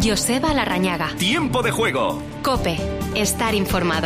Joseba Larrañaga. Tiempo de juego. COPE. Estar informado.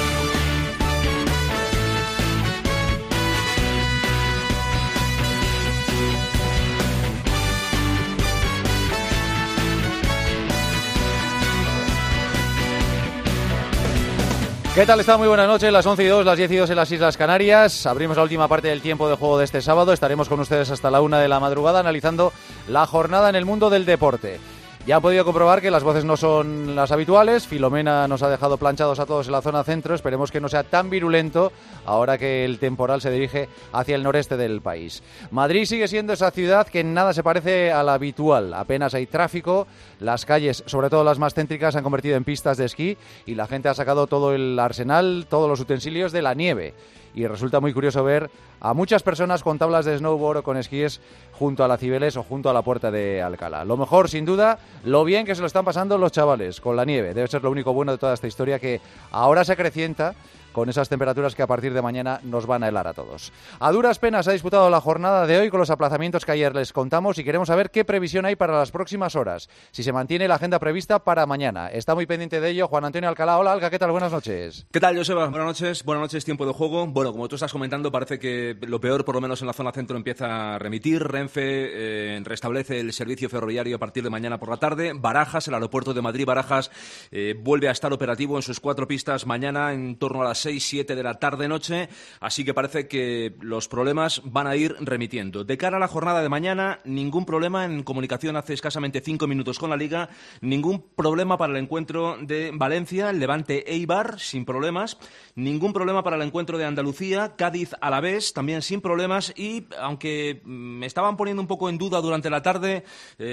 ¿Qué tal está? Muy buenas noches, las 11:02, las 10:02 en las Islas Canarias. Abrimos la última parte del tiempo de juego de este sábado. Estaremos con ustedes hasta la 1 de la madrugada analizando la jornada en el mundo del deporte. Ya han podido comprobar que las voces no son las habituales. Filomena nos ha dejado planchados a todos en la zona centro. Esperemos que no sea tan virulento ahora que el temporal se dirige hacia el noreste del país. Madrid sigue siendo esa ciudad que en nada se parece a la habitual. Apenas hay tráfico. Las calles, sobre todo las más céntricas, se han convertido en pistas de esquí y la gente ha sacado todo el arsenal, todos los utensilios de la nieve. Y resulta muy curioso ver a muchas personas con tablas de snowboard o con esquíes junto a la Cibeles o junto a la Puerta de Alcalá. Lo mejor, sin duda, lo bien que se lo están pasando los chavales con la nieve. Debe ser lo único bueno de toda esta historia, que ahora se acrecienta con esas temperaturas que a partir de mañana nos van a helar a todos. A duras penas ha disputado la jornada de hoy con los aplazamientos que ayer les contamos y queremos saber qué previsión hay para las próximas horas, si se mantiene la agenda prevista para mañana. Está muy pendiente de ello Juan Antonio Alcalá. Hola, Alca, ¿qué tal? Buenas noches. ¿Qué tal, Joseba? Buenas noches, tiempo de juego. Bueno, como tú estás comentando, parece que lo peor, por lo menos en la zona centro, empieza a remitir. Renfe restablece el servicio ferroviario a partir de mañana por la tarde. Barajas, el aeropuerto de Madrid-Barajas, vuelve a estar operativo en sus 4 pistas mañana en torno a las 6-7 de la tarde-noche, así que parece que los problemas van a ir remitiendo. De cara a la jornada de mañana, ningún problema en comunicación hace escasamente 5 minutos con la Liga, ningún problema para el encuentro de Valencia, el Levante-Eibar, sin problemas, ningún problema para el encuentro de Andalucía, Cádiz-Alavés, también sin problemas, y aunque me estaban poniendo un poco en duda durante la tarde,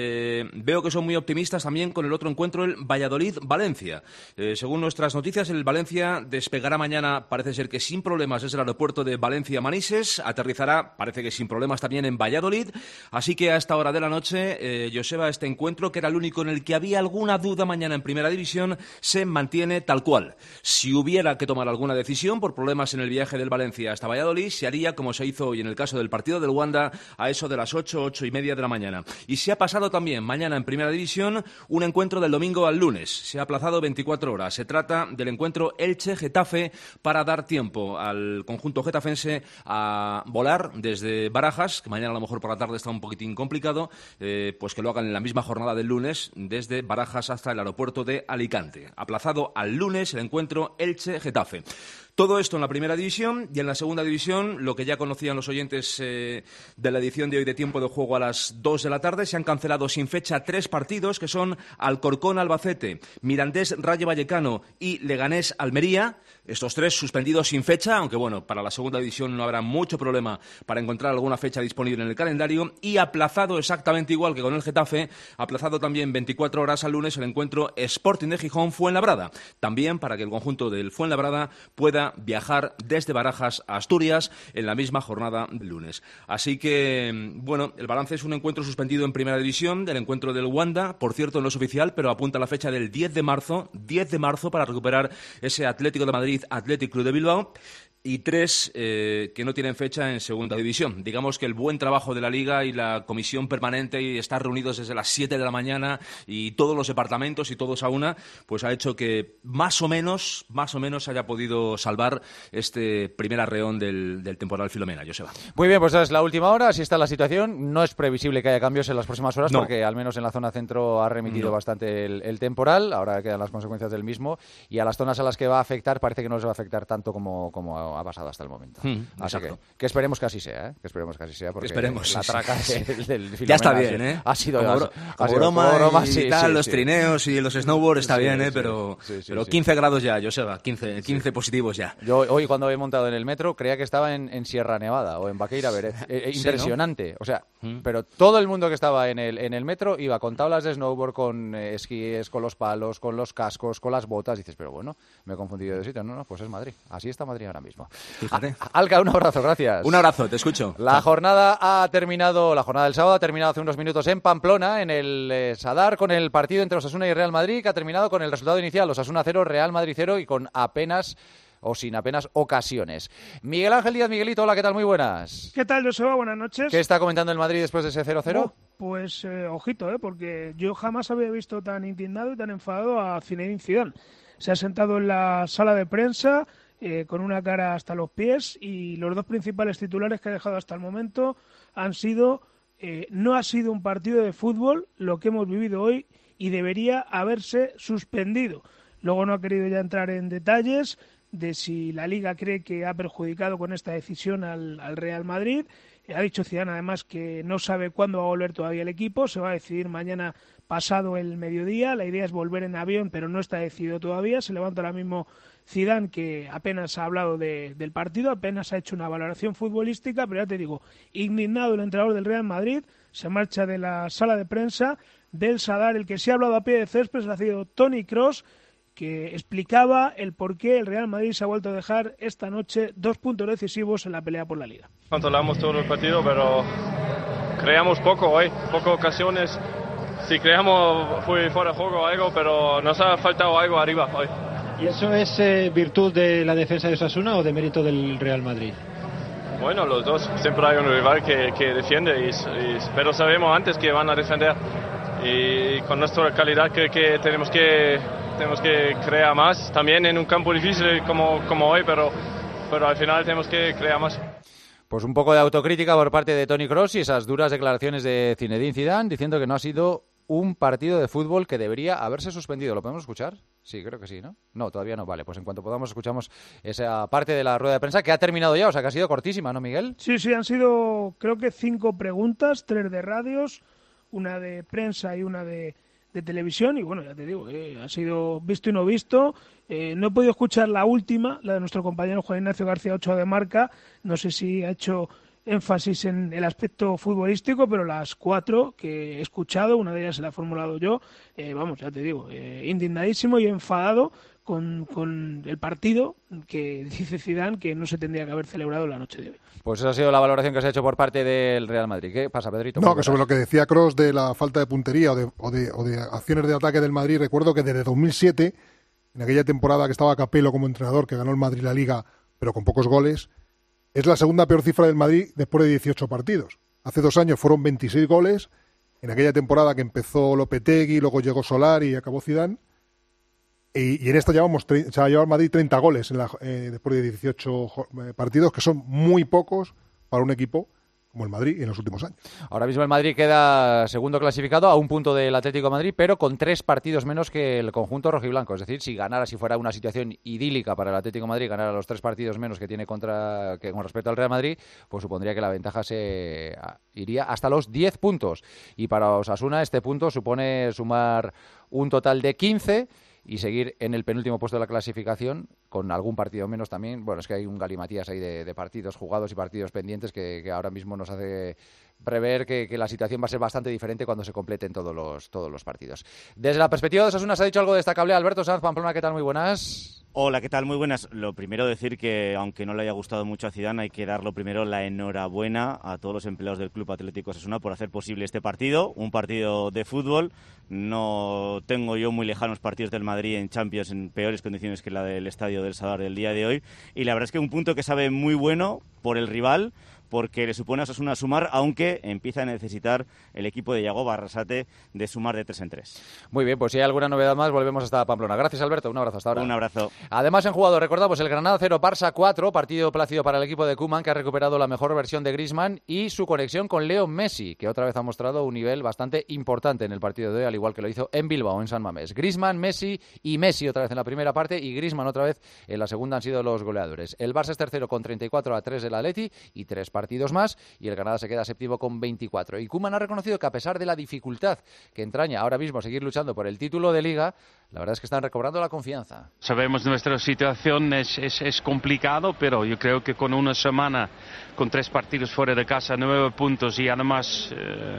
veo que son muy optimistas también con el otro encuentro, el Valladolid-Valencia. Según nuestras noticias, el Valencia despegará mañana, parece ser que sin problemas, desde el aeropuerto de Valencia-Manises, aterrizará, parece que sin problemas también en Valladolid, así que a esta hora de la noche, Joseba, este encuentro, que era el único en el que había alguna duda mañana en Primera División, se mantiene tal cual. Si hubiera que tomar alguna decisión por problemas en el viaje del Valencia hasta Valladolid, se haría como se hizo hoy en el caso del partido del Wanda, a eso de las 8:30 de la mañana. Y se ha pasado también mañana en Primera División un encuentro del domingo al lunes. Se ha aplazado 24 horas. Se trata del encuentro Elche-Getafe para dar tiempo al conjunto getafense a volar desde Barajas, que mañana a lo mejor por la tarde está un poquitín complicado, pues que lo hagan en la misma jornada del lunes, desde Barajas hasta el aeropuerto de Alicante. Aplazado al lunes el encuentro Elche-Getafe. Todo esto en la Primera División, y en la Segunda División, lo que ya conocían los oyentes de la edición de hoy de Tiempo de Juego a las 2 de la tarde, se han cancelado sin fecha 3 partidos, que son Alcorcón-Albacete, Mirandés-Rayo Vallecano y Leganés-Almería. Estos 3 suspendidos sin fecha, aunque bueno, para la Segunda División no habrá mucho problema para encontrar alguna fecha disponible en el calendario, y aplazado exactamente igual que con el Getafe, aplazado también 24 horas al lunes el encuentro Sporting de Gijón-Fuenlabrada, también para que el conjunto del Fuenlabrada pueda viajar desde Barajas a Asturias en la misma jornada del lunes. Así que, bueno, el balance es un encuentro suspendido en Primera División, del encuentro del Wanda, por cierto no es oficial, pero apunta a la fecha del 10 de marzo para recuperar ese Atlético de Madrid, Athletic Club de Bilbao, y 3 que no tienen fecha en Segunda División. Digamos que el buen trabajo de la Liga y la comisión permanente, y estar reunidos desde las 7 de la mañana y todos los departamentos y todos a una, pues ha hecho que más o menos haya podido salvar este primer arreón del temporal Filomena. Joseba. Muy bien, pues es la última hora, así está la situación. No es previsible que haya cambios en las próximas horas, porque al menos en la zona centro ha remitido bastante el temporal. Ahora quedan las consecuencias del mismo, y a las zonas a las que va a afectar parece que no les va a afectar tanto como ha pasado hasta el momento. Así que esperemos que así sea, ¿eh? Que esperemos que así sea, porque la traca del Filomena ya está bien, ¿eh? Ha sido broma y sí, tal, sí, los sí. trineos y los snowboard está bien, ¿eh? Pero 15 grados ya, Joseba, 15 positivos ya. Yo hoy, cuando he montado en el metro, creía que estaba en Sierra Nevada o en Baqueira Berez. Impresionante, ¿no? O sea, pero todo el mundo que estaba en el metro iba con tablas de snowboard, con esquíes, con los palos, con los cascos, con las botas. Dices, pero bueno, me he confundido de sitio. No, pues es Madrid. Así está Madrid ahora mismo. Fíjate. Alca, un abrazo, gracias. Un abrazo, te escucho. La jornada del sábado ha terminado hace unos minutos en Pamplona, en el Sadar, con el partido entre Osasuna y Real Madrid, que ha terminado con el resultado inicial: Osasuna 0, Real Madrid 0, y con apenas o sin apenas ocasiones. Miguel Ángel Díaz, Miguelito, hola, ¿qué tal? Muy buenas. ¿Qué tal, Joseba? Buenas noches. ¿Qué está comentando el Madrid después de ese 0-0? Pues ojito, porque yo jamás había visto tan indignado y tan enfadado a Zinedine Zidane. Se ha sentado en la sala de prensa con una cara hasta los pies, y los dos principales titulares que ha dejado hasta el momento han sido no ha sido un partido de fútbol lo que hemos vivido hoy y debería haberse suspendido. Luego no ha querido ya entrar en detalles de si la Liga cree que ha perjudicado con esta decisión al Real Madrid. Ha dicho Zidane además que no sabe cuándo va a volver todavía el equipo, se va a decidir mañana pasado el mediodía, la idea es volver en avión, pero no está decidido todavía. Se levanta ahora mismo Zidane, que apenas ha hablado del partido, apenas ha hecho una valoración futbolística, pero ya te digo, indignado el entrenador del Real Madrid, se marcha de la sala de prensa del Sadar. El que sí ha hablado a pie de césped ha sido Toni Kroos, que explicaba el por qué el Real Madrid se ha vuelto a dejar esta noche 2 puntos decisivos en la pelea por la Liga. Controlamos todo el partido, pero creamos poco hoy, pocas ocasiones. Si creamos fue fuera de juego o algo, pero nos ha faltado algo arriba hoy. ¿Y eso es virtud de la defensa de Osasuna o de mérito del Real Madrid? Bueno, los dos. Siempre hay un rival que defiende, pero sabemos antes que van a defender. Y con nuestra calidad creo que tenemos que crear más, también en un campo difícil como hoy, pero al final tenemos que crear más. Pues un poco de autocrítica por parte de Toni Kroos y esas duras declaraciones de Zinedine Zidane diciendo que no ha sido un partido de fútbol que debería haberse suspendido. ¿Lo podemos escuchar? Sí, creo que sí, ¿no? No, todavía no. Vale, pues en cuanto podamos escuchamos esa parte de la rueda de prensa que ha terminado ya, o sea que ha sido cortísima, ¿no, Miguel? Sí, han sido creo que 5 preguntas, 3 de radios, una de prensa y una de televisión, y bueno, ya te digo, ha sido visto y no visto. No he podido escuchar la última, la de nuestro compañero Juan Ignacio García Ochoa de Marca, no sé si ha hecho énfasis en el aspecto futbolístico, pero las 4 que he escuchado, una de ellas se la he formulado yo, vamos, ya te digo, indignadísimo y enfadado con el partido que dice Zidane que no se tendría que haber celebrado la noche de hoy. Pues esa ha sido la valoración que se ha hecho por parte del Real Madrid. ¿Qué pasa, Pedrito? No, que sobre lo que decía Kroos de la falta de puntería o de acciones de ataque del Madrid, recuerdo que desde 2007, en aquella temporada que estaba Capello como entrenador, que ganó el Madrid la Liga, pero con pocos goles, es la segunda peor cifra del Madrid después de 18 partidos. Hace 2 años fueron 26 goles, en aquella temporada que empezó Lopetegui, luego llegó Solari y acabó Zidane, y en esta se ha llevado el Madrid 30 goles después de 18 partidos, que son muy pocos para un equipo como el Madrid en los últimos años. Ahora mismo el Madrid queda segundo clasificado a 1 punto del Atlético de Madrid, pero con 3 partidos menos que el conjunto rojiblanco. Es decir, si ganara, si fuera una situación idílica para el Atlético de Madrid, ganara los 3 partidos menos que tiene con respecto al Real Madrid, pues supondría que la ventaja se iría hasta los 10 puntos. Y para Osasuna este punto supone sumar un total de 15 y seguir en el penúltimo puesto de la clasificación con algún partido menos también. Bueno, es que hay un galimatías ahí de partidos jugados y partidos pendientes que ahora mismo nos hace prever que la situación va a ser bastante diferente cuando se completen todos los partidos. Desde la perspectiva de Osasuna, ¿se ha dicho algo destacable? Alberto Sanz, Pamplona, ¿qué tal? Muy buenas. Hola, ¿qué tal? Muy buenas. Lo primero decir que, aunque no le haya gustado mucho a Zidane, hay que dar lo primero la enhorabuena a todos los empleados del Club Atlético Osasuna por hacer posible este partido, un partido de fútbol. No tengo yo muy lejanos partidos del Madrid en Champions en peores condiciones que la del Estadio del Sadar del día de hoy, y la verdad es que un punto que sabe muy bueno por el rival, porque le supone a Osasuna sumar, aunque empieza a necesitar el equipo de Yago Barrasate de sumar de 3 en 3. Muy bien, pues si hay alguna novedad más, volvemos hasta Pamplona. Gracias, Alberto. Un abrazo hasta ahora. Un abrazo. Además, en jugado, recordamos el Granada 0, Barça 4, partido plácido para el equipo de Koeman, que ha recuperado la mejor versión de Griezmann y su conexión con Leo Messi, que otra vez ha mostrado un nivel bastante importante en el partido de hoy, al igual que lo hizo en Bilbao, en San Mamés. Griezmann, Messi y Messi otra vez en la primera parte y Griezmann otra vez en la segunda han sido los goleadores. El Barça es tercero con 34-3 del Atleti y 3 partidos más, y el Granada se queda séptimo con 24. Y Koeman ha reconocido que a pesar de la dificultad que entraña ahora mismo seguir luchando por el título de Liga, la verdad es que están recobrando la confianza. Sabemos nuestra situación es complicado, pero yo creo que con una semana, con 3 partidos fuera de casa, 9 puntos y además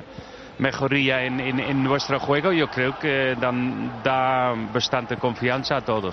mejoría en nuestro juego, yo creo que da bastante confianza a todos.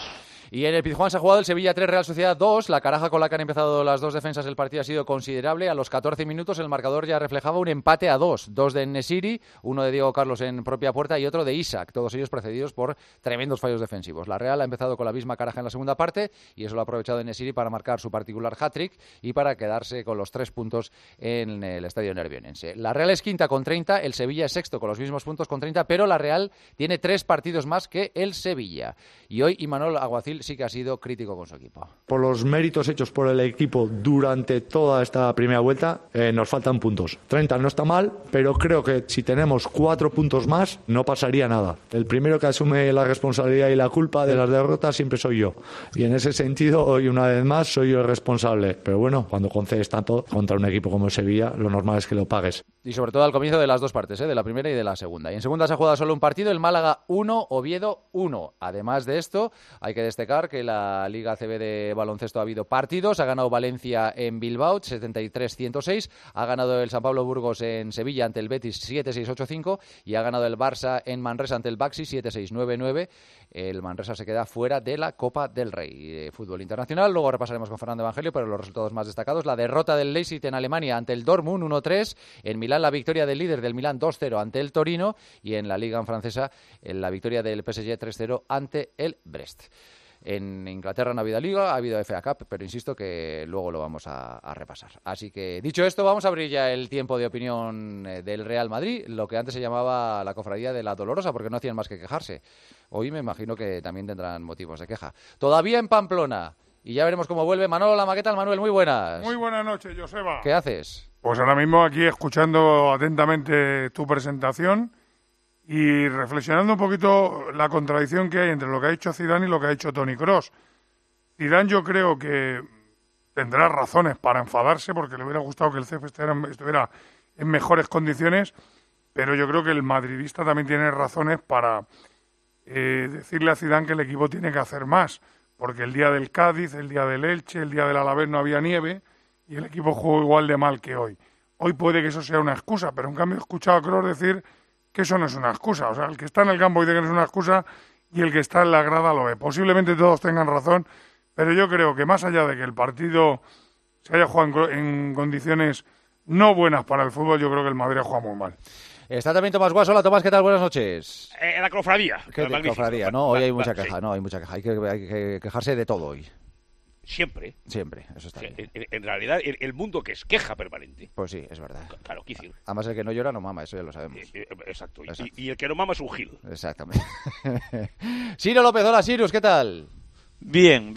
Y en el Pizjuán se ha jugado el Sevilla 3, Real Sociedad 2. La caraja con la que han empezado las dos defensas del partido ha sido considerable. A los 14 minutos el marcador ya reflejaba un empate a 2. 2 de En-Nesyri, uno de Diego Carlos en propia puerta y otro de Isaac. Todos ellos precedidos por tremendos fallos defensivos. La Real ha empezado con la misma caraja en la segunda parte y eso lo ha aprovechado En-Nesyri para marcar su particular hat-trick y para quedarse con los 3 puntos en el Estadio Nervionense. La Real es quinta con 30, el Sevilla es sexto con los mismos puntos con 30, pero la Real tiene 3 partidos más que el Sevilla. Y hoy Imanol Alguacil sí que ha sido crítico con su equipo. Por los méritos hechos por el equipo durante toda esta primera vuelta, nos faltan puntos. 30 no está mal, pero creo que si tenemos 4 puntos más, no pasaría nada. El primero que asume la responsabilidad y la culpa de las derrotas siempre soy yo. Y en ese sentido, hoy una vez más, soy yo el responsable. Pero bueno, cuando concedes tanto contra un equipo como el Sevilla, lo normal es que lo pagues. Y sobre todo al comienzo de las dos partes, de la primera y de la segunda. Y en segunda se ha jugado solo un partido, el Málaga 1, Oviedo 1. Además de esto, hay que destacar que la Liga ACB de baloncesto ha habido partidos. Ha ganado Valencia en Bilbao, 73-106. Ha ganado el San Pablo Burgos en Sevilla ante el Betis, 7-6-8-5. Y ha ganado el Barça en Manresa ante el Baxi, 7-6-9-9. El Manresa se queda fuera de la Copa del Rey. Fútbol internacional, luego repasaremos con Fernando Evangelio, pero los resultados más destacados: la derrota del Leipzig en Alemania ante el Dortmund 1-3, en Milán la victoria del líder del Milán 2-0 ante el Torino y en la Liga francesa la victoria del PSG 3-0 ante el Brest. En Inglaterra no ha habido Liga, ha habido FA Cup, pero insisto que luego lo vamos a repasar. Así que, dicho esto, vamos a abrir ya el tiempo de opinión del Real Madrid, lo que antes se llamaba la cofradía de la Dolorosa, porque no hacían más que quejarse. Hoy me imagino que también tendrán motivos de queja. Todavía en Pamplona, y ya veremos cómo vuelve Manolo Lama. ¿Qué tal, Manuel? Muy buenas. Muy buenas noches, Joseba. ¿Qué haces? Pues ahora mismo aquí escuchando atentamente tu presentación y reflexionando un poquito la contradicción que hay entre lo que ha dicho Zidane y lo que ha dicho Toni Kroos. Zidane yo creo que tendrá razones para enfadarse porque le hubiera gustado que el CF estuviera en mejores condiciones, pero yo creo que el madridista también tiene razones para decirle a Zidane que el equipo tiene que hacer más, porque el día del Cádiz, el día del Elche, el día del Alavés no había nieve y el equipo jugó igual de mal que hoy. Hoy puede que eso sea una excusa, pero en cambio he escuchado a Kroos decir que eso no es una excusa. O sea, el que está en el campo dice que no es una excusa y el que está en la grada lo ve. Posiblemente todos tengan razón, pero yo creo que más allá de que el partido se haya jugado en condiciones no buenas para el fútbol, yo creo que el Madrid ha jugado muy mal. Está también Tomás Guas. Hola, Tomás, ¿qué tal? Buenas noches. La cofradía. ¿Qué cofradía? No, hoy hay mucha queja, sí. No, hay mucha queja. Hay que quejarse de todo hoy. Siempre, eso está bien. En realidad, el mundo que es queja permanente. Pues sí, es verdad. Claro, ¿qué decir? Además, el que no llora no mama, eso ya lo sabemos. Exacto. Y el que no mama es un gil. Exactamente. Ciro López, hola, Sirius, ¿qué tal? Bien.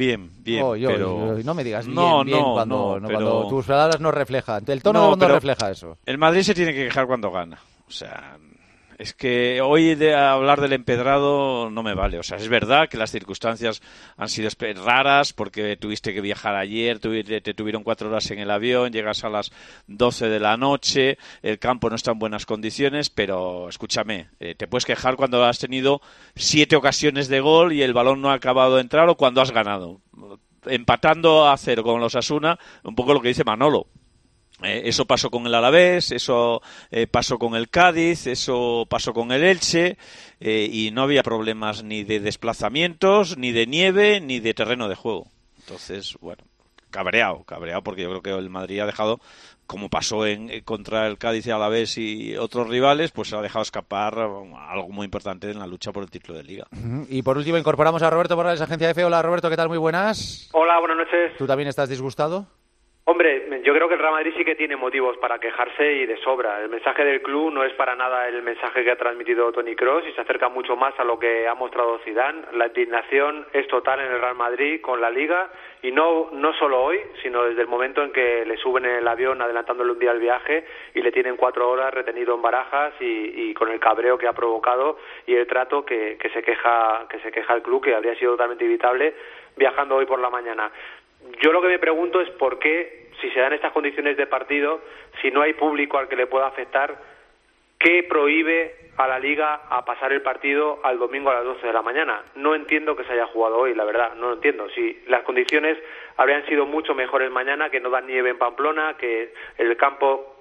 Pero no me digas bien cuando tus palabras no reflejan. El tono no refleja eso. El Madrid se tiene que quejar cuando gana. O sea, es que hoy de hablar del empedrado no me vale. O sea, es verdad que las circunstancias han sido raras porque tuviste que viajar ayer, te tuvieron 4 horas en el avión, llegas a las 12 de la noche, el campo no está en buenas condiciones, pero escúchame, te puedes quejar cuando has tenido 7 ocasiones de gol y el balón no ha acabado de entrar o cuando has ganado. Empatando a 0 con los Osasuna, un poco lo que dice Manolo. Eso pasó con el Alavés, eso pasó con el Cádiz, eso pasó con el Elche y no había problemas ni de desplazamientos, ni de nieve, ni de terreno de juego. Entonces, bueno, cabreado porque yo creo que el Madrid ha dejado, como pasó contra el Cádiz y Alavés y otros rivales, pues ha dejado escapar algo muy importante en la lucha por el título de Liga. Y por último incorporamos a Roberto Morales, Agencia F. Hola Roberto, ¿qué tal? Muy buenas. Hola, buenas noches. ¿Tú también estás disgustado? Hombre, yo creo que el Real Madrid sí que tiene motivos para quejarse y de sobra. El mensaje del club no es para nada el mensaje que ha transmitido Toni Kroos y se acerca mucho más a lo que ha mostrado Zidane. La indignación es total en el Real Madrid con la Liga y no solo hoy, sino desde el momento en que le suben en el avión adelantándole un día el viaje y le tienen 4 horas retenido en Barajas y con el cabreo que ha provocado y el trato que se queja el club, que habría sido totalmente evitable viajando hoy por la mañana. Yo lo que me pregunto es por qué, si se dan estas condiciones de partido, si no hay público al que le pueda afectar, ¿qué prohíbe a la Liga a pasar el partido al domingo a las 12 de la mañana? No entiendo que se haya jugado hoy, la verdad, no lo entiendo. Si las condiciones habrían sido mucho mejores mañana, que no dan nieve en Pamplona, que el campo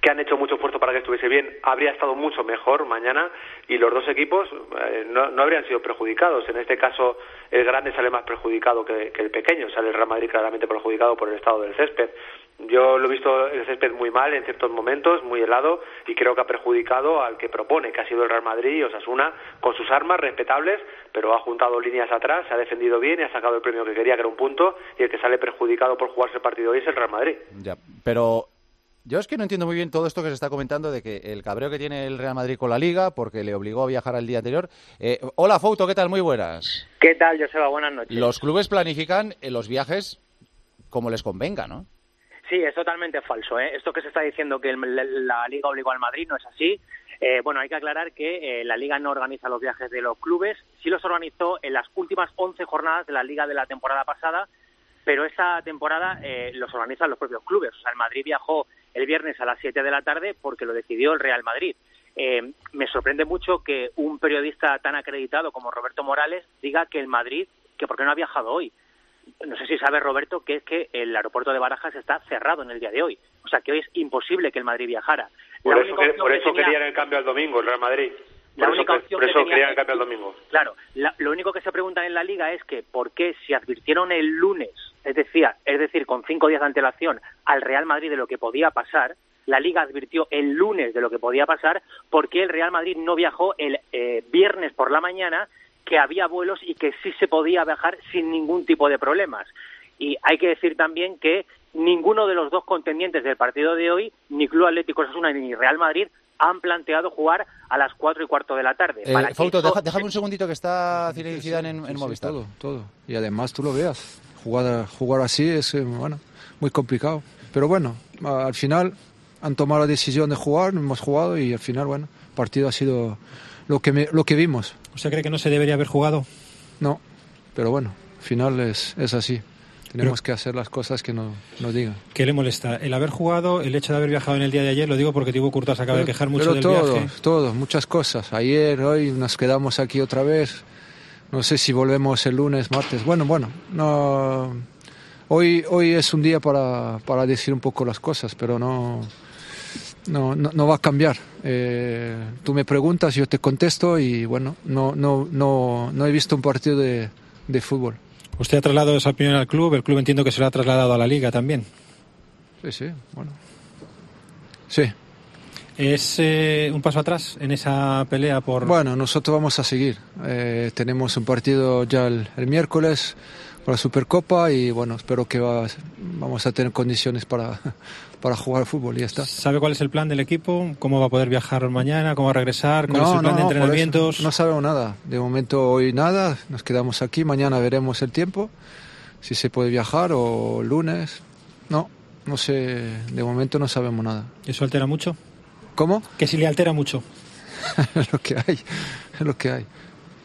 que han hecho mucho esfuerzo para que estuviese bien, habría estado mucho mejor mañana y los dos equipos no habrían sido perjudicados. En este caso, el grande sale más perjudicado que el pequeño, sale el Real Madrid claramente perjudicado por el estado del césped. Yo lo he visto el césped muy mal en ciertos momentos, muy helado, y creo que ha perjudicado al que propone, que ha sido el Real Madrid y Osasuna, con sus armas respetables, pero ha juntado líneas atrás, se ha defendido bien y ha sacado el premio que quería, que era un punto, y el que sale perjudicado por jugarse el partido hoy es el Real Madrid. Ya, pero yo es que no entiendo muy bien todo esto que se está comentando de que el cabreo que tiene el Real Madrid con la Liga, porque le obligó a viajar al día anterior. Hola, Fouto, ¿qué tal? Muy buenas. ¿Qué tal, Joseba? Buenas noches. Los clubes planifican los viajes como les convenga, ¿no? Sí, es totalmente falso, ¿eh? Esto que se está diciendo que la Liga obligó al Madrid no es así. Bueno, hay que aclarar que la Liga no organiza los viajes de los clubes, sí los organizó en las últimas 11 jornadas de la Liga de la temporada pasada, pero esta temporada los organizan los propios clubes. O sea, el Madrid viajó el viernes a las 7 de la tarde porque lo decidió el Real Madrid. Me sorprende mucho que un periodista tan acreditado como Roberto Morales diga que el Madrid, que por qué no ha viajado hoy. No sé si sabe, Roberto, que es que el aeropuerto de Barajas está cerrado en el día de hoy. O sea, que hoy es imposible que el Madrid viajara. Por eso querían el cambio al domingo, el Real Madrid. Por eso querían el cambio al domingo. Claro, lo único que se pregunta en la Liga es que por qué si advirtieron el lunes, es decir, con 5 días de antelación al Real Madrid de lo que podía pasar, la Liga advirtió el lunes de lo que podía pasar, ¿por qué el Real Madrid no viajó el viernes por la mañana, que había vuelos y que sí se podía viajar sin ningún tipo de problemas? Y hay que decir también que ninguno de los dos contendientes del partido de hoy, ni Club Atlético Osasuna ni Real Madrid, han planteado jugar a las 4:15 de la tarde. Fouto, déjame un segundito que está Zinedine Zidane en Movistar. Todo. Y además tú lo veas, jugar así es muy complicado. Pero bueno, al final han tomado la decisión de jugar, hemos jugado y al final, el partido ha sido lo que vimos. ¿Usted cree que no se debería haber jugado? No, pero bueno, al final es así. Tenemos que hacer las cosas que nos digan. ¿Qué le molesta? ¿El haber jugado, el hecho de haber viajado en el día de ayer? Lo digo porque Thibaut Courtois acaba de quejar mucho del viaje. Todo, muchas cosas. Ayer, hoy nos quedamos aquí otra vez. No sé si volvemos el lunes, martes. Bueno, no. Hoy es un día para decir un poco las cosas, pero no va a cambiar. Tú me preguntas, yo te contesto y no he visto un partido de fútbol. ¿Usted ha trasladado esa opinión al club? El club entiendo que se lo ha trasladado a la Liga también. Sí. Sí. ¿Es un paso atrás en esa pelea por...? Bueno, nosotros vamos a seguir. Tenemos un partido ya el miércoles por la Supercopa y espero que vamos a tener condiciones para jugar al fútbol y ya está. ¿Sabe cuál es el plan del equipo? ¿Cómo va a poder viajar mañana? ¿Cómo va a regresar? ¿Cuál es el plan de entrenamientos? No sabemos nada. De momento hoy nada. Nos quedamos aquí. Mañana veremos el tiempo. Si se puede viajar o lunes. No sé. De momento no sabemos nada. ¿Eso altera mucho? ¿Cómo? Que si le altera mucho. Es lo que hay.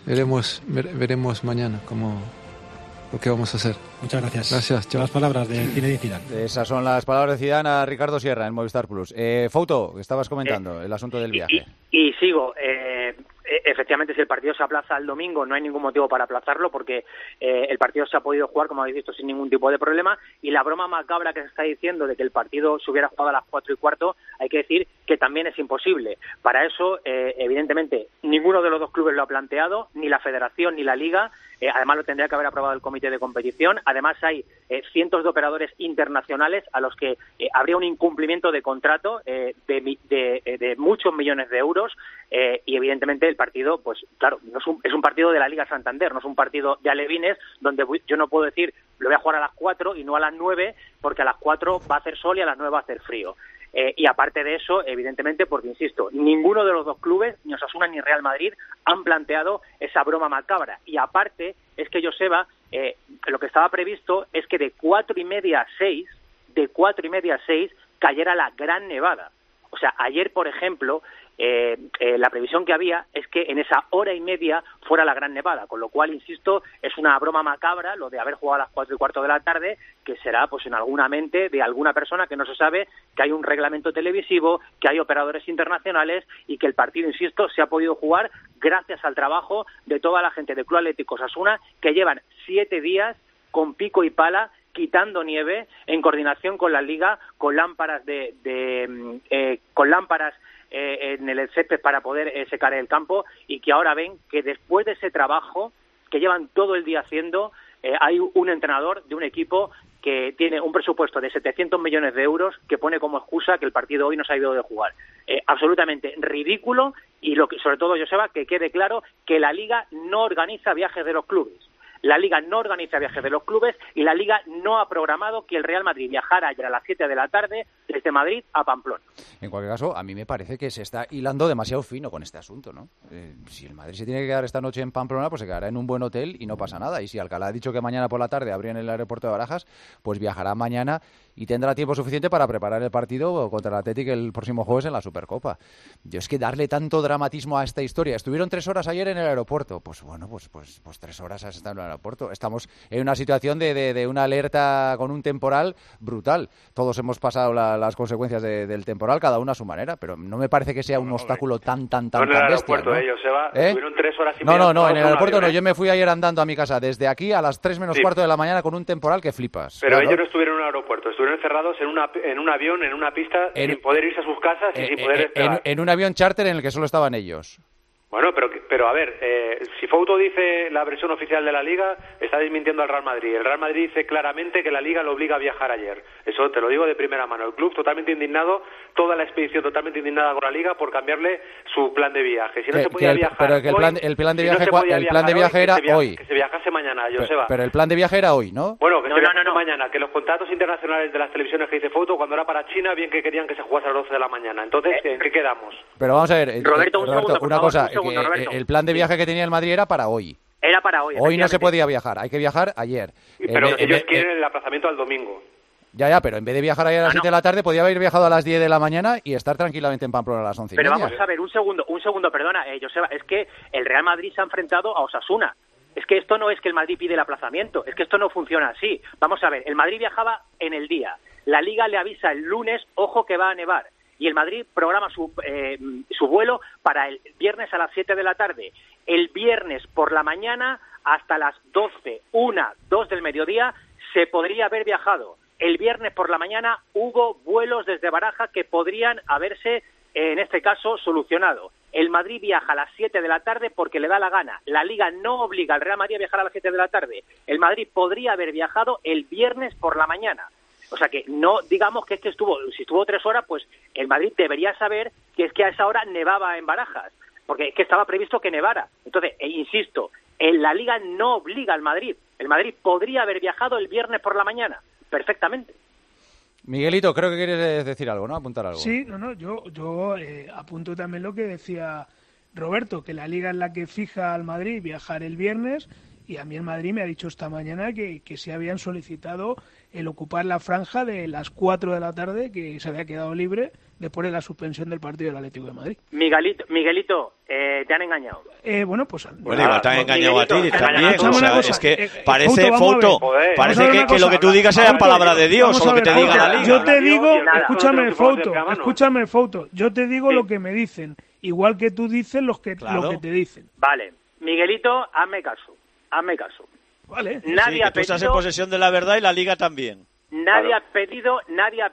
Veremos mañana lo que vamos a hacer. Muchas gracias. Gracias, chao. Las palabras de Zinedine Zidane. Esas son las palabras de Zidane a Ricardo Sierra en Movistar Plus. Fouto, que estabas comentando el asunto del viaje. Y sigo. Efectivamente, si el partido se aplaza al domingo, no hay ningún motivo para aplazarlo porque el partido se ha podido jugar, como habéis visto, sin ningún tipo de problema. Y la broma macabra que se está diciendo de que el partido se hubiera jugado a las 4:15, hay que decir que también es imposible. Para eso, evidentemente, ninguno de los dos clubes lo ha planteado, ni la Federación ni la Liga. Además, lo tendría que haber aprobado el Comité de Competición. Además, hay cientos de operadores internacionales a los que habría un incumplimiento de contrato de muchos millones de euros. Y evidentemente el partido, pues claro, es un partido de la Liga Santander, no es un partido de alevines donde yo no puedo decir lo voy a jugar a las 4 y no a las 9 porque a las 4 va a hacer sol y a las 9 va a hacer frío. Y aparte de eso, evidentemente, porque insisto, ninguno de los dos clubes, ni Osasuna ni Real Madrid, han planteado esa broma macabra. Y aparte, es que Joseba, lo que estaba previsto es que de 4:30 a 6 cayera la gran nevada. O sea, ayer, por ejemplo, la previsión que había es que en esa hora y media fuera la gran nevada, con lo cual, insisto, es una broma macabra lo de haber jugado a las 4:15 de la tarde, que será pues en alguna mente de alguna persona que no se sabe que hay un reglamento televisivo, que hay operadores internacionales y que el partido, insisto, se ha podido jugar gracias al trabajo de toda la gente del Club Atlético Osasuna, que llevan 7 días con pico y pala quitando nieve en coordinación con la Liga, con lámparas en el césped para poder secar el campo, y que ahora ven que después de ese trabajo que llevan todo el día haciendo, hay un entrenador de un equipo que tiene un presupuesto de 700 millones de euros que pone como excusa que el partido hoy no se ha ido de jugar. Absolutamente ridículo, y sobre todo, Joseba, que quede claro que la Liga no organiza viajes de los clubes. La Liga no organiza viajes de los clubes y la Liga no ha programado que el Real Madrid viajara ayer a las 7 de la tarde desde Madrid a Pamplona. En cualquier caso, a mí me parece que se está hilando demasiado fino con este asunto, ¿no? Si el Madrid se tiene que quedar esta noche en Pamplona, pues se quedará en un buen hotel y no pasa nada. Y si Alcalá ha dicho que mañana por la tarde abrían el aeropuerto de Barajas, pues viajará mañana y tendrá tiempo suficiente para preparar el partido contra el Atlético el próximo jueves en la Supercopa. Yo es que darle tanto dramatismo a esta historia. Estuvieron 3 horas ayer en el aeropuerto. Pues bueno, pues 3 horas has estado en el aeropuerto. Estamos en una situación de una alerta con un temporal brutal. Todos hemos pasado las consecuencias del temporal, cada uno a su manera, pero no me parece que sea un obstáculo tan bestia, en el aeropuerto, ¿no? Estuvieron 3 horas y media. No, en el aeropuerto no. Yo me fui ayer andando a mi casa desde aquí a las 3 menos cuarto de la mañana con un temporal que flipas. Pero claro. Ellos no estuvieron en un aeropuerto, estuvieron encerrados en un avión, en una pista, sin poder irse a sus casas y sin poder despegar. En un avión charter en el que solo estaban ellos. Bueno, pero a ver, si Fouto dice la versión oficial de la Liga, está desmintiendo al Real Madrid. El Real Madrid dice claramente que la Liga lo obliga a viajar ayer. Eso te lo digo de primera mano. El club totalmente indignado, toda la expedición totalmente indignada con la Liga por cambiarle su plan de viaje. Si no se podía viajar pero que el plan de viaje era hoy. Que se viajase mañana, Joseba. Pero el plan de viaje era hoy, ¿no? Bueno, que se viajase mañana. Que los contratos internacionales de las televisiones que dice Fouto, cuando era para China, bien que querían que se jugase a las 12 de la mañana. Entonces, ¿en qué quedamos? Pero vamos a ver, Roberto, una cosa. El plan de viaje que tenía el Madrid era para hoy. Era para hoy. Hoy no se podía viajar, hay que viajar ayer. Pero ellos quieren el aplazamiento al domingo. Ya, pero en vez de viajar ayer a las 7 de la tarde, podía haber viajado a las 10 de la mañana y estar tranquilamente en Pamplona a las 11. Pero vamos a ver, un segundo, perdona, Joseba, es que el Real Madrid se ha enfrentado a Osasuna. Es que esto no es que el Madrid pide el aplazamiento, es que esto no funciona así. Vamos a ver, el Madrid viajaba en el día. La Liga le avisa el lunes, ojo que va a nevar. Y el Madrid programa su vuelo para el viernes a las 7 de la tarde. El viernes por la mañana hasta las 12, 1, 2 del mediodía se podría haber viajado. El viernes por la mañana hubo vuelos desde Barajas que podrían haberse, en este caso, solucionado. El Madrid viaja a las 7 de la tarde porque le da la gana. La Liga no obliga al Real Madrid a viajar a las 7 de la tarde. El Madrid podría haber viajado el viernes por la mañana. O sea que no digamos que si estuvo 3 horas, pues el Madrid debería saber que es que a esa hora nevaba en Barajas, porque es que estaba previsto que nevara. Entonces, insisto, la Liga no obliga al Madrid. El Madrid podría haber viajado el viernes por la mañana, perfectamente. Miguelito, creo que quieres decir algo, ¿no? Apuntar algo. Sí, yo apunto también lo que decía Roberto, que la Liga es la que fija al Madrid viajar el viernes, y a mí el Madrid me ha dicho esta mañana que se habían solicitado el ocupar la franja de las 4 de la tarde, que se había quedado libre después de la suspensión del partido del Atlético de Madrid. Miguelito, te han engañado. Bueno, igual te han engañado a ti también. O sea, es que parece Fouto, parece que lo que tú digas sea palabra de Dios o lo que te diga la Liga. Yo te digo, escúchame, Fouto, yo te digo lo que me dicen, igual que tú dices lo que te dicen. Vale, Miguelito, hazme caso. Vale. Nadie ha pedido, tú estás en posesión de la verdad y la Liga también. Nadie ha pedido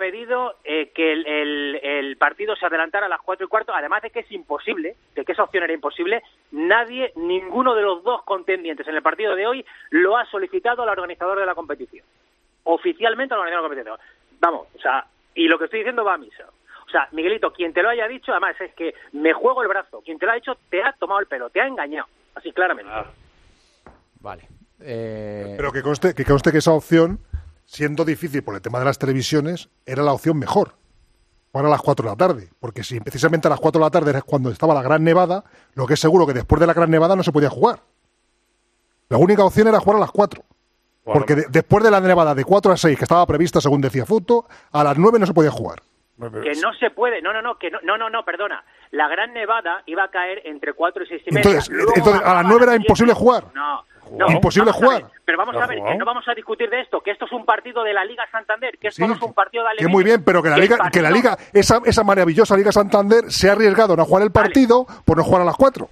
que el partido se adelantara a las 4:15, además de que es imposible, de que esa opción era imposible. Ninguno de los dos contendientes en el partido de hoy lo ha solicitado al organizador de la competición. Oficialmente al organizador de la competición. Vamos, o sea, y lo que estoy diciendo va a misa. O sea, Miguelito, quien te lo haya dicho, además es que me juego el brazo. Quien te lo ha dicho te ha tomado el pelo, te ha engañado, así claramente. Vale. Pero que conste que esa opción, siendo difícil por el tema de las televisiones, era la opción mejor. Para las 4 de la tarde. Porque si precisamente a las 4 de la tarde es cuando estaba la gran nevada, lo que es seguro que después de la gran nevada no se podía jugar. La única opción era jugar a las 4. Bueno, porque después de la nevada de 4 a 6, que estaba prevista según decía Fouto, a las 9 no se podía jugar. Que no se puede, perdona. La gran nevada iba a caer entre 4 y 6 y media. Entonces a las 9 era imposible jugar. No, imposible jugar. Pero vamos a ver, que no vamos a discutir de esto, que esto es un partido de la Liga Santander, que esto no es un partido de Alemania. Que muy bien, pero que la Liga, esa maravillosa Liga Santander se ha arriesgado a no jugar el partido por no jugar a las 4.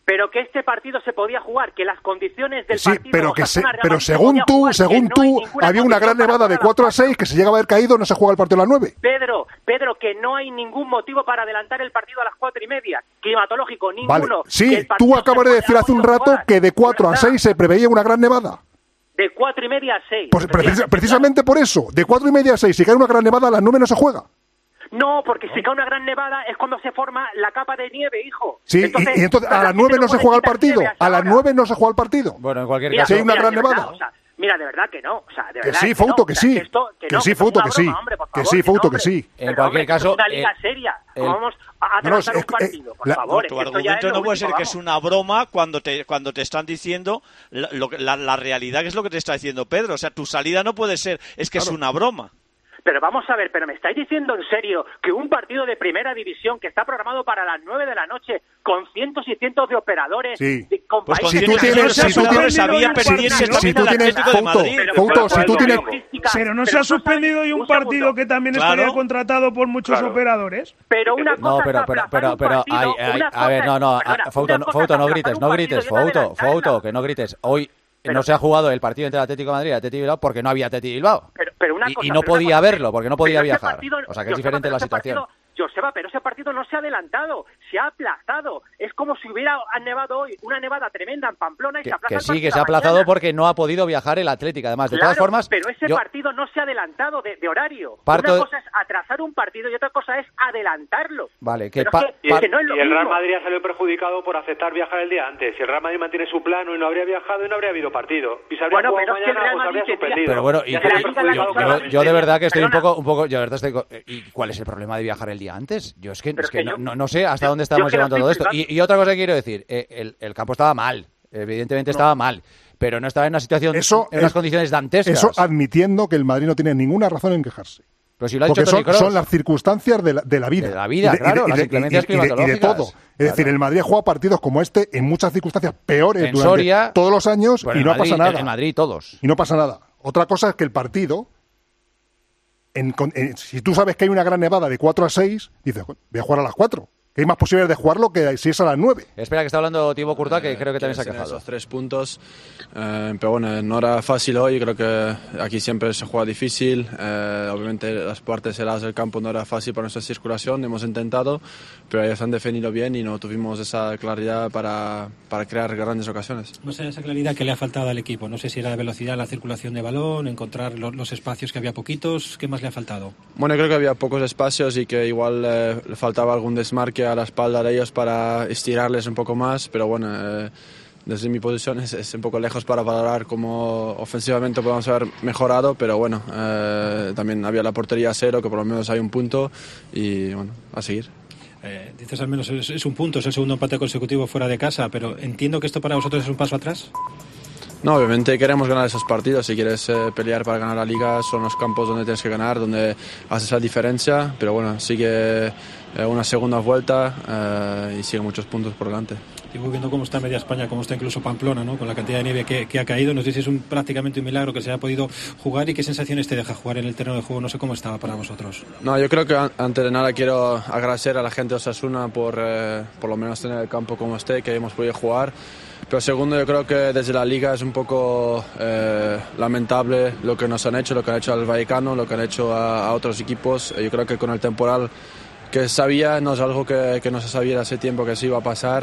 pero que este partido se podía jugar, que las condiciones del partido... Pero según tú, había una gran nevada de 4-6 que se llegaba a haber caído, no se juega el partido a las 9. Pedro, que no hay ningún motivo para adelantar el partido a las 4:30. Climatológico, ninguno. Vale, sí, tú acabas de decir hace un rato que de 4 a 6 se preveía una gran nevada. De 4:30 a 6. Pues precisamente por eso, de 4:30 a 6, si cae una gran nevada, a las 9 no se juega. No, porque si cae una gran nevada es cuando se forma la capa de nieve, hijo. Sí, y entonces a las 9 no se juega el partido. A las 9 no se juega el partido. Bueno, en cualquier caso... Si hay una gran nevada. Mira, de verdad que no. O sea, de verdad que sí, Fouto, que sí. Que sí, Fouto, que sí. Que sí, Fouto, que sí. En cualquier caso... Es una liga seria. Vamos a tratar un partido, por favor. Tu argumento no puede ser que es una broma cuando te están diciendo la realidad, que es lo que te está diciendo Pedro. O sea, tu salida no puede ser, es que es una broma. Pero vamos a ver, ¿pero me estáis diciendo en serio que un partido de primera división que está programado para las 9 de la noche con cientos y cientos de operadores... Sí. Pues si tú tienes... Pero no se ha suspendido hoy un partido que también estaría contratado por muchos operadores. Pero una cosa Fouto, no grites, Fouto, que no grites. Hoy no se ha jugado el partido entre el Atlético de Madrid y el Atlético de Bilbao porque no había Atlético de Bilbao. Y no podía verlo porque no podía viajar. O sea que es diferente la situación. Joseba, pero ese partido no se ha adelantado, se ha aplazado. Es como si hubiera nevado hoy, una nevada tremenda en Pamplona y se aplaza el partido. Que se ha aplazado porque no ha podido viajar el Atlético. Además, de todas formas... pero ese partido no se ha adelantado de horario. Una cosa es atrasar un partido y otra cosa es adelantarlo. Vale, y el Real Madrid ha salido perjudicado por aceptar viajar el día antes. Si el Real Madrid mantiene su plano y no habría viajado y no habría habido partido. Y se habría jugado mañana o se habría suspendido. Pero bueno, yo de verdad que estoy un poco... Yo de verdad estoy... ¿Y cuál es el problema de viajar el día antes? Yo es que no sé hasta dónde estamos llevando todo esto. Y otra cosa que quiero decir, el campo estaba mal, evidentemente estaba mal, pero no estaba en una situación, en unas condiciones dantescas. Eso admitiendo que el Madrid no tiene ninguna razón en quejarse. Pero si lo ha porque dicho son las circunstancias de la vida. De la vida, claro, las inclemencias climatológicas. Y de todo. Es decir, el Madrid ha jugado partidos como este en muchas circunstancias peores en durante Soria, todos los años y no pasa nada. En Madrid todos. Y no pasa nada. Otra cosa es que el partido... si tú sabes que hay una gran nevada de 4 a 6, dices, voy a jugar a las 4. Que hay más posibilidades de jugarlo que si es a las 9. Espera, que está hablando Thibaut Courtois, que creo que también se ha quejado. Esos 3 puntos, pero bueno, no era fácil hoy, creo que aquí siempre se juega difícil, obviamente las partes heladas del campo no era fácil para nuestra circulación, hemos intentado, pero ellos han defendido bien y no tuvimos esa claridad para crear grandes ocasiones. No sé esa claridad que le ha faltado al equipo, no sé si era de velocidad en la circulación de balón, encontrar los espacios que había poquitos, ¿qué más le ha faltado? Bueno, creo que había pocos espacios y que igual le faltaba algún desmarque a la espalda de ellos para estirarles un poco más, pero bueno, desde mi posición es un poco lejos para valorar cómo ofensivamente podemos haber mejorado, pero bueno, también había la portería a 0, que por lo menos hay un punto y bueno, a seguir. Dices al menos es un punto, es el segundo empate consecutivo fuera de casa, pero entiendo que esto para vosotros es un paso atrás. No, obviamente queremos ganar esos partidos. Si quieres pelear para ganar la Liga, son los campos donde tienes que ganar, donde haces la diferencia. Pero bueno, sigue una segunda vuelta y sigue muchos puntos por delante. Estoy viendo cómo está media España, cómo está incluso Pamplona, ¿no? Con la cantidad de nieve que ha caído. No sé si es prácticamente un milagro que se haya podido jugar y qué sensaciones te deja jugar en el terreno de juego. No sé cómo estaba para vosotros. No, yo creo que antes de nada quiero agradecer a la gente de Osasuna por lo menos tener el campo como esté, que hemos podido jugar. Pero segundo, yo creo que desde la Liga es un poco lamentable lo que nos han hecho, lo que han hecho al Vallecano, lo que han hecho a otros equipos. Yo creo que con el temporal que sabía, no es algo que no se sabía hace tiempo que se iba a pasar.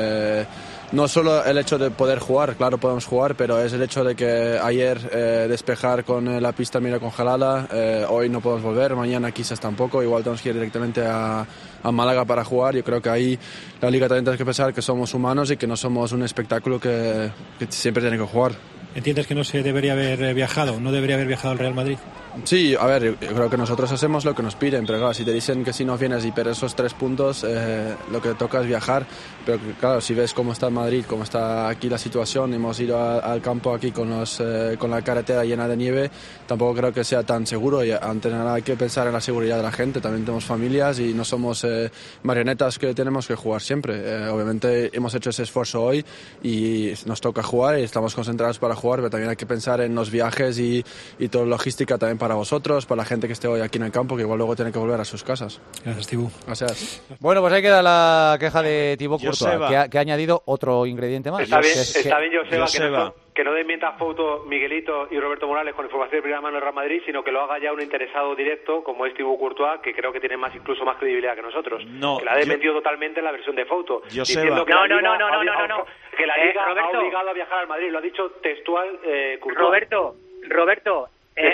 No solo el hecho de poder jugar, claro, podemos jugar, pero es el hecho de que ayer despejar con la pista medio congelada, hoy no podemos volver, mañana quizás tampoco, igual tenemos que ir directamente a Málaga para jugar. Yo creo que ahí la Liga también tiene que pensar que somos humanos y que no somos un espectáculo que siempre tiene que jugar. ¿Entiendes que no se debería haber viajado? ¿No debería haber viajado al Real Madrid? Sí, a ver, yo creo que nosotros hacemos lo que nos piden, pero claro, si te dicen que si no vienes y pierdes esos 3 puntos, lo que toca es viajar. Pero claro, si ves cómo está Madrid, cómo está aquí la situación, hemos ido al campo aquí con la carretera llena de nieve, tampoco creo que sea tan seguro. Y antes de nada hay que pensar en la seguridad de la gente, también tenemos familias y no somos marionetas que tenemos que jugar siempre. Obviamente hemos hecho ese esfuerzo hoy y nos toca jugar y estamos concentrados para jugar, pero también hay que pensar en los viajes y toda la logística también para para vosotros, para la gente que esté hoy aquí en el campo, que igual luego tiene que volver a sus casas. Gracias, Thibaut. Gracias. Bueno, pues ahí queda la queja de Thibaut Courtois, que ha añadido otro ingrediente más. Está bien, Joseba, que no desmienta foto Miguelito y Roberto Morales con información de primera mano del Real Madrid, sino que lo haga ya un interesado directo como es Thibaut Courtois, que creo que tiene incluso más credibilidad que nosotros. No, que la ha desmentido totalmente en la versión de foto. Diciendo que no. Que la Liga Roberto, ha obligado a viajar al Madrid, lo ha dicho textual Courtois. Roberto,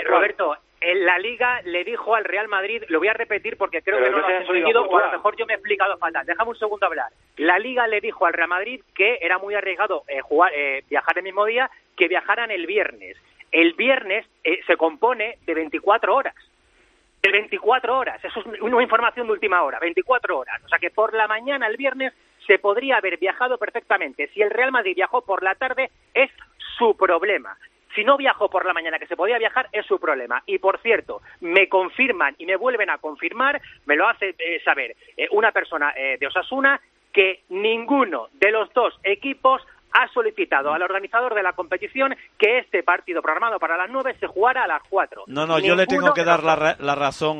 la Liga le dijo al Real Madrid, lo voy a repetir porque creo que no lo has entendido, o a lo mejor yo me he explicado fatal. Déjame un segundo hablar. La Liga le dijo al Real Madrid que era muy arriesgado viajar el mismo día, que viajaran el viernes. El viernes se compone de 24 horas. De 24 horas. Eso es una información de última hora. 24 horas. O sea que por la mañana, el viernes, se podría haber viajado perfectamente. Si el Real Madrid viajó por la tarde, es su problema. Si no viajó por la mañana, que se podía viajar, es su problema. Y, por cierto, me confirman y me vuelven a confirmar, me lo hace saber una persona de Osasuna, que ninguno de los dos equipos ha solicitado al organizador de la competición que este partido programado para las 9 se jugara a las 4. No, yo le tengo que dar la razón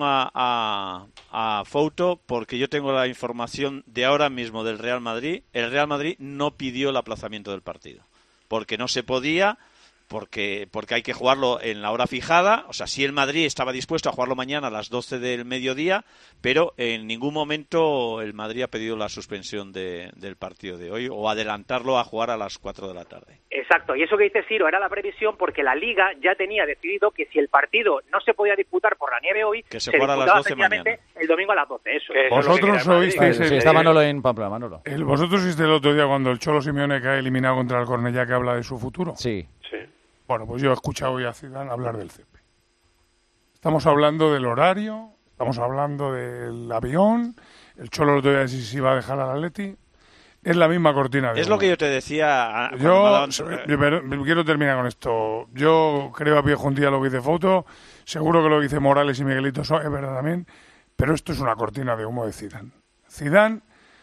a Fouto, porque yo tengo la información de ahora mismo del Real Madrid. El Real Madrid no pidió el aplazamiento del partido, porque no se podía, porque hay que jugarlo en la hora fijada. O sea, sí, el Madrid estaba dispuesto a jugarlo mañana a las 12 del mediodía, pero en ningún momento el Madrid ha pedido la suspensión del partido de hoy o adelantarlo a jugar a las 4 de la tarde. Exacto, y eso que dice Ciro era la previsión, porque la Liga ya tenía decidido que si el partido no se podía disputar por la nieve hoy, que se jugara a las 12 mañana. El domingo a las 12, eso. Vosotros oísteis... Sí, está Manolo en Pamplona, Manolo. ¿Vosotros oísteis el otro día cuando el Cholo Simeone que ha eliminado contra el Cornellá, que habla de su futuro? Sí. Bueno, pues yo he escuchado hoy a Zidane hablar del CP. Estamos hablando del horario, estamos hablando del avión, el Cholo el otro día si iba a dejar al Atleti. Es la misma cortina de Es lo que yo te decía. Yo quiero terminar con esto. Yo creo a pie juntilla lo que dice Fouto, seguro que lo que dice Morales y Miguelito es verdad también, pero esto es una cortina de humo de Zidane. Zidane,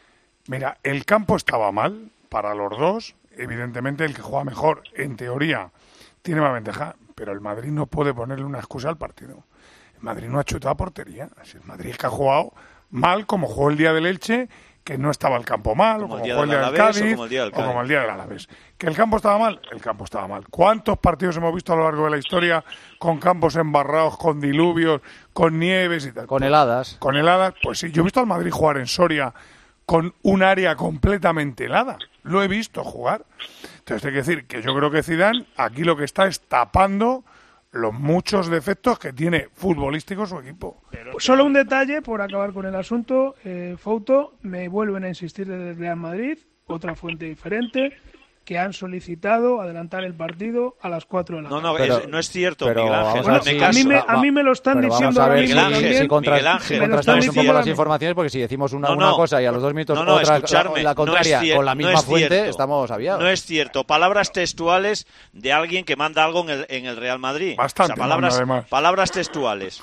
mira, el campo estaba mal para los dos, evidentemente el que juega mejor, en teoría, tiene más ventaja, pero el Madrid no puede ponerle una excusa al partido. El Madrid no ha chutado a portería. El Madrid es que ha jugado mal, como jugó el día del Elche, que no estaba el campo mal, como jugó el día del Cádiz, o como el día del Alavés. ¿Que el campo estaba mal? El campo estaba mal. ¿Cuántos partidos hemos visto a lo largo de la historia con campos embarrados, con diluvios, con nieves y tal? Con heladas. Con heladas, pues sí. Yo he visto al Madrid jugar en Soria con un área completamente helada. Lo he visto jugar. Entonces, hay que decir que yo creo que Zidane aquí lo que está es tapando los muchos defectos que tiene futbolístico su equipo. Solo un detalle, por acabar con el asunto. Fouto, me vuelven a insistir desde el Real Madrid, otra fuente diferente, que han solicitado adelantar el partido a las 4 de la tarde. No es cierto, pero Miguel Ángel. Bueno, a mí me lo están diciendo ahora mismo también. Si contrastamos un poco las informaciones, porque si decimos una cosa y a los 2 minutos otra, la contraria, con la misma fuente, estamos aviados. No es cierto. Palabras textuales de alguien que manda algo en el Real Madrid. Bastante, palabras textuales.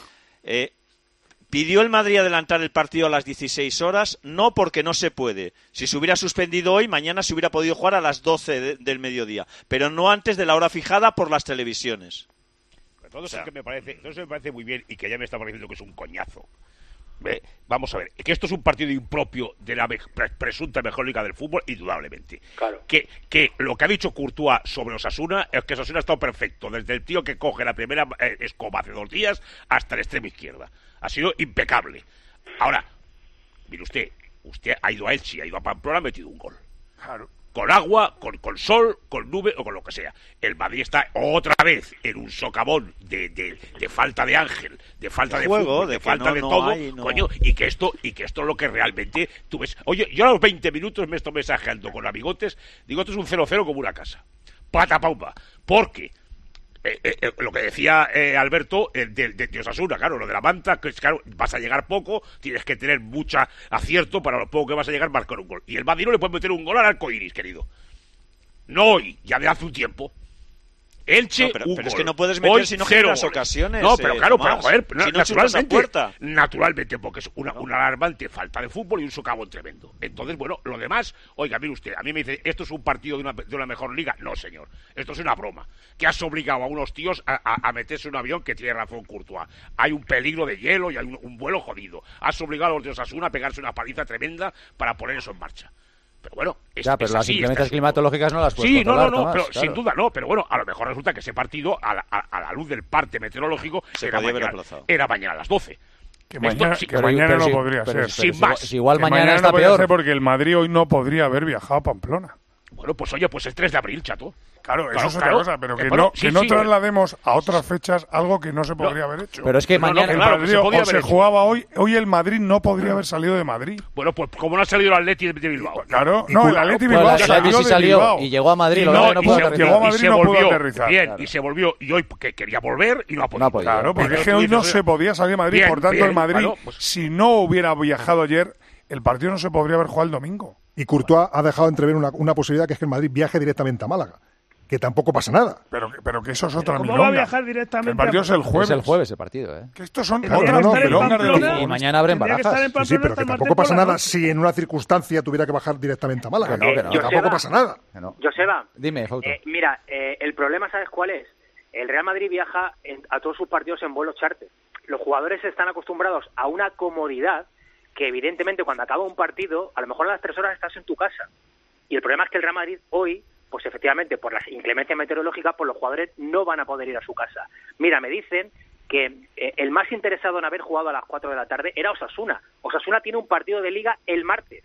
Pidió el Madrid adelantar el partido a las 16 horas, no porque no se puede. Si se hubiera suspendido hoy, mañana se hubiera podido jugar a las 12 del mediodía, pero no antes de la hora fijada por las televisiones. Todo eso me parece muy bien y que ya me está pareciendo que es un coñazo. Vamos a ver, que esto es un partido impropio de la presunta mejor liga del fútbol, indudablemente. Claro. Que lo que ha dicho Courtois sobre Osasuna es que Osasuna ha estado perfecto, desde el tío que coge la primera escoba hace 2 días hasta la extrema izquierda. Ha sido impecable. Ahora, mire usted ha ido a Elche, ha ido a Pamplona, ha metido un gol. Claro. Con agua, con sol, con nube o con lo que sea. El Madrid está otra vez en un socavón de falta de ángel, de falta de juego, fútbol, de falta de todo, coño, y que esto es lo que realmente tú ves. Oye, yo a los 20 minutos me estoy mensajeando con amigotes, digo, esto es un 0-0 como una casa. Pata paupa. Porque lo que decía Alberto de Osasuna, claro, lo de la manta, que claro, vas a llegar poco, tienes que tener mucho acierto para lo poco que vas a llegar marcar un gol. Y el Madrid no le puede meter un gol al arcoiris, querido. No hoy, ya de hace un tiempo. Elche, pero un es gol. que no puedes meter Hoy, si no 0 generas goles. ocasiones. No, pero claro, Tomás. pero joder, Si no chutas a puerta. naturalmente, porque es una alarmante falta de fútbol y un socavón tremendo. Entonces, bueno, lo demás, oiga, mire usted, a mí me dice, ¿esto es un partido de una mejor liga? No, señor, esto es una broma. Que has obligado a unos tíos a meterse en un avión, que tiene razón Courtois. Hay un peligro de hielo y hay un vuelo jodido. Has obligado a los de Osasuna a pegarse una paliza tremenda para poner eso en marcha. Pero bueno, pero las inclemencias climatológicas no las puedes Sí, controlar, no, Tomás, pero claro. sin duda no, pero bueno, a lo mejor resulta que ese partido, a la luz del parte meteorológico, era mañana a las 12. Que mañana no podría ser. Sin más. Si igual Que mañana está no podría peor. ser porque el Madrid hoy no podría haber viajado a Pamplona. Bueno, pues oye, pues el 3 de abril, chato. Claro, eso es otra claro. cosa, pero que Bueno, no sí, traslademos a otras fechas algo que no se podría haber hecho. Pero es que mañana... el claro, Madrid se podía o haber se hecho. jugaba hoy el Madrid no podría haber salido de Madrid. Bueno, pues como no ha salido el Atleti de Bilbao. Claro, no, el Atleti Bueno, Bilbao el Atleti sí de salió Bilbao. y llegó a Madrid, Y lo que no pudo aterrizar. llegó a Madrid y no pudo volvió, aterrizar. bien, Claro. y se volvió, y hoy que quería volver y no ha podido. No ha podido. Claro, porque Pero es que tú hoy no dices, se podía salir de Madrid, bien, por tanto bien, el Madrid, claro, pues- si no hubiera viajado ayer, el partido no se podría haber jugado el domingo. Y Courtois ha dejado entrever una posibilidad, que es que el Madrid viaje directamente a Málaga, que tampoco pasa nada. Pero que eso es otra ¿Cómo milonga. va a viajar directamente? El partido es el jueves. Es el jueves el partido, ¿eh? Que estos son Tendría que otras estar en milongas de los Pamplona. Y mañana abren Tendría que estar en Barajas. Sí, Pamplona pero hasta que el tampoco martes pasa por la nada noche. si en una circunstancia tuviera que bajar directamente a Málaga. Que no. Joseba, Tampoco pasa nada. Que no. Joseba, Dime, Fausto. mira, el problema, ¿sabes cuál es? El Real Madrid viaja a todos sus partidos en vuelos charter. Los jugadores están acostumbrados a una comodidad que, evidentemente, cuando acaba un partido, a lo mejor a las 3 horas estás en tu casa. Y el problema es que el Real Madrid hoy, pues efectivamente, por las inclemencias meteorológicas, pues los jugadores no van a poder ir a su casa. Mira, me dicen que el más interesado en haber jugado a las 4 de la tarde era Osasuna. Osasuna tiene un partido de Liga el martes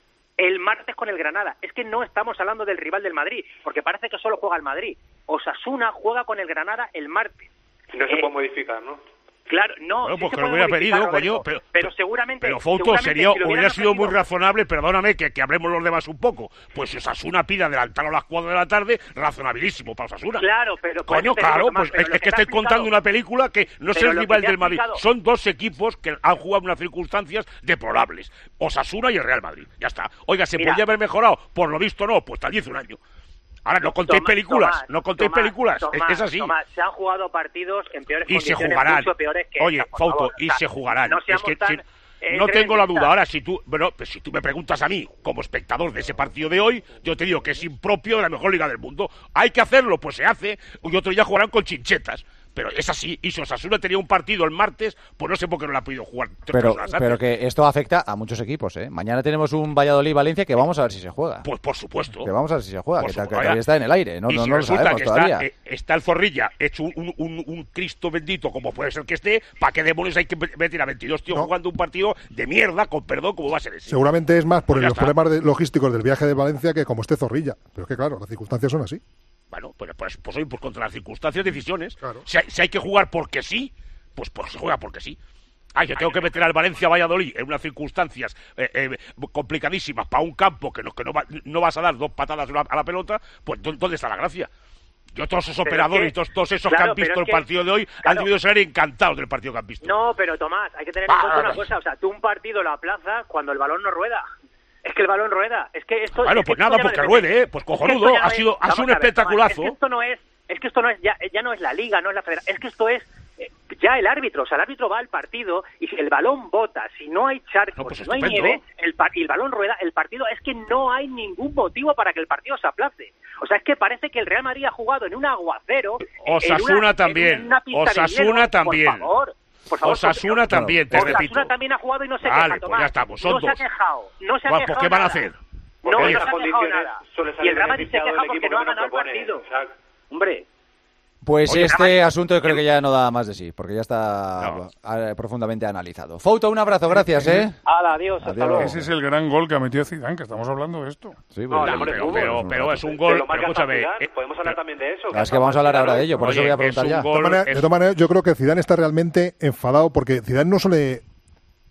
con el Granada. Es que no estamos hablando del rival del Madrid, porque parece que solo juega el Madrid. Osasuna juega con el Granada el martes. No se puede modificar, ¿no? Claro, no. Bueno, sí pues se que lo puede hubiera modificar, pedido, Roberto, coño, pero seguramente... Pero Fausto, seguramente si lo hubiera hubieran sido muy pedido- razonable, perdóname, que hablemos los demás un poco. Pues si Osasuna pide adelantarlo a las 4 de la tarde, razonabilísimo para Osasuna. Claro, pero... por Coño, eso te digo, claro, Tomás, pues pero es lo que te estoy ha explicado- contando una película que no es Pero el lo rival que te ha del Madrid. explicado- Son dos equipos que han jugado en unas circunstancias deplorables. Osasuna y el Real Madrid. Ya está. Oiga, ¿se Mira. podía haber mejorado? Por lo visto no, pues tal vez un año. Ahora, no contéis películas, no contéis películas, es que es así. Tomás, se han jugado partidos en peores Y se condiciones, jugarán. mucho peores que Oye, esta, por Fausto, favor. y O sea, se jugarán. No Es seamos que tan, no tengo la duda. trementistas. Ahora, si tú me preguntas a mí, como espectador de ese partido de hoy, yo te digo que es impropio de la mejor liga del mundo. ¿Hay que hacerlo? Pues se hace. Y otro día jugarán con chinchetas. Pero es así. Y si Osasuna tenía un partido el martes, pues no sé por qué no la ha podido jugar 3 personas antes. Pero que esto afecta a muchos equipos, ¿eh? Mañana tenemos un Valladolid-Valencia que vamos a ver si se juega. Pues por supuesto. Que vamos a ver si se juega, Por que supuesto, todavía está en el aire. No, y no, si no lo resulta sabemos que todavía. está el Zorrilla hecho un Cristo bendito, como puede ser que esté, ¿para qué demonios hay que meter a 22 tíos jugando un partido de mierda, con perdón, como va a ser ese? Seguramente es más por Pues ya los está. problemas logísticos del viaje de Valencia que como esté Zorrilla. Pero es que claro, las circunstancias son así. Bueno, pues hoy, pues contra las circunstancias, decisiones. Si hay que jugar porque sí, pues se juega porque sí. Yo tengo que meter al Valencia-Valladolid en unas circunstancias complicadísimas para un campo que no vas a dar 2 patadas a la pelota, pues ¿dónde está la gracia? Yo, todos esos operadores y todos esos que han visto el partido de hoy han debido ser encantados del partido que han visto. No, pero Tomás, hay que tener en cuenta una cosa. O sea, tú un partido lo aplazas cuando el balón no rueda. Es que el balón rueda. Es que esto... Bueno, es que pues esto nada, ya pues no que depende. ruede, pues cojonudo. Es que esto ya Ha no sido vamos un a ver, espectaculazo. Tomás, es que esto no es ya no es la Liga, no es la Federación. Es que esto es ya el árbitro. O sea, el árbitro va al partido y si el balón bota, si no hay charcos, si no hay estupendo. nieve, y el balón rueda, el partido... Es que no hay ningún motivo para que el partido se aplace. O sea, es que parece que el Real Madrid ha jugado en un aguacero... Osasuna también. En una pista de Osasuna hielo. también. Por favor, Osasuna también, te repito. Osasuna también ha jugado y no se Vale, queja, pues Tomás. ya estamos, son no se ha dos. quejado, no se ha Pues, quejado ¿qué van a nada. hacer? No, Porque no en se esas ha quejado condiciones nada. suele Y salir el Real Madrid se beneficiado queja el porque equipo no ha que menos ganado el propone. partido. Exacto. Hombre, Pues Oye, este además- asunto yo creo que ya no da más de sí, porque ya está profundamente analizado. Fausto, un abrazo, gracias, ¿eh? Hala, adiós, hasta luego. Ese es el gran gol que ha metido Zidane, que estamos hablando de esto. Sí, No, pero es un gol, Lo marca pero escúchame. Zidane, podemos hablar también de eso. Es que vamos a hablar ahora de ello, por eso voy a preguntar ya. De todas maneras, yo creo que Zidane está realmente enfadado porque Zidane no suele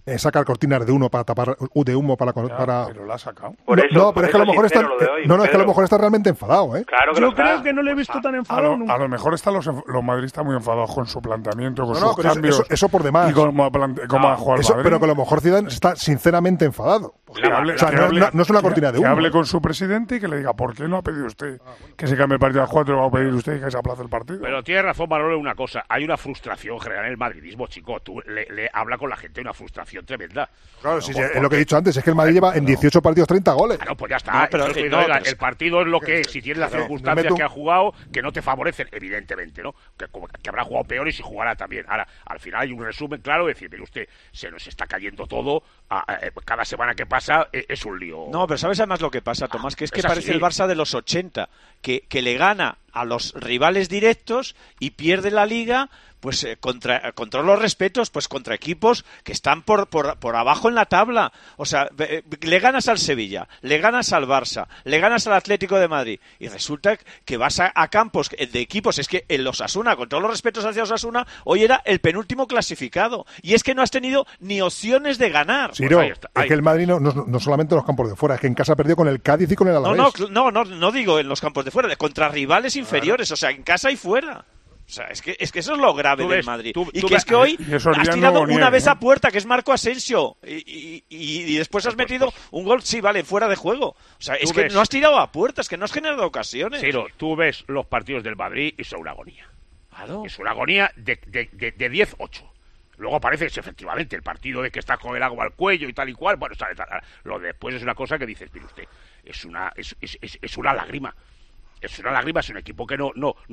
sacar cortinas de humo para tapar Pero la ha sacado. Pero es que a lo mejor está es que a lo mejor está realmente enfadado, ¿eh? Claro que yo creo que no le he visto tan enfadado nunca. A lo mejor están los madridistas muy enfadados con su planteamiento, con sus cambios. Eso por demás. Y cómo ha jugado el Madrid. Pero que a lo mejor Zidane está sinceramente enfadado. No es una cortina de humo. Que hable con su presidente y que le diga, ¿por qué no ha pedido usted que se cambie el partido a 4 o va a pedir usted que se aplace el partido? Pero tiene razón Manolo en una cosa, hay una frustración general en el madridismo, chico. Tú le habla con la gente, hay una frustración tremenda. Claro, sí, es lo que he dicho antes, es que el Madrid lleva en 18 partidos 30 goles. Claro, pues ya está. El partido es lo que es, si tienes las circunstancias que ha jugado, que no te favorecen, evidentemente, ¿no? Que habrá jugado peor y si jugará también. Ahora, al final hay un resumen claro, decir, mire usted, se nos está cayendo todo, cada semana que pasa es un lío. No, pero ¿sabes además lo que pasa, Tomás? Que es que parece el Barça de los 80, que le gana a los rivales directos y pierde la Liga pues contra los respetos, pues contra equipos que están por abajo en la tabla. O sea, le ganas al Sevilla, le ganas al Barça, le ganas al Atlético de Madrid y resulta que vas a campos de equipos. Es que el Osasuna, con todos los respetos hacia Osasuna, hoy era el penúltimo clasificado y es que no has tenido ni opciones de ganar. Ciro, pues es que el Madrid no solamente en los campos de fuera, es que en casa perdió con el Cádiz y con el Alavés. No digo en los campos de fuera, contra rivales inferiores, o sea, en casa y fuera. O sea, es que eso es lo grave del Madrid. Es que hoy has tirado una vez a puerta, que es Marco Asensio, y después has metido un gol, sí, vale, fuera de juego. O sea, es que no has tirado a puerta, es que no has generado ocasiones. Ciro, tú ves los partidos del Madrid y son una agonía. Claro. Es una agonía de 10-8. Luego aparece efectivamente el partido de que estás con el agua al cuello y tal y cual. Bueno, lo de después es una cosa que dices, mire usted, es una lágrima. Es una lágrima, es un equipo que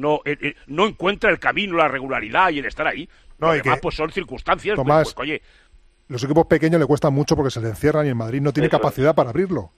no encuentra el camino, la regularidad y el estar ahí. Además, pues son circunstancias. Tomás, pues, oye, los equipos pequeños le cuestan mucho porque se le encierran y el Madrid no tiene capacidad para abrirlo.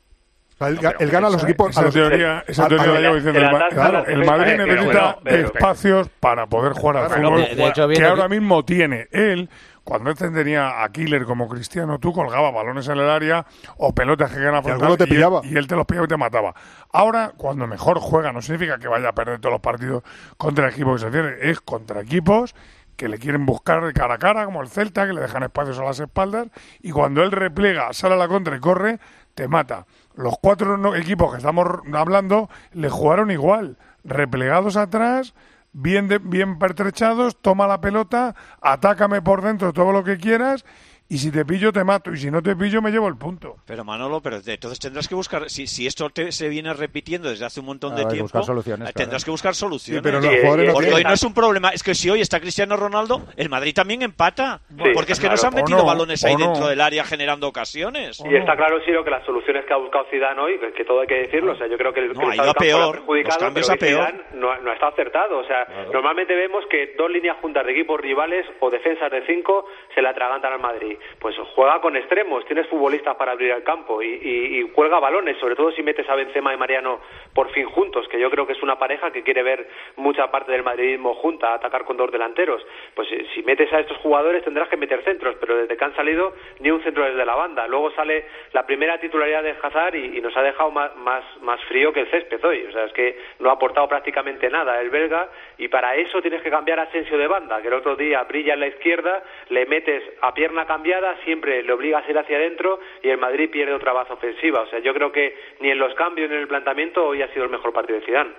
Él gana a los equipos. Esa teoría la llevo diciendo. El Madrid necesita espacios para poder jugar al fútbol que ahora mismo tiene él. Cuando él tenía a Killer como Cristiano, tú colgabas balones en el área o pelotas que quedan a frontal y él te los pillaba y te mataba. Ahora, cuando mejor juega, no significa que vaya a perder todos los partidos contra el equipo que se tiene, es contra equipos que le quieren buscar de cara a cara, como el Celta, que le dejan espacios a las espaldas, y cuando él replega, sale a la contra y corre, te mata. Los 4 equipos que estamos hablando le jugaron igual, replegados atrás, bien pertrechados, toma la pelota, atácame por dentro todo lo que quieras, y si te pillo te mato, y si no te pillo me llevo el punto. Pero Manolo, entonces tendrás que buscar, si esto se viene repitiendo desde hace un montón de tiempo, tendrás que buscar soluciones. Sí, pero porque hoy no es un problema, es que si hoy está Cristiano Ronaldo, el Madrid también empata, porque es que no se han metido balones ahí dentro del área generando ocasiones. Y está claro, Ciro, que las soluciones que ha buscado Zidane hoy, que todo hay que decirlo, o sea, yo creo que el ha ido a peor, perjudicado, pero Zidane no ha estado acertado, o sea, normalmente vemos que 2 líneas juntas de equipos rivales o defensas de 5 se le atragantan al Madrid. Pues juega con extremos, tienes futbolistas para abrir el campo y cuelga balones, sobre todo si metes a Benzema y Mariano por fin juntos, que yo creo que es una pareja que quiere ver mucha parte del madridismo junta, atacar con 2 delanteros. Pues si metes a estos jugadores tendrás que meter centros, pero desde que han salido ni un centro desde la banda. Luego sale la primera titularidad de Hazard y nos ha dejado más frío que el césped hoy, o sea, es que no ha aportado prácticamente nada el belga, y para eso tienes que cambiar a Asensio de banda, que el otro día brilla en la izquierda, le metes a pierna cambiada, siempre le obligas a ir hacia adentro y el Madrid pierde otra base ofensiva. O sea, yo creo que ni en los cambios ni en el planteamiento hoy ha sido el mejor partido de Zidane.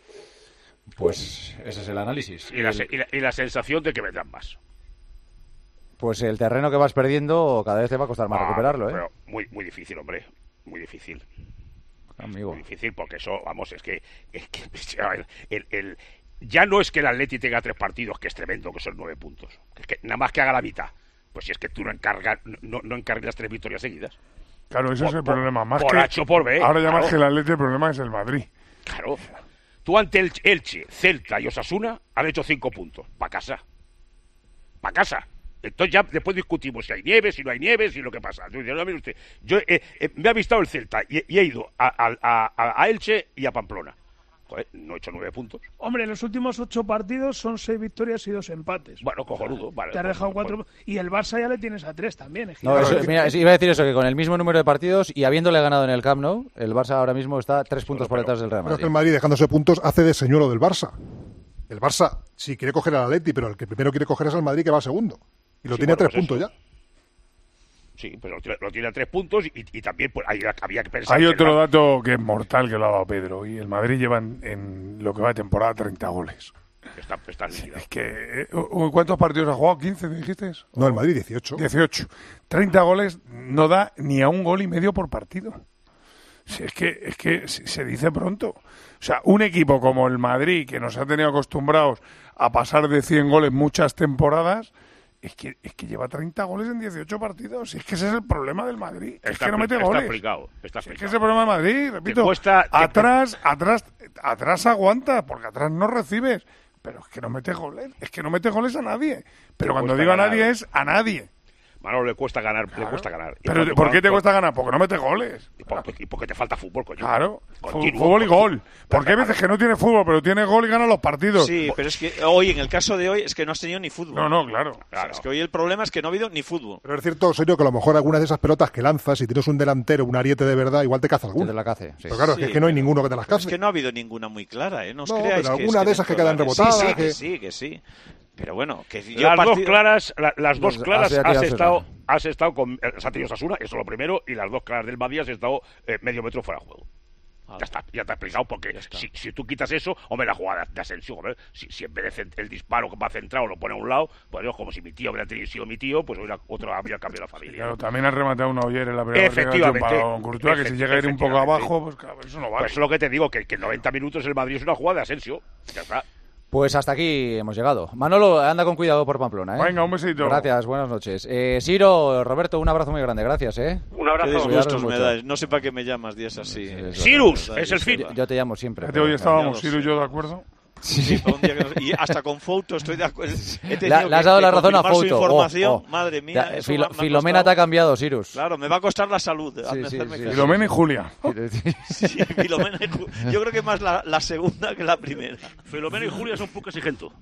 Pues ese es el análisis. Y la sensación de que vendrán más. Pues el terreno que vas perdiendo cada vez te va a costar más recuperarlo, ¿eh? Pero muy difícil, hombre. Muy difícil. Amigo. Muy difícil porque eso, vamos, es que ya no es que el Atleti tenga 3 partidos, que es tremendo, que son 9 puntos. Es que nada más que haga la mitad. Pues si es que tú no encargas 3 victorias seguidas. Claro, ese es el problema. Más por que H o por B. Ahora ya más que el Atleti, el problema es el Madrid. Claro. Tú ante el Elche, Celta y Osasuna han hecho 5 puntos. Para casa. Entonces ya después discutimos si hay nieve, si no hay nieve, si lo que pasa. Yo me ha avistado el Celta y he ido a Elche y a Pamplona. Joder, no he hecho 9 puntos. Hombre, los últimos 8 partidos son 6 victorias y 2 empates. Bueno, cojonudo. Vale, te has dejado 4. Y el Barça ya le tienes a 3 también. No, mira, iba a decir eso, que con el mismo número de partidos y habiéndole ganado en el Camp Nou, el Barça ahora mismo está 3 puntos por detrás del Real Madrid. Pero es que el Madrid, dejándose puntos, hace de señuelo del Barça. El Barça sí quiere coger al Atleti, pero el que primero quiere coger es al Madrid, que va segundo. Y lo tiene a 3 puntos ya. Sí, pues lo tiene a 3 puntos y también pues, había que pensar... Hay otro dato que es mortal que lo ha dado Pedro, y el Madrid lleva en lo que va de temporada 30 goles. Está liquidado. Es que, ¿cuántos partidos ha jugado? ¿15 me dijiste? No, el Madrid 18. 18. 30 goles no da ni a 1,5 goles por partido. Si es que se dice pronto. O sea, un equipo como el Madrid, que nos ha tenido acostumbrados a pasar de 100 goles muchas temporadas, es que lleva 30 goles en 18 partidos. Es que ese es el problema del Madrid. Es que no mete goles. Está explicado. Es que ese es el problema del Madrid, repito. Atrás aguanta, porque atrás no recibes. Pero es que no mete goles. Es que no mete goles a nadie. Pero cuando digo a nadie es a nadie. Manolo, le cuesta ganar, le cuesta ganar. ¿Pero por qué te cuesta ganar? Porque no mete goles. Y porque te falta fútbol, coño. Claro, fútbol y gol. Porque hay veces que no tiene fútbol, pero tiene gol y gana los partidos. Sí, pero es que hoy, en el caso de hoy, es que no has tenido ni fútbol. No, claro. O sea, es que hoy el problema es que no ha habido ni fútbol. Pero es cierto, serio, que a lo mejor algunas de esas pelotas que lanzas, si tienes un delantero, un ariete de verdad, igual te caza alguna. Que te la cace, sí. Pero claro, Sí, es que no hay ninguno que te las cace. Es que no ha habido ninguna muy clara, ¿eh? No os No, creáis pero que alguna de esas que quedan rebotadas. Que sí. Pero bueno, que las dos claras has estado con Santi y Osasuna, eso lo primero, y las dos claras del Madrid has estado medio metro fuera de juego. Ya está explicado, porque si tú quitas eso, hombre, la jugada de Asensio, hombre, si en vez de el disparo que va centrado lo pone a un lado, pues yo, como si mi tío hubiera sido mi tío, pues otro habría cambiado la familia. Claro, también has rematado una Oyer en la primera efectivamente, Courtois, que si llega a ir un poco abajo, pues claro, eso no vale. Pues es lo que te digo, que en 90 minutos el Madrid es una jugada de Asensio, ya está. Pues hasta aquí hemos llegado. Manolo, anda con cuidado por Pamplona, ¿eh? Venga, un besito. Gracias, buenas noches. Ciro, Roberto, un abrazo muy grande, gracias, ¿eh? Un abrazo. Qué disgustos me dais. No sé para qué me llamas, días así. Sirus, es el fin. Yo te llamo siempre. Hoy estábamos Ciro y yo de acuerdo. Sí. Y hasta con Fouto estoy de acuerdo. Le has dado la razón a Fouto. Información. Madre mía. Filomena te ha cambiado, Sirus. Claro, me va a costar la salud. Filomena y Julia. Sí, Filomena y Julia. Yo creo que más la segunda que la primera. Filomena y Julia son poco exigentes.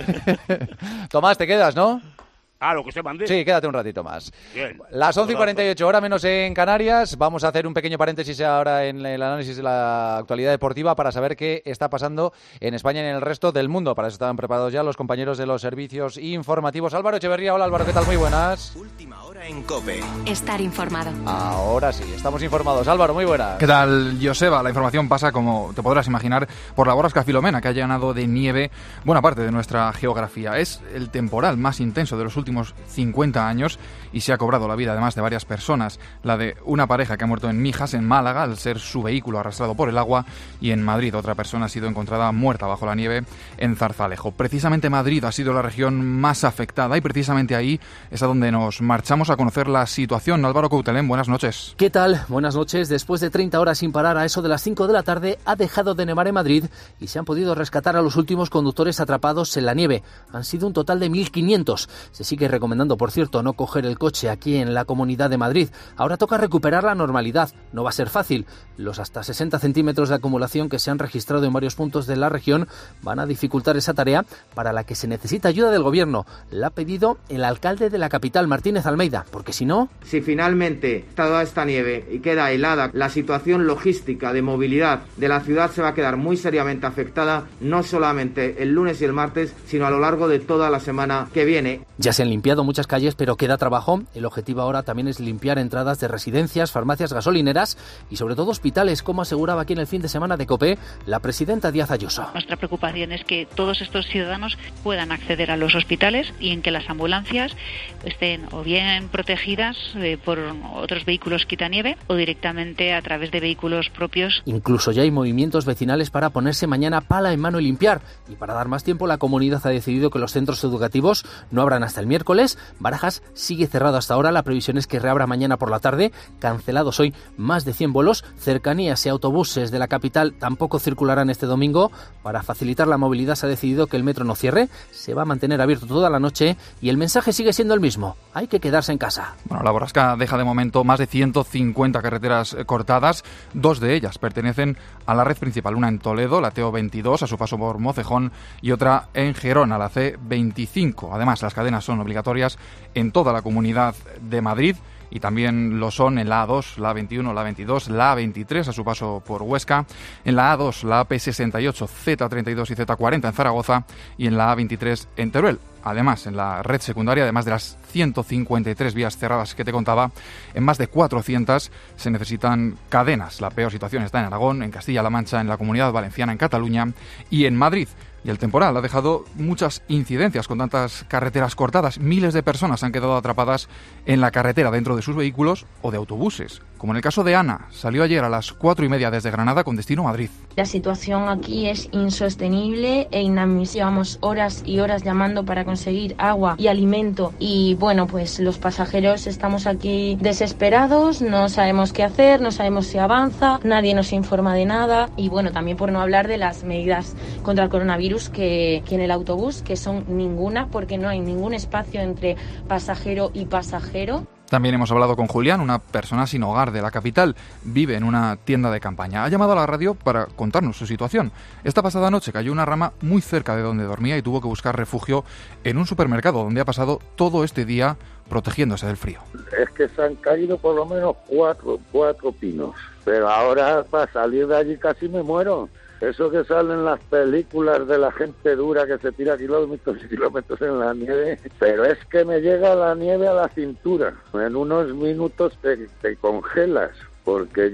Tomás, te quedas, ¿no? Lo que usted mande. Sí, quédate un ratito más. Bien. Las 11:48, hora menos en Canarias. Vamos a hacer un pequeño paréntesis ahora en el análisis de la actualidad deportiva para saber qué está pasando en España y en el resto del mundo. Para eso están preparados ya los compañeros de los servicios informativos. Álvaro Echeverría, hola Álvaro, ¿qué tal? Muy buenas. Última hora en COPE. Estar informado. Ahora sí, estamos informados. Álvaro, muy buenas. ¿Qué tal, Joseba? La información pasa, como te podrás imaginar, por la borrasca Filomena, que ha llenado de nieve buena parte de nuestra geografía. Es el temporal más intenso de los últimos 50 años y se ha cobrado la vida además de varias personas, la de una pareja que ha muerto en Mijas, en Málaga, al ser su vehículo arrastrado por el agua, y en Madrid otra persona ha sido encontrada muerta bajo la nieve en Zarzalejo. Precisamente Madrid ha sido la región más afectada y precisamente ahí es a donde nos marchamos a conocer la situación. Álvaro Coutelén, buenas noches. ¿Qué tal? Buenas noches. Después de 30 horas sin parar, a eso de las 5 de la tarde ha dejado de nevar en Madrid y se han podido rescatar a los últimos conductores atrapados en la nieve. Han sido un total de 1.500. Se sigue recomendando, por cierto, no coger el coche aquí en la Comunidad de Madrid. Ahora toca recuperar la normalidad. No va a ser fácil. Los hasta 60 centímetros de acumulación que se han registrado en varios puntos de la región van a dificultar esa tarea, para la que se necesita ayuda del Gobierno. La ha pedido el alcalde de la capital, Martínez Almeida, porque si no... Si finalmente toda esta nieve y queda helada, la situación logística de movilidad de la ciudad se va a quedar muy seriamente afectada, no solamente el lunes y el martes, sino a lo largo de toda la semana que viene. Ya se han limpiado muchas calles, pero queda trabajo. El objetivo ahora también es limpiar entradas de residencias, farmacias, gasolineras y sobre todo hospitales, como aseguraba aquí en el fin de semana de COPE la presidenta Díaz Ayuso. Nuestra preocupación es que todos estos ciudadanos puedan acceder a los hospitales y en que las ambulancias estén o bien protegidas por otros vehículos quitanieve o directamente a través de vehículos propios. Incluso ya hay movimientos vecinales para ponerse mañana pala en mano y limpiar. Y para dar más tiempo, la comunidad ha decidido que los centros educativos no abran hasta el miércoles. Barajas sigue cerrado hasta ahora. La previsión es que reabra mañana por la tarde. Cancelados hoy más de 100 vuelos. Cercanías y autobuses de la capital tampoco circularán este domingo. Para facilitar la movilidad se ha decidido que el metro no cierre. Se va a mantener abierto toda la noche y el mensaje sigue siendo el mismo. Hay que quedarse en casa. Bueno, la borrasca deja de momento más de 150 carreteras cortadas. 2 de ellas pertenecen a la red principal. Una en Toledo, la TO22, a su paso por Mocejón, y otra en Gerona, la C25. Además, las cadenas son obligatorias en toda la Comunidad de Madrid y también lo son en la A2, la A21, la A22, la A23 a su paso por Huesca, en la A2, la AP68, Z32 y Z40 en Zaragoza y en la A23 en Teruel. Además, en la red secundaria, además de las 153 vías cerradas que te contaba, en más de 400 se necesitan cadenas. La peor situación está en Aragón, en Castilla-La Mancha, en la Comunidad Valenciana, en Cataluña y en Madrid. Y el temporal ha dejado muchas incidencias con tantas carreteras cortadas. Miles de personas han quedado atrapadas en la carretera dentro de sus vehículos o de autobuses. Como en el caso de Ana, salió ayer a las 4:30 desde Granada con destino a Madrid. La situación aquí es insostenible e inadmisible. Llevamos horas y horas llamando para conseguir agua y alimento y bueno, pues los pasajeros estamos aquí desesperados, no sabemos qué hacer, no sabemos si avanza, nadie nos informa de nada y bueno, también por no hablar de las medidas contra el coronavirus que en el autobús, que son ninguna, porque no hay ningún espacio entre pasajero y pasajero. También hemos hablado con Julián, una persona sin hogar de la capital. Vive en una tienda de campaña. Ha llamado a la radio para contarnos su situación. Esta pasada noche cayó una rama muy cerca de donde dormía y tuvo que buscar refugio en un supermercado donde ha pasado todo este día protegiéndose del frío. Es que se han caído por lo menos cuatro pinos. Pero ahora para salir de allí casi me muero. Eso que sale en las películas de la gente dura que se tira kilómetros y kilómetros en la nieve, pero es que me llega la nieve a la cintura. En unos minutos te congelas, porque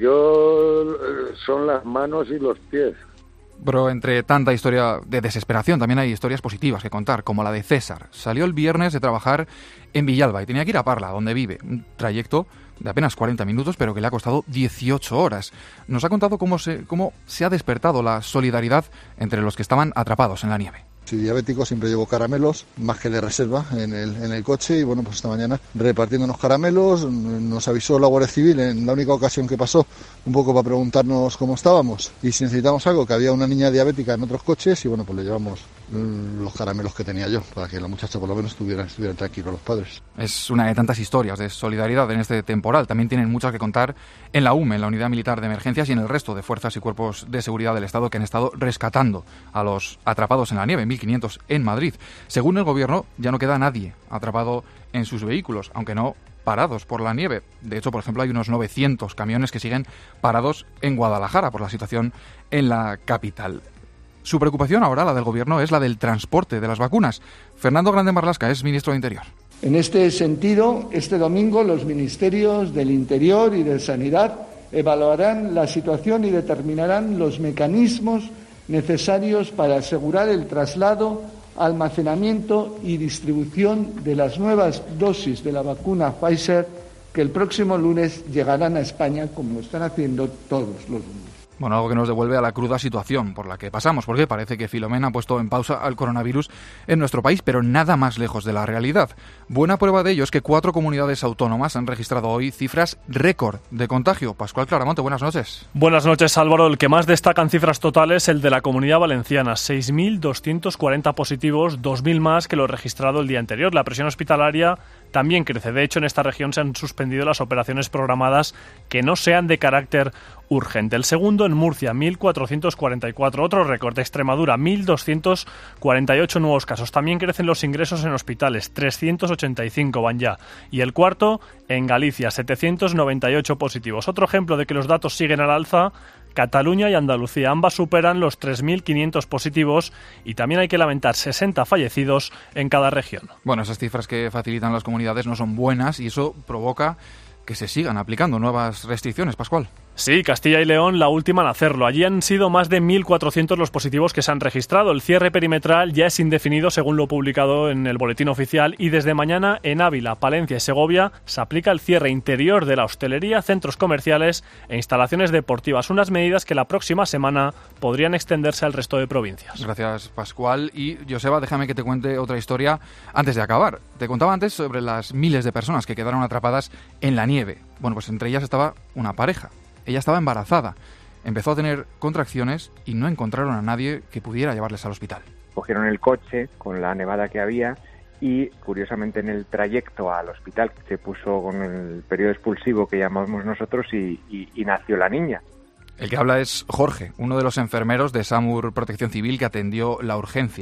son las manos y los pies. Pero entre tanta historia de desesperación también hay historias positivas que contar, como la de César. Salió el viernes de trabajar en Villalba y tenía que ir a Parla, donde vive, un trayecto de apenas 40 minutos, pero que le ha costado 18 horas. Nos ha contado cómo se ha despertado la solidaridad entre los que estaban atrapados en la nieve. Soy diabético, siempre llevo caramelos, más que de reserva en el coche y bueno, pues esta mañana repartiendo unos caramelos, nos avisó la Guardia Civil en la única ocasión que pasó, un poco para preguntarnos cómo estábamos y si necesitamos algo, que había una niña diabética en otros coches y bueno, pues le llevamos los caramelos que tenía yo, para que la muchacha por lo menos estuvieran tranquilos los padres. Es una de tantas historias de solidaridad en este temporal. También tienen muchas que contar en la UME, en la Unidad Militar de Emergencias y en el resto de fuerzas y cuerpos de seguridad del Estado que han estado rescatando a los atrapados en la nieve, 1.500 en Madrid. Según el Gobierno, ya no queda nadie atrapado en sus vehículos, aunque no parados por la nieve. De hecho, por ejemplo, hay unos 900 camiones que siguen parados en Guadalajara por la situación en la capital. Su preocupación ahora, la del Gobierno, es la del transporte de las vacunas. Fernando Grande Marlaska es ministro de Interior. En este sentido, este domingo los ministerios del Interior y de Sanidad evaluarán la situación y determinarán los mecanismos necesarios para asegurar el traslado, almacenamiento y distribución de las nuevas dosis de la vacuna Pfizer que el próximo lunes llegarán a España, como lo están haciendo todos los lunes. Bueno, algo que nos devuelve a la cruda situación por la que pasamos, porque parece que Filomena ha puesto en pausa al coronavirus en nuestro país, pero nada más lejos de la realidad. Buena prueba de ello es que 4 comunidades autónomas han registrado hoy cifras récord de contagio. Pascual Claramonte, buenas noches. Buenas noches, Álvaro. El que más destaca en cifras totales es el de la Comunidad Valenciana. 6.240 positivos, 2.000 más que lo registrado el día anterior. La presión hospitalaria también crece. De hecho, en esta región se han suspendido las operaciones programadas que no sean de carácter urgente. El segundo en Murcia, 1.444. Otro récord de Extremadura, 1.248 nuevos casos. También crecen los ingresos en hospitales, 385 van ya. Y el cuarto en Galicia, 798 positivos. Otro ejemplo de que los datos siguen al alza, Cataluña y Andalucía. Ambas superan los 3.500 positivos y también hay que lamentar 60 fallecidos en cada región. Bueno, esas cifras que facilitan las comunidades no son buenas y eso provoca que se sigan aplicando nuevas restricciones, Pascual. Sí, Castilla y León la última en hacerlo. Allí han sido más de 1.400 los positivos que se han registrado. El cierre perimetral ya es indefinido según lo publicado en el boletín oficial y desde mañana en Ávila, Palencia y Segovia se aplica el cierre interior de la hostelería, centros comerciales e instalaciones deportivas. Unas medidas que la próxima semana podrían extenderse al resto de provincias. Gracias, Pascual. Y Joseba, déjame que te cuente otra historia antes de acabar. Te contaba antes sobre las miles de personas que quedaron atrapadas en la nieve. Bueno, pues entre ellas estaba una pareja. Ella estaba embarazada, empezó a tener contracciones y no encontraron a nadie que pudiera llevarles al hospital. Cogieron el coche con la nevada que había y, curiosamente, en el trayecto al hospital se puso con el periodo expulsivo que llamamos nosotros y nació la niña. El que habla es Jorge, uno de los enfermeros de SAMUR Protección Civil que atendió la urgencia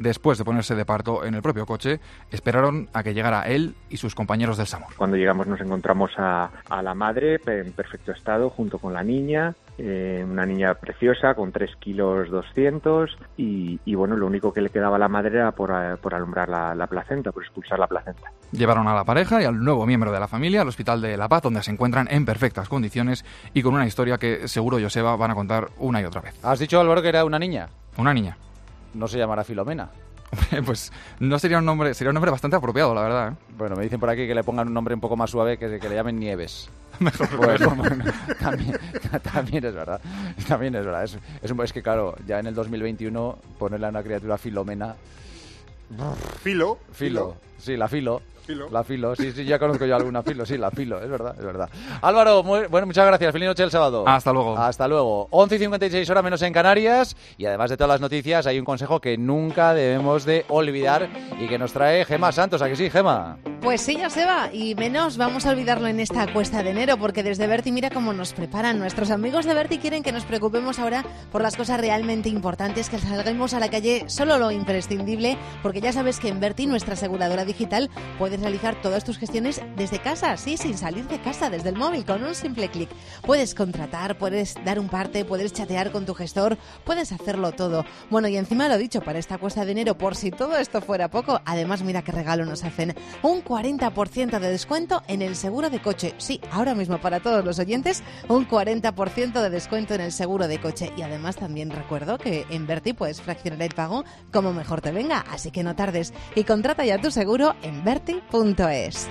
después de ponerse de parto en el propio coche, esperaron a que llegara él y sus compañeros del SAMUR. Cuando llegamos nos encontramos a la madre en perfecto estado junto con la niña, una niña preciosa con 3 kilos 200 y bueno, lo único que le quedaba a la madre era por alumbrar la placenta, por expulsar la placenta. Llevaron a la pareja y al nuevo miembro de la familia al Hospital de La Paz, donde se encuentran en perfectas condiciones y con una historia que seguro Joseba van a contar una y otra vez. ¿Has dicho, Álvaro, que era una niña? Una niña. ¿No se llamará Filomena? Pues no sería un nombre bastante apropiado, la verdad, ¿eh? Bueno, me dicen por aquí que le pongan un nombre un poco más suave, que le llamen Nieves. Mejor. Bueno, también es verdad. También es verdad. Es que claro, ya en el 2021 ponerle a una criatura Filomena... Filo. Sí, la Filo. La Filo, sí, ya conozco yo alguna Filo, sí, la Filo, es verdad. Álvaro, bueno, muchas gracias, feliz noche el sábado. Hasta luego. 11:56, hora menos en Canarias, y además de todas las noticias hay un consejo que nunca debemos de olvidar y que nos trae Gemma Santos, ¿a que sí, Gemma? Pues sí, Joseba, y menos vamos a olvidarlo en esta cuesta de enero, porque desde Berti mira cómo nos preparan. Nuestros amigos de Berti quieren que nos preocupemos ahora por las cosas realmente importantes, que salgamos a la calle solo lo imprescindible, porque ya sabes que en Berti, nuestra aseguradora digital, puedes realizar todas tus gestiones desde casa, sí, sin salir de casa, desde el móvil, con un simple clic. Puedes contratar, puedes dar un parte, puedes chatear con tu gestor, puedes hacerlo todo. Bueno, y encima lo dicho, para esta cuesta de enero, por si todo esto fuera poco, además mira qué regalo nos hacen. Un 40% de descuento en el seguro de coche. Sí, ahora mismo para todos los oyentes, un 40% de descuento en el seguro de coche. Y además también recuerdo que en Berti puedes fraccionar el pago como mejor te venga, así que no tardes y contrata ya tu seguro en berti.es.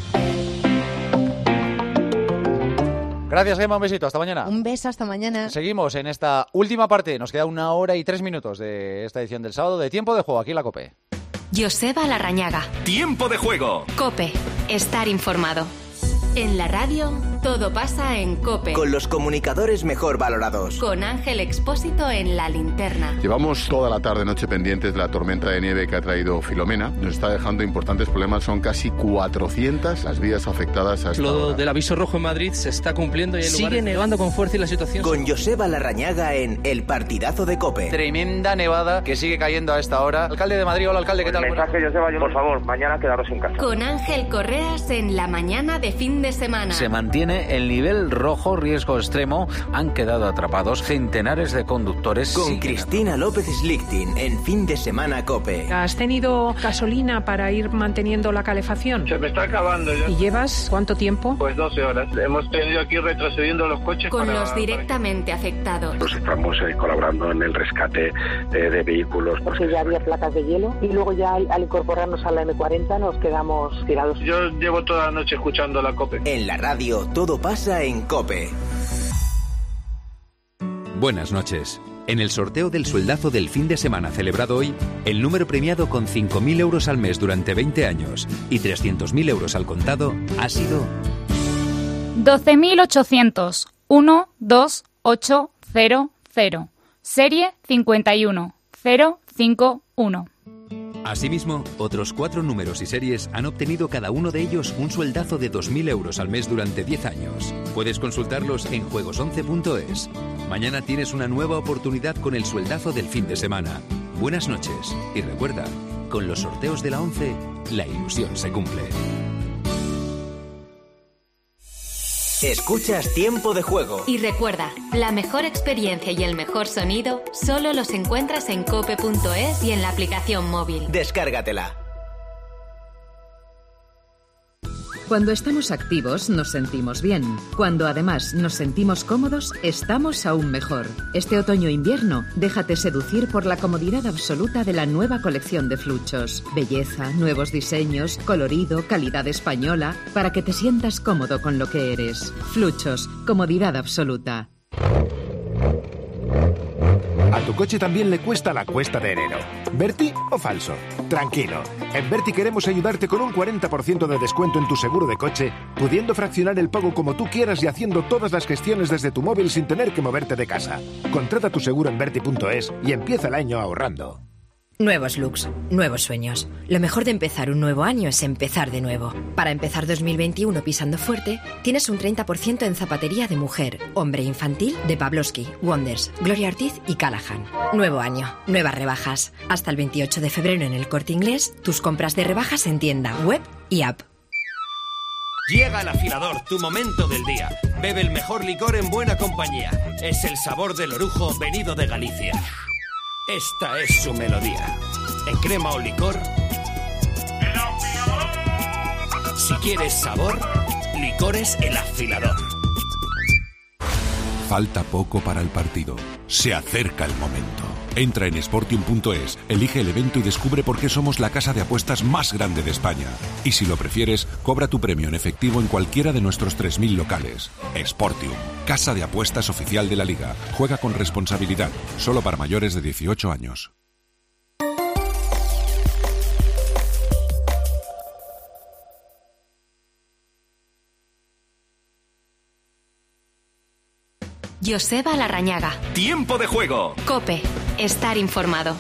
Gracias, Gemma, un besito, hasta mañana. Un beso, hasta mañana. Seguimos en esta última parte, nos queda 1 hora y 3 minutos de esta edición del sábado de Tiempo de Juego, aquí en la COPE. Joseba Larrañaga. Tiempo de Juego. COPE, estar informado. En la radio, todo pasa en COPE. Con los comunicadores mejor valorados. Con Ángel Expósito en la linterna. Llevamos toda la tarde-noche pendientes de la tormenta de nieve que ha traído Filomena. Nos está dejando importantes problemas. Son casi 400 las vías afectadas hasta Lo ahora. del aviso rojo en Madrid se está cumpliendo y hay Sigue nevando con fuerza y la situación... Con Joseba Larrañaga en El Partidazo de COPE. Tremenda nevada que sigue cayendo a esta hora. Alcalde de Madrid, hola alcalde, ¿qué tal? Mensaje, Joseba, por favor, mañana quedaros en casa. Con Ángel Correas en la mañana de fin de semana. Se mantiene el nivel rojo, riesgo extremo. Han quedado atrapados centenares de conductores. Con Cristina López Slichting en Fin de Semana COPE. ¿Has tenido gasolina para ir manteniendo la calefacción? Se me está acabando ya. ¿Y llevas cuánto tiempo? Pues 12 horas. Hemos tenido aquí retrocediendo los coches. Con los directamente afectados. Pues estamos colaborando en el rescate de vehículos. Porque ya había placas de hielo y luego ya al incorporarnos a la M40 nos quedamos tirados. Yo llevo toda la noche escuchando la COPE. En la radio todo pasa en COPE. Buenas noches. En el sorteo del sueldazo del fin de semana celebrado hoy, el número premiado con 5.000 euros al mes durante 20 años y 300.000 euros al contado ha sido 12.800 12800, serie 51051. Asimismo, otros 4 números y series han obtenido cada uno de ellos un sueldazo de 2.000 euros al mes durante 10 años. Puedes consultarlos en juegos11.es. Mañana tienes una nueva oportunidad con el sueldazo del fin de semana. Buenas noches y recuerda, con los sorteos de la 11, la ilusión se cumple. Escuchas Tiempo de Juego. Y recuerda, la mejor experiencia y el mejor sonido solo los encuentras en cope.es y en la aplicación móvil. Descárgatela. Cuando estamos activos nos sentimos bien. Cuando además nos sentimos cómodos, estamos aún mejor. Este otoño-invierno, déjate seducir por la comodidad absoluta de la nueva colección de Fluchos. Belleza, nuevos diseños, colorido, calidad española, para que te sientas cómodo con lo que eres. Fluchos, comodidad absoluta. A tu coche también le cuesta la cuesta de enero. ¿Berti o falso? Tranquilo. En Berti queremos ayudarte con un 40% de descuento en tu seguro de coche, pudiendo fraccionar el pago como tú quieras y haciendo todas las gestiones desde tu móvil sin tener que moverte de casa. Contrata tu seguro en Berti.es y empieza el año ahorrando. Nuevos looks, nuevos sueños. Lo mejor de empezar un nuevo año es empezar de nuevo. Para empezar 2021 pisando fuerte, tienes un 30% en zapatería de mujer, hombre e infantil de Pavlovsky, Wonders, Gloria Ortiz y Callahan. Nuevo año, nuevas rebajas. Hasta el 28 de febrero en El Corte Inglés, tus compras de rebajas en tienda, web y app. Llega el afilador, tu momento del día. Bebe el mejor licor en buena compañía. Es el sabor del orujo venido de Galicia. Esta es su melodía. En crema o licor. ¡El afilador! Si quieres sabor, licores El Afilador. Falta poco para el partido. Se acerca el momento. Entra en Sportium.es, elige el evento y descubre por qué somos la casa de apuestas más grande de España. Y si lo prefieres, cobra tu premio en efectivo en cualquiera de nuestros 3.000 locales. Sportium, casa de apuestas oficial de la Liga. Juega con responsabilidad, solo para mayores de 18 años. Joseba Larrañaga. Tiempo de juego. COPE. Estar informado.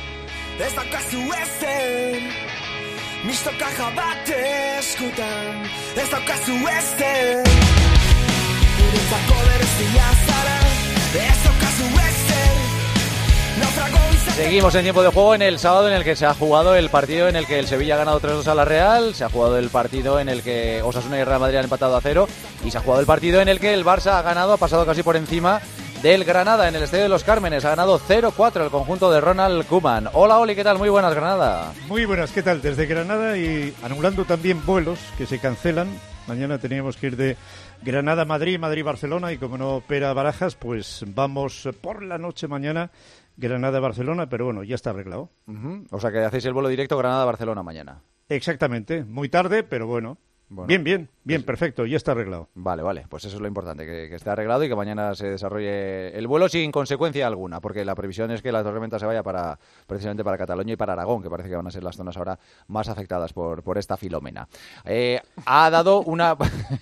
Seguimos en tiempo de juego en el sábado en el que se ha jugado el partido en el que el Sevilla ha ganado 3-2 a la Real, se ha jugado el partido en el que Osasuna y Real Madrid han empatado a 0 y se ha jugado el partido en el que el Barça ha ganado, ha pasado casi por encima del Granada en el Estadio de los Cármenes, ha ganado 0-4 el conjunto de Ronald Koeman. Hola Oli, ¿qué tal? Muy buenas, Granada. Muy buenas, ¿qué tal? Desde Granada y anulando también vuelos que se cancelan. Mañana teníamos que ir de Granada a Madrid, Madrid-Barcelona y como no opera Barajas, pues vamos por la noche mañana Granada-Barcelona, pero bueno, ya está arreglado. O sea que hacéis el vuelo directo Granada-Barcelona mañana. Exactamente, muy tarde, pero bueno. Bien, perfecto, ya está arreglado. Vale, pues eso es lo importante, que esté arreglado y que mañana se desarrolle el vuelo sin consecuencia alguna, porque la previsión es que la tormenta se vaya precisamente para Cataluña y para Aragón, que parece que van a ser las zonas ahora más afectadas por esta Filomena. Ha dado una...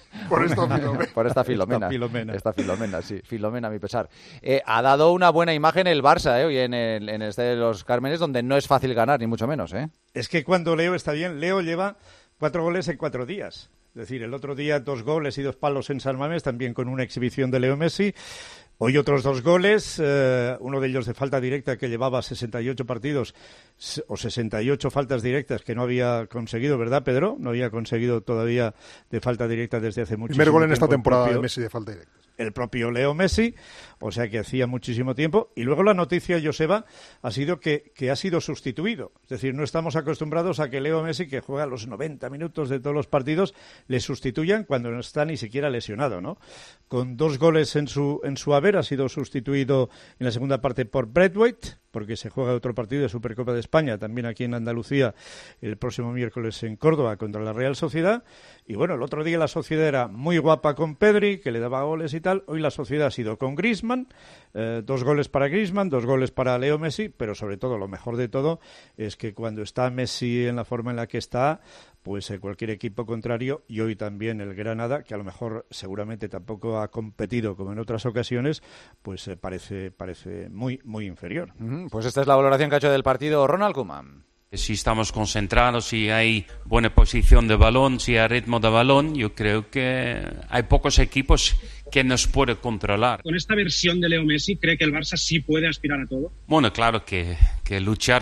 por esta Filomena. Esta Filomena, sí, Filomena a mi pesar. Ha dado una buena imagen el Barça hoy en el Estadio de los Cármenes, donde no es fácil ganar, ni mucho menos. Es que cuando Leo está bien, Leo lleva 4 goles en 4 días. Es decir, el otro día 2 goles y 2 palos en San Mamés, también con una exhibición de Leo Messi. Hoy otros 2 goles, uno de ellos de falta directa que llevaba 68 partidos o 68 faltas directas que no había conseguido, ¿verdad, Pedro? No había conseguido todavía de falta directa desde hace mucho tiempo. Primer gol en esta temporada de Messi de falta directa. El propio Leo Messi, o sea que hacía muchísimo tiempo. Y luego la noticia, Joseba, ha sido que ha sido sustituido. Es decir, no estamos acostumbrados a que Leo Messi, que juega los 90 minutos de todos los partidos, le sustituyan cuando no está ni siquiera lesionado, ¿no? Con 2 goles en su haber, ha sido sustituido en la segunda parte por Braithwaite, porque se juega otro partido de Supercopa de España, también aquí en Andalucía, el próximo miércoles en Córdoba contra la Real Sociedad. Y bueno, el otro día la Sociedad era muy guapa con Pedri, que le daba goles y tal. Hoy la Sociedad ha sido con Griezmann, 2 goles para Griezmann, 2 goles para Leo Messi, pero sobre todo, lo mejor de todo, es que cuando está Messi en la forma en la que está, pues cualquier equipo contrario, y hoy también el Granada, que a lo mejor seguramente tampoco ha competido como en otras ocasiones, pues parece muy, muy inferior. Pues esta es la valoración que ha hecho del partido Ronald Koeman. Si estamos concentrados, si hay buena posición de balón, si hay ritmo de balón, yo creo que hay pocos equipos que nos pueden controlar. ¿Con esta versión de Leo Messi cree que el Barça sí puede aspirar a todo? Bueno, claro que luchar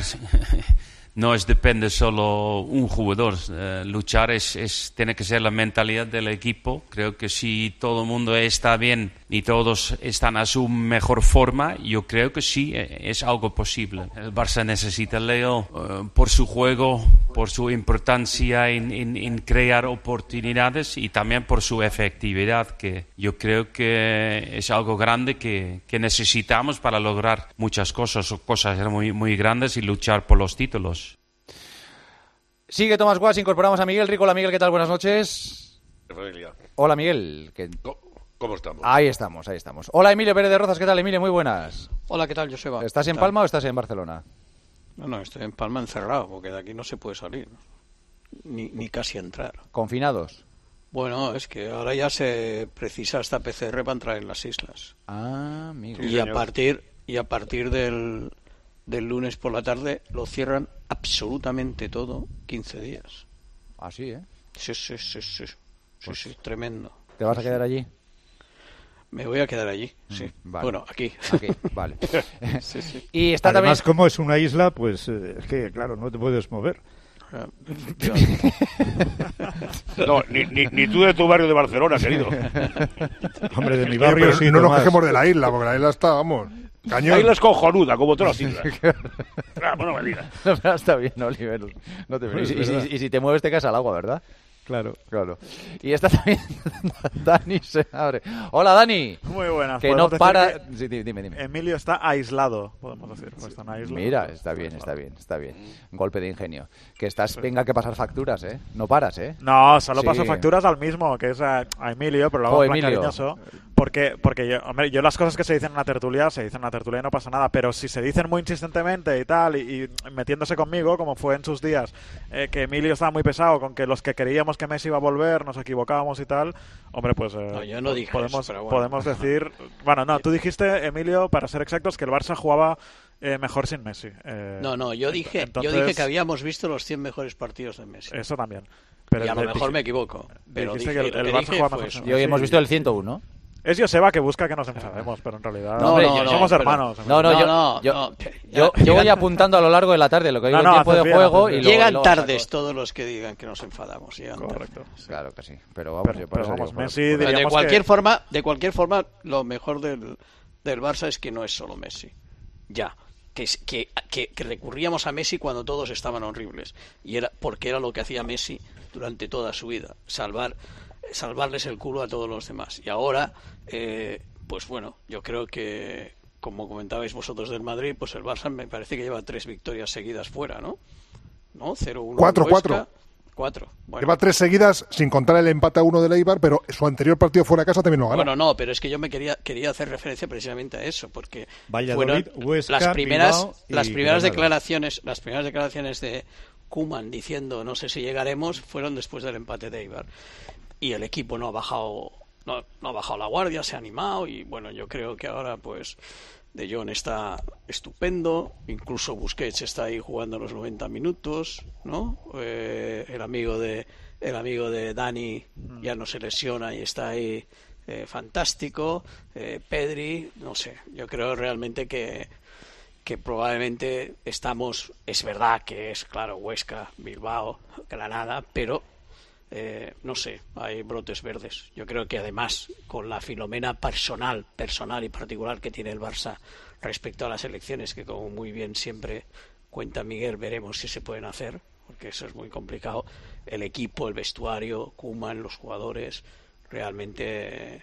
no depende solo un jugador. Luchar tiene que ser la mentalidad del equipo. Creo que si todo el mundo está bien y todos están a su mejor forma, yo creo que sí, es algo posible. El Barça necesita a Leo por su juego, por su importancia en crear oportunidades y también por su efectividad, que yo creo que es algo grande que necesitamos para lograr muchas cosas muy, muy grandes y luchar por los títulos. Sigue Tomás Guas, incorporamos a Miguel Rico. Hola Miguel, ¿qué tal? Buenas noches. Hola Miguel. ¿Cómo estamos? Ahí estamos. Hola Emilio Pérez de Rozas, ¿qué tal Emilio? Muy buenas. Hola, ¿qué tal, Joseba? ¿Estás en Palma o estás en Barcelona? No, estoy en Palma encerrado, porque de aquí no se puede salir, ni casi entrar. ¿Confinados? Bueno, es que ahora ya se precisa esta PCR para entrar en las islas. Ah, amigo. Y a partir del del lunes por la tarde lo cierran absolutamente todo 15 días. Así, ¿eh? Sí, pues sí, tremendo. ¿Te vas a quedar allí? Me voy a quedar allí, sí. Vale. Bueno, aquí. Vale. Sí. Y está además, también... como es una isla, pues es que, claro, no te puedes mover. No, ni tú de tu barrio de Barcelona, querido. Hombre, de mi barrio pero sí. no nos quejemos de la isla, porque la isla está, vamos, cañón. La isla es cojonuda, como todas las islas. Bueno, me digas. No, está bien, Oliver. No te... y si te mueves te caes al agua, ¿verdad? Claro. Y está también Dani se abre. Hola, Dani. Muy buenas. Que no para... Sí, dime. Emilio está aislado, podemos decir. Pues está en una isla. Mira, está bien. Un golpe de ingenio. Que estás... Venga, que pasar facturas, ¿eh? No paras, ¿eh? No, solo paso facturas al mismo, que es a Emilio, pero lo hago en plan cariñoso. Porque yo las cosas que se dicen en una tertulia, y no pasa nada. Pero si se dicen muy insistentemente y tal, y metiéndose conmigo, como fue en sus días, que Emilio estaba muy pesado con que los que queríamos que Messi iba a volver, nos equivocábamos y tal, hombre, pues no, yo no dije podemos, eso, pero bueno. Podemos decir... Bueno, no, tú dijiste, Emilio, para ser exactos, que el Barça jugaba mejor sin Messi. No, yo dije que habíamos visto los 100 mejores partidos de Messi. Eso también. Pero y a lo mejor me equivoco. Pero dijiste que el Barça jugaba mejor sin Messi. Y hoy hemos visto el 101. Es Joseba que busca que nos enfademos, pero en realidad somos hermanos. Yo voy apuntando a lo largo de la tarde lo que digo en tiempo de juego. Y llegan tardes todos los que digan que nos enfadamos. Correcto. Claro que sí. Pero vamos, Messi, de cualquier forma, lo mejor del Barça es que no es solo Messi. Ya. Que recurríamos a Messi cuando todos estaban horribles. Y porque era lo que hacía Messi durante toda su vida. Salvarles el culo a todos los demás. Y ahora, pues bueno, yo creo que, como comentabais vosotros del Madrid, pues el Barça me parece que lleva 3 victorias seguidas fuera, ¿no? 0-1. 4. Bueno. Lleva 3 seguidas, sin contar el empate a 1 del Eibar, pero su anterior partido fuera de casa también lo ganó. Bueno, no, pero es que yo me quería hacer referencia precisamente a eso, porque Valladolid, Huesca, las primeras Granada. declaraciones de Koeman diciendo no sé si llegaremos fueron después del empate de Eibar. Y el equipo no ha bajado la guardia, se ha animado y bueno, yo creo que ahora pues De Jong está estupendo, incluso Busquets está ahí jugando los 90 minutos, ¿no? El amigo de Dani ya no se lesiona y está ahí fantástico. Pedri, no sé, yo creo realmente que probablemente estamos, es verdad que es claro Huesca, Bilbao, Granada, pero no sé, hay brotes verdes. Yo creo que además con la filomena personal y particular que tiene el Barça respecto a las elecciones, que como muy bien siempre cuenta Miguel, veremos si se pueden hacer, porque eso es muy complicado. El equipo, el vestuario, Koeman, los jugadores, realmente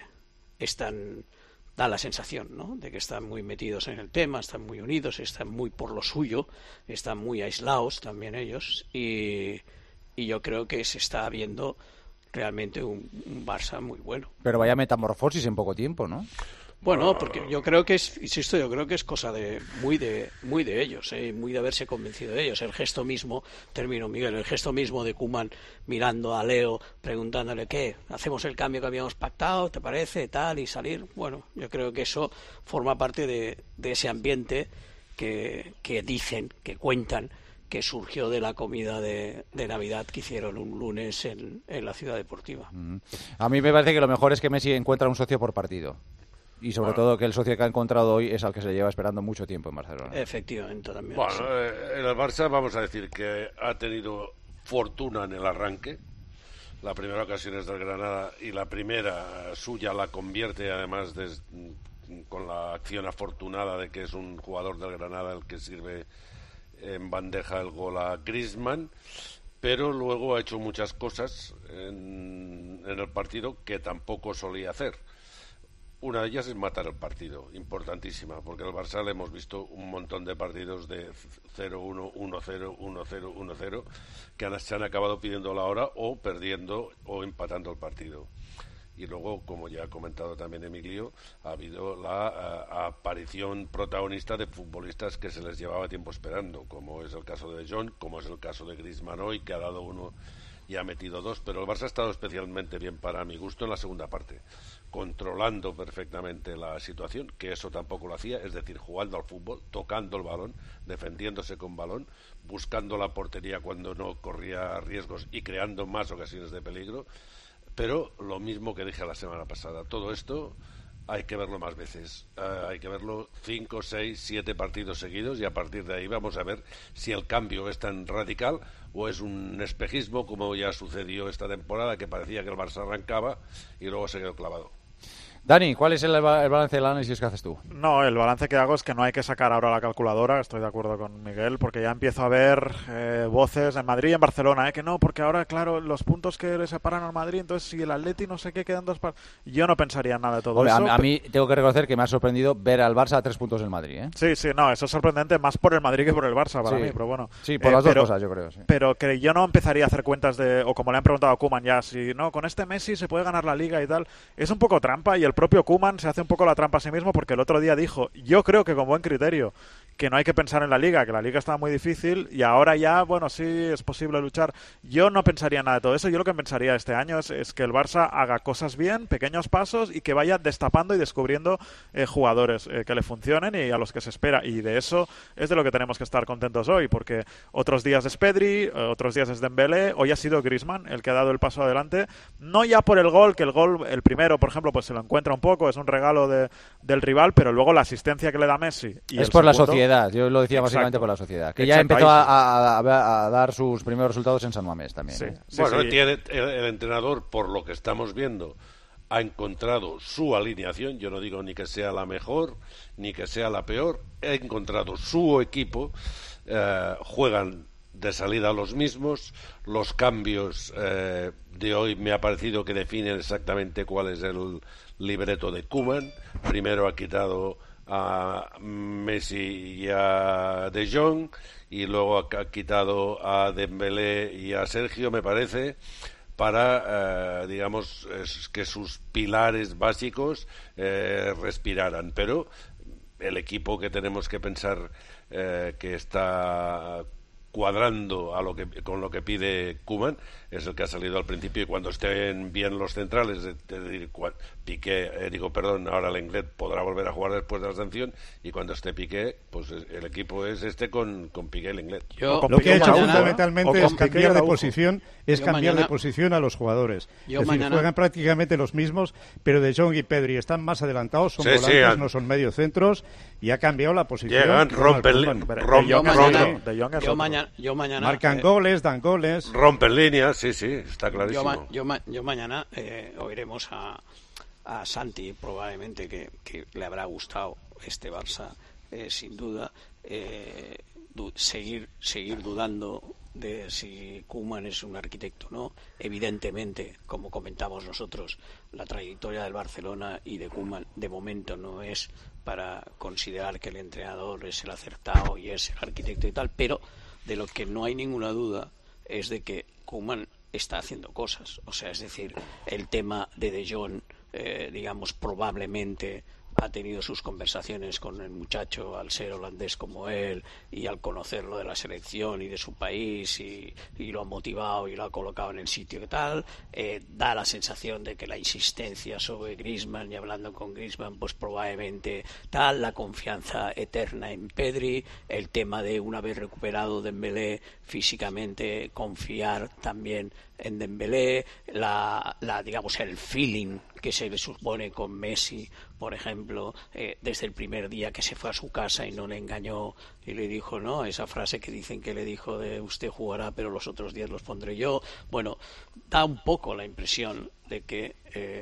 da la sensación, ¿no?, de que están muy metidos en el tema, están muy unidos, están muy por lo suyo, están muy aislados también ellos y yo creo que se está viendo realmente un Barça muy bueno. Pero vaya metamorfosis en poco tiempo, ¿no? Bueno, porque yo creo que es cosa muy de ellos, muy de haberse convencido de ellos. El gesto mismo, el gesto mismo de Koeman mirando a Leo, preguntándole ¿qué? ¿Hacemos el cambio que habíamos pactado? ¿Te parece? Tal, y salir. Bueno, yo creo que eso forma parte de ese ambiente que dicen, que cuentan, que surgió de la comida de Navidad que hicieron un lunes en la Ciudad Deportiva. A mí me parece que lo mejor es que Messi encuentra un socio por partido. Y sobre todo que el socio que ha encontrado hoy es al que se le lleva esperando mucho tiempo en Barcelona. Efectivamente, también. Bueno, sí. En el Barça vamos a decir que ha tenido fortuna en el arranque. La primera ocasión es del Granada y la primera suya la convierte además con la acción afortunada de que es un jugador del Granada el que sirve en bandeja el gol a Griezmann, pero luego ha hecho muchas cosas en el partido que tampoco solía hacer. Una de ellas es matar el partido, importantísima, porque al Barça le hemos visto un montón de partidos de 0-1, 1-0, 1-0, 1-0, que se han acabado pidiendo la hora o perdiendo o empatando el partido. Y luego, como ya ha comentado también Emilio, ha habido la aparición protagonista de futbolistas que se les llevaba tiempo esperando, como es el caso de De Jong, como es el caso de Griezmann hoy, que ha dado uno y ha metido 2, pero el Barça ha estado especialmente bien para mi gusto en la segunda parte, controlando perfectamente la situación, que eso tampoco lo hacía, es decir, jugando al fútbol, tocando el balón, defendiéndose con balón, buscando la portería cuando no corría riesgos y creando más ocasiones de peligro. Pero lo mismo que dije la semana pasada, todo esto hay que verlo más veces, hay que verlo 5, 6, 7 partidos seguidos, y a partir de ahí vamos a ver si el cambio es tan radical o es un espejismo, como ya sucedió esta temporada, que parecía que el Barça arrancaba y luego se quedó clavado. Dani, ¿cuál es el balance del análisis que haces tú? No, el balance que hago es que no hay que sacar ahora la calculadora, estoy de acuerdo con Miguel, porque ya empiezo a ver voces en Madrid y en Barcelona, que no, porque ahora, claro, los puntos que le separan al Madrid, entonces si el Atleti no sé qué quedan 2 partidos. Yo no pensaría en nada de todo eso. A mí tengo que reconocer que me ha sorprendido ver al Barça a 3 puntos del Madrid, ¿eh? Sí, no, eso es sorprendente más por el Madrid que por el Barça para mí, pero bueno. Sí, por las dos cosas, yo creo. Sí. Pero que yo no empezaría a hacer cuentas o como le han preguntado a Koeman ya, si no, con este Messi se puede ganar la Liga y tal. Es un poco trampa, y el propio Koeman se hace un poco la trampa a sí mismo, porque el otro día dijo, yo creo que con buen criterio, que no hay que pensar en la Liga, que la Liga estaba muy difícil y ahora ya, bueno, sí es posible luchar. Yo no pensaría nada de todo eso. Yo lo que pensaría este año es que el Barça haga cosas bien, pequeños pasos, y que vaya destapando y descubriendo jugadores que le funcionen y a los que se espera, y de eso es de lo que tenemos que estar contentos hoy, porque otros días es Pedri, otros días es Dembélé, hoy ha sido Griezmann el que ha dado el paso adelante, no ya por el gol, que el gol, el primero, por ejemplo, pues se lo encuentra un poco, es un regalo del rival, pero luego la asistencia que le da Messi y es por la sociedad, yo lo decía básicamente por la sociedad, que ya empezó a dar sus primeros resultados en San Mamés también. Bueno, tiene el entrenador, por lo que estamos viendo, ha encontrado su alineación. Yo no digo ni que sea la mejor ni que sea la peor, ha encontrado su equipo, juegan de salida los mismos, los cambios de hoy me ha parecido que definen exactamente cuál es el libreto de Koeman. Primero ha quitado a Messi y a De Jong, y luego ha quitado a Dembélé y a Sergio, me parece, para, digamos, que sus pilares básicos respiraran. Pero el equipo que tenemos que pensar que está cuadrando con lo que pide Koeman es el que ha salido al principio, y cuando estén bien los centrales, Piqué, ahora el inglés podrá volver a jugar después de la sanción, y cuando esté Piqué, pues el equipo es con Piqué el inglés. Lo que ha hecho fundamentalmente es cambiar de posición, de posición a los jugadores. Juegan prácticamente los mismos, pero De Jong y Pedri están más adelantados, son volantes, no son mediocentros, y ha cambiado la posición. Llegan, mañana marcan goles, dan goles, rompen líneas. Sí, está clarísimo. Yo mañana oiremos a Santi, probablemente que le habrá gustado este Barça, sin duda, seguir dudando de si Koeman es un arquitecto o no. Evidentemente, como comentamos nosotros, la trayectoria del Barcelona y de Koeman de momento no es para considerar que el entrenador es el acertado y es el arquitecto y tal, pero de lo que no hay ninguna duda es de que Koeman está haciendo cosas. O sea, es decir, el tema de Jong, digamos, probablemente ha tenido sus conversaciones con el muchacho al ser holandés como él y al conocerlo de la selección y de su país, y lo ha motivado y lo ha colocado en el sitio que tal. Da la sensación de que la insistencia sobre Griezmann y hablando con Griezmann, pues probablemente tal, la confianza eterna en Pedri, el tema de una vez recuperado Dembélé físicamente, confiar también en Dembélé, digamos, el feeling que se le supone con Messi, por ejemplo, desde el primer día que se fue a su casa y no le engañó y le dijo, no, esa frase que dicen que le dijo de usted jugará pero los otros días los pondré yo. Bueno, da un poco la impresión de que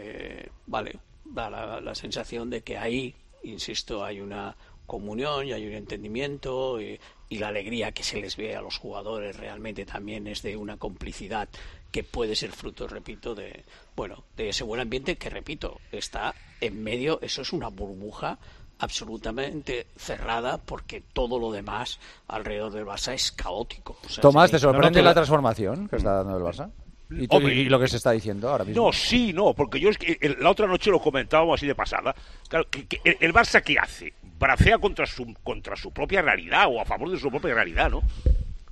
da la sensación de que ahí, insisto, hay una comunión y hay un entendimiento, y la alegría que se les ve a los jugadores realmente también es de una complicidad que puede ser fruto, repito, de ese buen ambiente que, repito, está en medio. Eso es una burbuja absolutamente cerrada, porque todo lo demás alrededor del Barça es caótico. O sea, Tomás, ¿te sorprende la transformación que está dando el Barça? ¿Y lo que se está diciendo ahora mismo? No, porque yo es que la otra noche lo comentábamos así de pasada. Claro, que el Barça, ¿qué hace? Bracea contra su propia realidad, o a favor de su propia realidad, ¿no?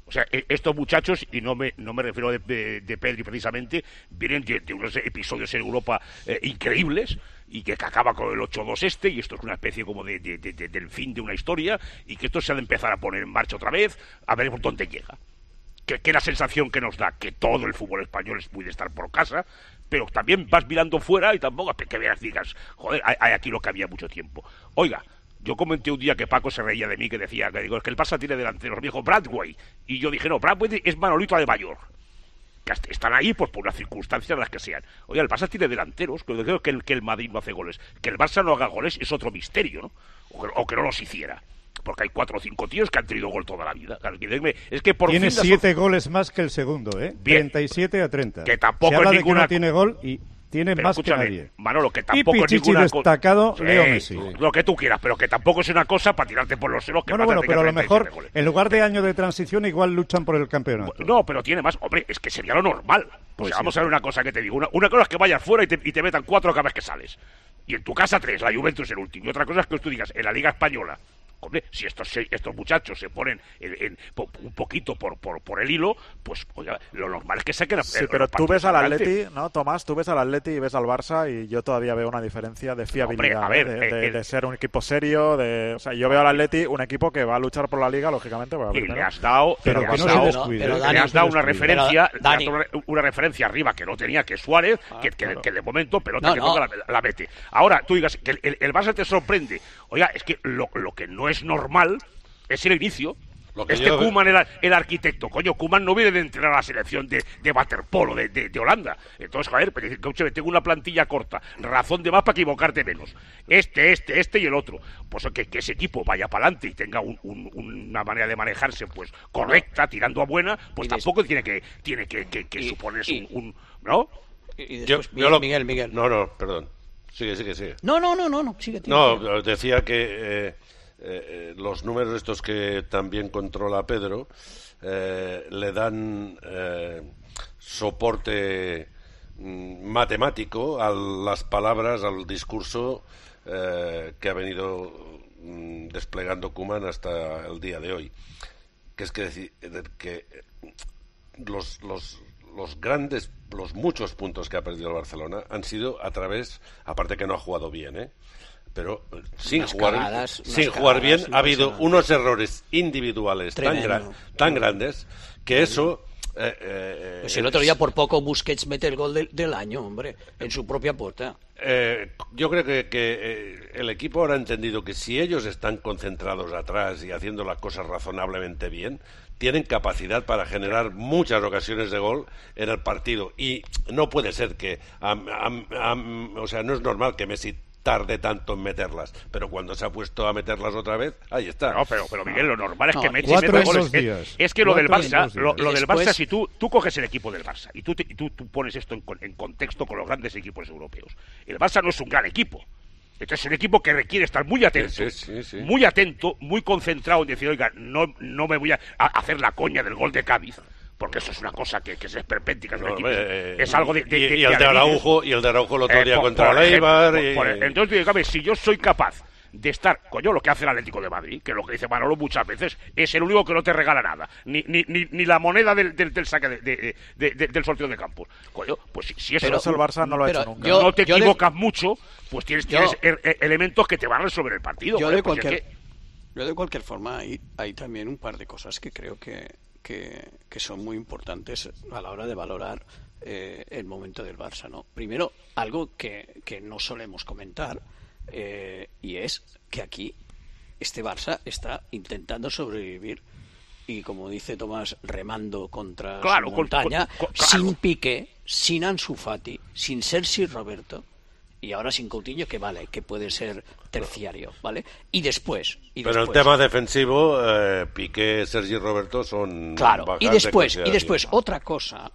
O sea, estos muchachos, y no me refiero de Pedri precisamente, vienen de unos episodios en Europa increíbles, y que acaba con el 8-2 y esto es una especie como del fin de una historia, y que esto se ha de empezar a poner en marcha otra vez, a ver por dónde llega. Que la sensación que nos da que todo el fútbol español es muy de estar por casa, pero también vas mirando fuera y tampoco que veas, digas, joder, hay aquí lo que había mucho tiempo. Oiga, yo comenté un día que Paco se reía de mí, que decía, es que el Barça tiene delanteros, me dijo Bradway, y yo dije, no, Bradway es Manolito de Mayor, que están ahí pues por las circunstancias en las que sean. Oiga, el Barça tiene delanteros, creo que el Madrid no hace goles, que el Barça no haga goles es otro misterio, ¿no? O que no los hiciera. Porque hay 4 o 5 tíos que han tenido gol toda la vida. Claro, es que por tiene 7 goles más que el segundo, ¿eh? Bien. 37-30. Que tampoco se habla es de que no tiene gol y tiene más que nadie. Manolo, que tampoco y Pichichi es ninguna destacado, Leo Messi. Lo que tú quieras, pero que tampoco es una cosa para tirarte por los celos. Que bueno, pero a lo mejor, en lugar de año de transición, igual luchan por el campeonato. No, pero tiene más. Hombre, es que sería lo normal. Pues vamos a ver una cosa que te digo. Una cosa es que vayas fuera y te metan 4 cada vez que sales. Y en tu casa 3, la Juventus el último. Y otra cosa es que tú digas, en la Liga Española, hombre, si estos muchachos se ponen un poquito por el hilo, pues oiga, lo normal es que saquen. Sí, pero tú ves al Atleti, ¿no, Tomás? Tú ves al Atleti y ves al Barça y yo todavía veo una diferencia de fiabilidad. Hombre, a ver, de ser un equipo serio, o sea, yo veo al Atleti un equipo que va a luchar por la Liga, lógicamente. Y le has dado, una referencia, una referencia arriba que no tenía, que es Suárez, que de momento pelota que toca la mete. Ahora, tú digas que el Barça te sorprende. Oiga, es que lo que no es normal es el inicio. Es que Koeman era el arquitecto. Coño, Koeman no viene de entrenar a la selección de waterpolo de Holanda. Entonces, joder, tengo una plantilla corta. Razón de más para equivocarte menos. Este y el otro. Pues que ese equipo vaya para adelante y tenga una manera de manejarse pues correcta, tirando a buena, pues tampoco tiene que suponerse ¿no? Y después, Miguel. No, perdón. Sigue. No, sigue. No, decía que los números estos que también controla Pedro le dan soporte matemático a las palabras, al discurso que ha venido desplegando Koeman hasta el día de hoy. Que es que los muchos puntos que ha perdido el Barcelona han sido a través, aparte que no ha jugado bien, pero sin jugar bien ha habido unos errores individuales tan grandes que eso... pues el otro día por poco Busquets mete el gol del año, hombre, en su propia puerta. Yo creo que el equipo ahora ha entendido que si ellos están concentrados atrás y haciendo las cosas razonablemente bien, tienen capacidad para generar muchas ocasiones de gol en el partido. Y no puede ser que... o sea, no es normal que Messi tarde tanto en meterlas, pero cuando se ha puesto a meterlas otra vez, ahí está. No, pero Miguel, lo normal es que Messi meta goles. Es que lo del Barça, lo del Barça, si tú coges el equipo del Barça y tú pones esto en contexto con los grandes equipos europeos, el Barça no es un gran equipo. Entonces es un equipo que requiere estar muy atento, muy atento, muy concentrado en decir, oiga, no me voy a hacer la coña del gol de Cádiz, porque eso es una cosa que es esperpéntica. Es algo de y el de Araujo el otro día contra el Eibar. Entonces, dígame, si yo soy capaz de estar, coño, lo que hace el Atlético de Madrid, que lo que dice Manolo muchas veces, es el único que no te regala nada, ni la moneda del saque del sorteo de campos. Coño, pues si eso... Pero el Barça no lo ha hecho nunca. No te equivocas mucho, pues tienes elementos que te van a resolver el partido. Yo de cualquier forma hay también un par de cosas que creo que son muy importantes a la hora de valorar el momento del Barça, ¿no? Primero, algo que no solemos comentar, y es que aquí este Barça está intentando sobrevivir y, como dice Tomás, remando contra su montaña, sin Piqué, sin Ansu Fati, sin Sergi Roberto y ahora sin Coutinho, que vale, que puede ser terciario, ¿vale? Y después... Pero el tema defensivo, Piqué, Sergi Roberto son... Claro, y después otra cosa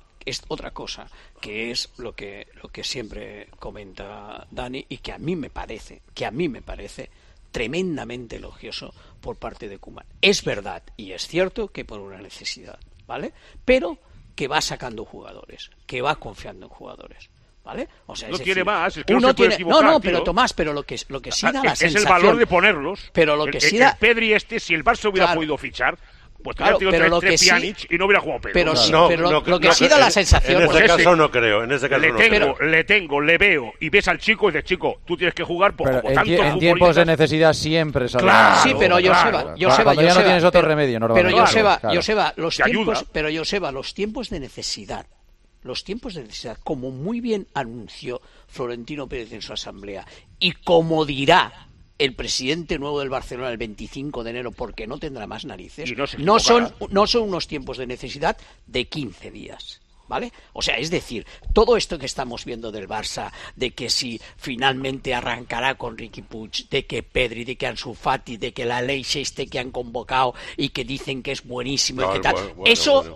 que es lo que siempre comenta Dani y que a mí me parece tremendamente elogioso por parte de Koeman. Es verdad y es cierto que por una necesidad, ¿vale? Pero que va sacando jugadores, que va confiando en jugadores, ¿vale? O sea, no tiene más, es que no se puede equivocar, no, pero Tomás, pero lo que sí da la sensación... Es el valor de ponerlos. Pero lo que sí da... El Pedri si el Barça hubiera podido fichar... Pues claro, pero lo que Pjanic y no hubiera jugado Pedro. Pero lo que ha sido la sensación... En ese caso no creo, le veo y ves al chico y dices, chico, tú tienes que jugar por como tantos en tiempos de necesidad siempre sale. Claro, sí, pero Joseba, cuando ya no tienes otro remedio, normalmente. Pero Joseba, los tiempos de necesidad, como muy bien anunció Florentino Pérez en su asamblea y como dirá el presidente nuevo del Barcelona el 25 de enero, porque no tendrá más narices, no son unos tiempos de necesidad de 15 días. ¿Vale? O sea, es decir, todo esto que estamos viendo del Barça, de que si finalmente arrancará con Riqui Puig, de que Pedri, de que Ansu Fati, de que la ley este que han convocado y que dicen que es buenísimo y que tal, eso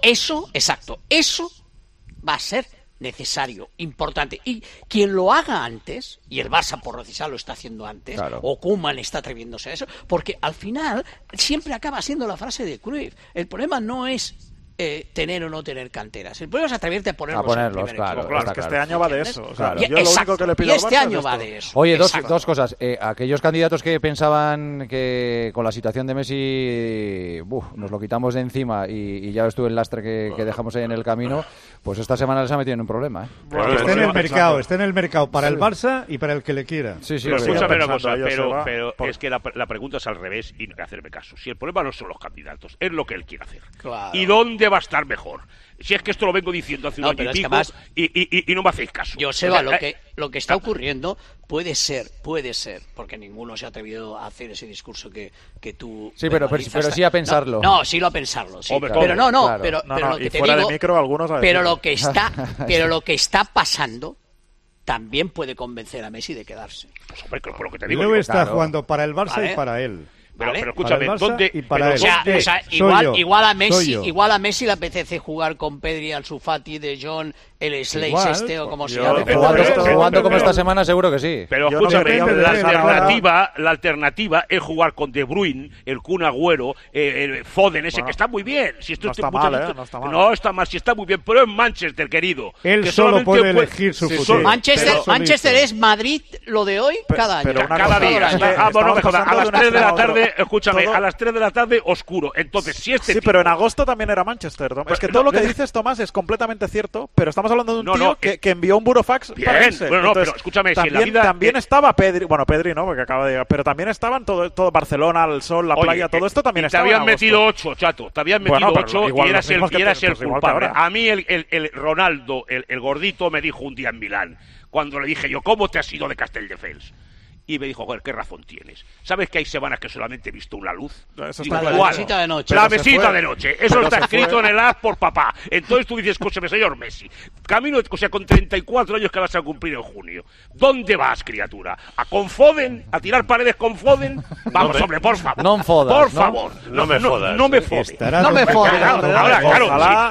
va a ser necesario, importante. Y quien lo haga antes, y el Barça por Rocisal lo está haciendo antes, o Koeman está atreviéndose a eso, porque al final siempre acaba siendo la frase de Cruyff. El problema no es tener o no tener canteras. El problema es atreverte a ponerlos en el primer equipo. Claro, es que este año va de eso. O sea, yo lo único que le pido al Barça año va de eso. Oye, dos cosas. Aquellos candidatos que pensaban que con la situación de Messi nos lo quitamos de encima y ya estuvo el lastre que dejamos ahí en el camino, pues esta semana les ha metido en un problema. Está en el mercado para el Barça y para el que le quiera. Sí, pero escúchame una cosa, pero es que la pregunta es al revés y no hay que hacerme caso. Si el problema no son los candidatos, es lo que él quiere hacer. Claro. ¿Y dónde va a estar mejor? Si es que esto lo vengo diciendo hace un año y pico y no me hacéis caso. Joseba, lo que está ocurriendo puede ser, porque ninguno se ha atrevido a hacer ese discurso que tú... Sí, pero sí a pensarlo. No, sí lo a pensarlo, sí. Hombre, pero claro. pero lo que te fuera digo... de micro, algunos pero lo que está pasando también puede convencer a Messi de quedarse. Pues hombre, por lo que te digo... Luego está jugando para el Barça y para él. Pero escúchame, ¿dónde? Igual a Messi le apetece jugar con Pedri, Ansu Fati, De Jong, el Sleiss o como se llame. Jugando como esta semana seguro que sí. Pero escúchame, la alternativa es jugar con De Bruyne, el Kun Agüero, el Foden, que está muy bien. Si esto no está mal, no está mal, si está muy bien, pero es Manchester, querido. Él solo puede elegir su futuro. Manchester es Madrid, lo de hoy, cada año. Cada día. A las 3 de la tarde, escúchame, a las 3 de la tarde oscuro. Entonces, si Sí, pero en agosto también era Manchester. Es que todo lo que dices, Tomás, es completamente cierto, pero estamos hablando de un tío que envió un burofax para irse. Bueno, pero escúchame, también estaba Pedri, Pedri no, porque acaba de llegar, pero también estaban todo Barcelona, el sol, la playa, todo esto también estaba. Te habían metido 8, chato, te habían metido 8 y eras el culpable. A mí el Ronaldo, el gordito, me dijo un día en Milán, cuando le dije yo, ¿cómo te has ido de Castelldefels? Y me dijo, joder, ¿qué razón tienes? ¿Sabes que hay semanas que solamente he visto una luz? Eso está la mesita de noche. La mesita de noche. Eso está escrito en el as por papá. Entonces tú dices, escúchame, señor Messi, camino, con 34 años que vas a cumplir en junio. ¿Dónde vas, criatura? ¿Con Foden? ¿A tirar paredes con Foden? Vamos, hombre, por favor. No fodas, por favor. No me fodas. No me fodes. Ahora, claro,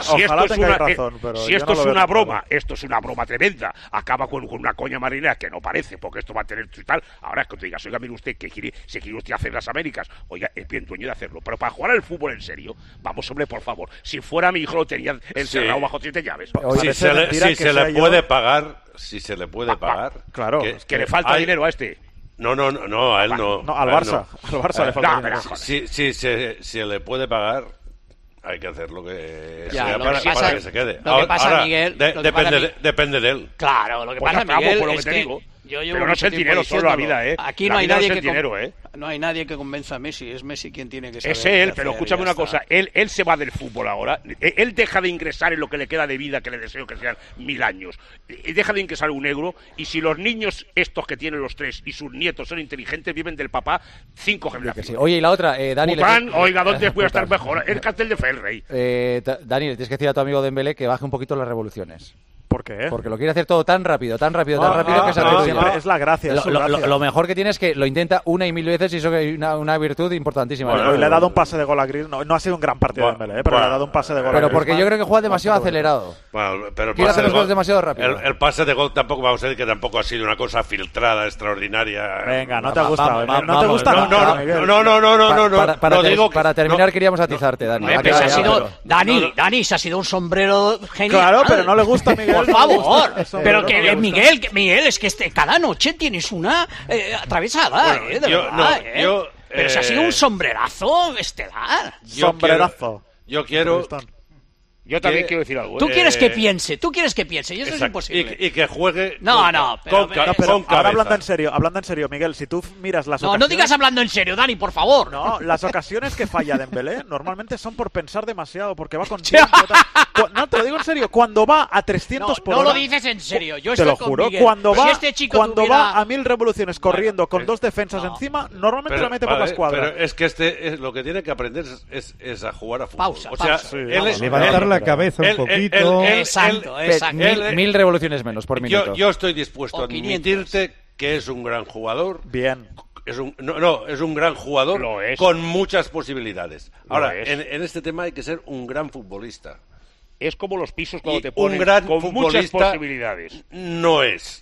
si esto es una broma, esto es una broma tremenda. Acaba con una coña marinera que no parece, porque esto va a tener tal. Ahora es que te digas, oiga, mire usted, que se quiere usted hacer las Américas. Oiga, es bien dueño de hacerlo. Pero para jugar al fútbol en serio, vamos, hombre, por favor. Si fuera mi hijo, lo tenía encerrado bajo 7 llaves. Si se le puede pagar, Claro, que le falta dinero a este. No, a él no. No, al Barça. Al Barça le falta dinero. Si se le puede pagar, hay que hacer lo que sea para que se quede. Lo que pasa, Miguel... Depende de él. Claro, lo que pasa, Miguel, por lo que te digo. Pero no es el dinero solo la vida, Aquí no hay nadie no hay nadie que convenza a Messi, es Messi quien tiene que saber. Es él, pero escúchame una cosa, él se va del fútbol ahora, él deja de ingresar en lo que le queda de vida, que le deseo que sean 1000 años, deja de ingresar un euro, y si los niños estos que tienen los 3 y sus nietos son inteligentes, viven del papá 5 generaciones. Sí. Oye, y la otra, Dani... Oiga, ¿dónde voy a estar mejor? El Castelldefels, rey. Dani, le tienes que decir a tu amigo Dembélé que baje un poquito las revoluciones. ¿Por qué? Porque lo quiere hacer todo tan rápido que se atribuye. Es la gracia. Lo mejor que tiene es que lo intenta 1 y 1000 veces y eso es una virtud importantísima. Hoy le ha dado un pase de gol a Gris. No ha sido un gran partido de Dembélé, pero le ha dado un pase de gol a Gris. Pero porque yo creo que juega demasiado acelerado. Quiere hacer los goles demasiado rápido. El pase de gol tampoco, vamos a decir que tampoco ha sido una cosa filtrada, extraordinaria. Venga, no te ha gustado. No te gusta No. Para terminar queríamos atizarte, Dani. Dani, se ha sido un sombrero genial. Claro, pero no le gusta a Miguel. Por favor. Pero que Miguel, es que cada noche tienes una atravesada, de verdad. Pero si ha sido un sombrerazo estelar. Sombrerazo. Yo quiero... Yo también quiero decir algo. Tú quieres que piense, y eso es imposible. Y que juegue pero ahora hablando en serio, Miguel, si tú miras las ocasiones... No digas hablando en serio, Dani, por favor. No, las ocasiones que falla Dembélé normalmente son por pensar demasiado, porque va con tiempo. No, te lo digo en serio, cuando va a 300 por hora... No lo dices en serio, yo te lo estoy juro, con Miguel. cuando Si va a 1000 revoluciones corriendo con 2 defensas encima, normalmente lo mete por la escuadra. Pero es que lo que tiene que aprender es a jugar a fútbol. Pausa. Levantar la cabeza un poquito. Exacto. 1000 revoluciones menos por minuto. Yo estoy dispuesto a admitirte que es un gran jugador. Bien. Es un gran jugador con muchas posibilidades. Ahora, en este tema hay que ser un gran futbolista. Es como los pisos cuando te ponen un gran con futbolista muchas posibilidades. No es.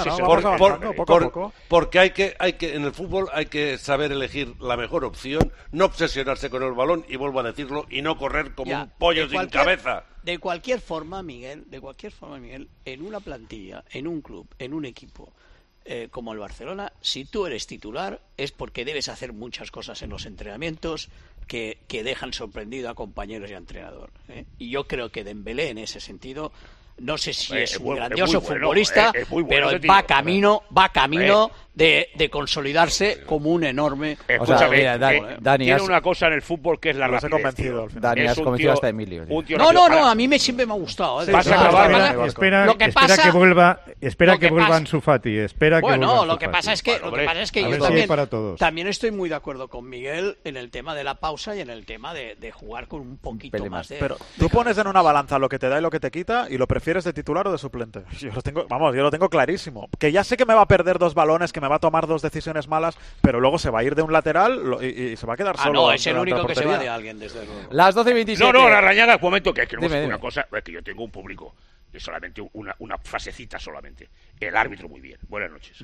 Porque hay que en el fútbol hay que saber elegir la mejor opción, no obsesionarse con el balón, y vuelvo a decirlo, y no correr como un pollo sin cabeza. De cualquier forma, Miguel, en una plantilla, en un club, en un equipo como el Barcelona, si tú eres titular es porque debes hacer muchas cosas en los entrenamientos que dejan sorprendido a compañeros y a entrenador. Y yo creo que Dembélé, en ese sentido, no sé si es un grandioso futbolista, pero va camino de consolidarse como un enorme... Escúchame, Dani, tiene una cosa en el fútbol que es la rapidez. Convencido, Dani, has convencido hasta Emilio. No, a mí siempre me ha gustado. Espera que vuelva Ansu Fati. Lo que pasa es que yo también estoy muy de acuerdo con Miguel en el tema de la pausa y en el tema de jugar con un poquito más de... Pero tú pones en una balanza lo que te da y lo que te quita, y lo prefieres de titular o de suplente. Yo lo tengo clarísimo. Que ya sé que me va a perder 2 balones, que me va a tomar 2 decisiones malas, pero luego se va a ir de un lateral y se va a quedar solo. No, es el único que se va de alguien, desde luego. Las 12:27. No, Larrañaga, un momento, que una cosa, es que yo tengo un público. Es solamente una frasecita solamente. El árbitro muy bien. Buenas noches.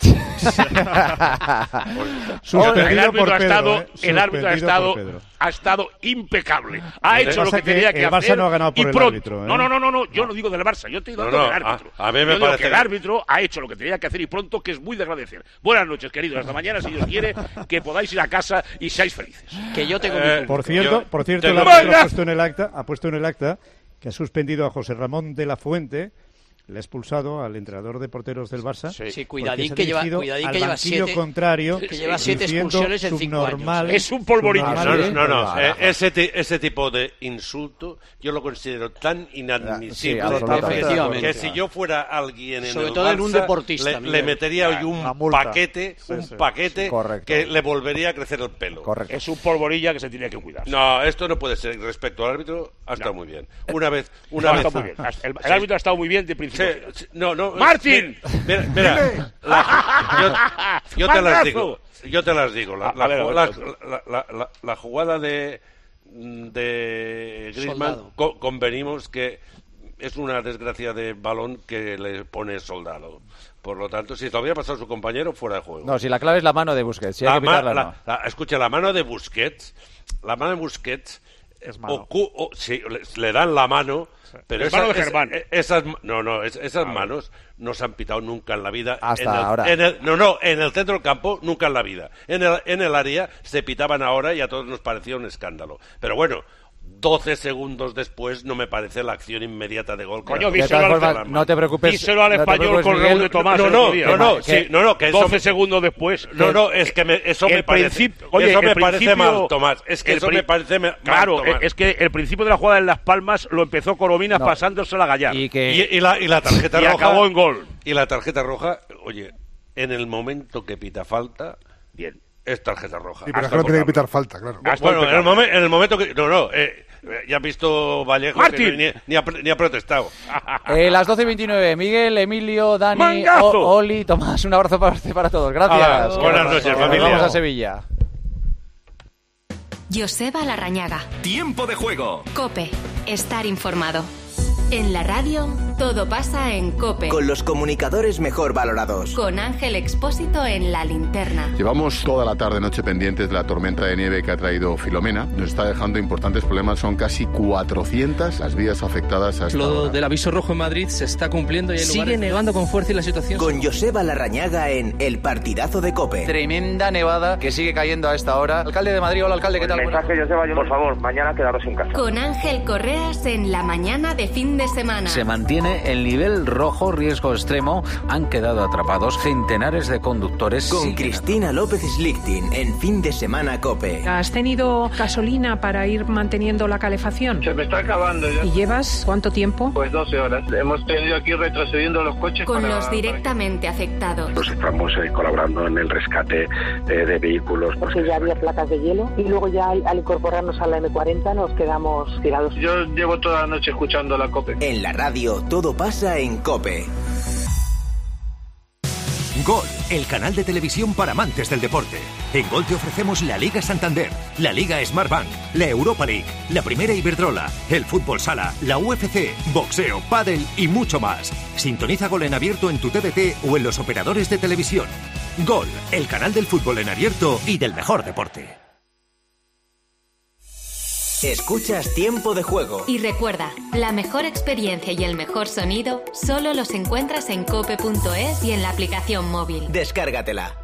El árbitro ha estado impecable. Ha hecho lo que tenía que hacer. El Barça no ha ganado por el árbitro. No, yo no digo del Barça. Yo estoy dando del árbitro. A mí me parece que el árbitro ha hecho lo que tenía que hacer, y pronto, que es muy de agradecer. Buenas noches, queridos. Hasta mañana, si Dios quiere, que podáis ir a casa y seáis felices. Que yo tengo Por cierto, el árbitro ha puesto en el acta que ha suspendido a José Ramón de la Fuente, le ha expulsado al entrenador de porteros del Barça. Sí, cuidadín que lleva 7 contrario, que lleva 7 expulsiones en 5 años. Es un polvorín. No. Ese tipo de insulto yo lo considero tan inadmisible que si yo fuera alguien en sobre el todo Barça, en un deportista, le metería yo un paquete que le volvería a crecer el pelo. Correcto. Es un polvorilla que se tiene que cuidar. No, esto no puede ser. Respecto al árbitro, ha estado muy bien. Una vez. El árbitro ha estado muy bien de principio. ¡Martín! Mira, yo te las digo. La jugada de Griezmann, convenimos que es una desgracia de balón que le pone Soldado. Por lo tanto, si todavía ha pasado su compañero, fuera de juego. No, si la clave es la mano de Busquets. Si hay que pitarla, escucha, la mano de Busquets es mano. Sí, le dan la mano, pero esas manos no se han pitado nunca en la vida. Hasta ahora. En el centro del campo nunca en la vida. En el área se pitaban ahora y a todos nos parecía un escándalo. Pero bueno, 12 segundos después no me parece la acción inmediata de gol. Coño, no te preocupes. Díselo al español con Raúl de Tomás. Que 12 segundos después. Es que eso me parece mal, Tomás. Es que eso me parece mal. Claro, es que el principio de la jugada en Las Palmas lo empezó Corominas pasándosela a Gallar. Y la tarjeta roja. Y acabó en gol. Y la tarjeta roja, oye, en el momento que pita falta, bien. Es tarjeta roja. Y pero no tiene que pitar falta, claro. Bueno, en el momento que... ya has visto Vallejo que ni ha protestado. Las 12:29. Miguel, Emilio, Dani, Oli, Tomás, un abrazo para todos. Gracias. Buenas noches, familia. Vamos a Sevilla. Joseba Larrañaga. Tiempo de juego. COPE. Estar informado. En la radio, todo pasa en COPE. Con los comunicadores mejor valorados. Con Ángel Expósito en la linterna. Llevamos toda la tarde-noche pendientes de la tormenta de nieve que ha traído Filomena. Nos está dejando importantes problemas. Son casi 400 las vías afectadas hasta Lo ahora. del aviso rojo en Madrid se está cumpliendo y hay Sigue nevando con fuerza y la situación... Con Joseba Larrañaga en El Partidazo de COPE. Tremenda nevada que sigue cayendo a esta hora. Alcalde de Madrid, hola alcalde, ¿qué tal? Mensaje, Joseba, por favor, mañana quedaros en casa. Con Ángel Correas en la mañana de fin de semana. Se mantiene el nivel rojo, riesgo extremo. Han quedado atrapados centenares de conductores. Con Cristina López Slichting en Fin de Semana COPE. ¿Has tenido gasolina para ir manteniendo la calefacción? Se me está acabando ya. ¿Y llevas cuánto tiempo? Pues 12 horas. Hemos tenido aquí retrocediendo los coches. Con los directamente afectados. Nos estamos colaborando en el rescate de vehículos. Porque ya había placas de hielo y luego ya al incorporarnos a la M40 nos quedamos tirados. Yo llevo toda la noche escuchando la COPE. En la radio todo pasa en COPE. Gol, el canal de televisión para amantes del deporte. En Gol te ofrecemos la Liga Santander, la Liga Smartbank, la Europa League, la Primera Iberdrola, el Fútbol Sala, la UFC, boxeo, pádel y mucho más. Sintoniza Gol en abierto en tu TDT o en los operadores de televisión. Gol, el canal del fútbol en abierto y del mejor deporte. Escuchas Tiempo de Juego. Y recuerda, la mejor experiencia y el mejor sonido solo los encuentras en cope.es y en la aplicación móvil. Descárgatela.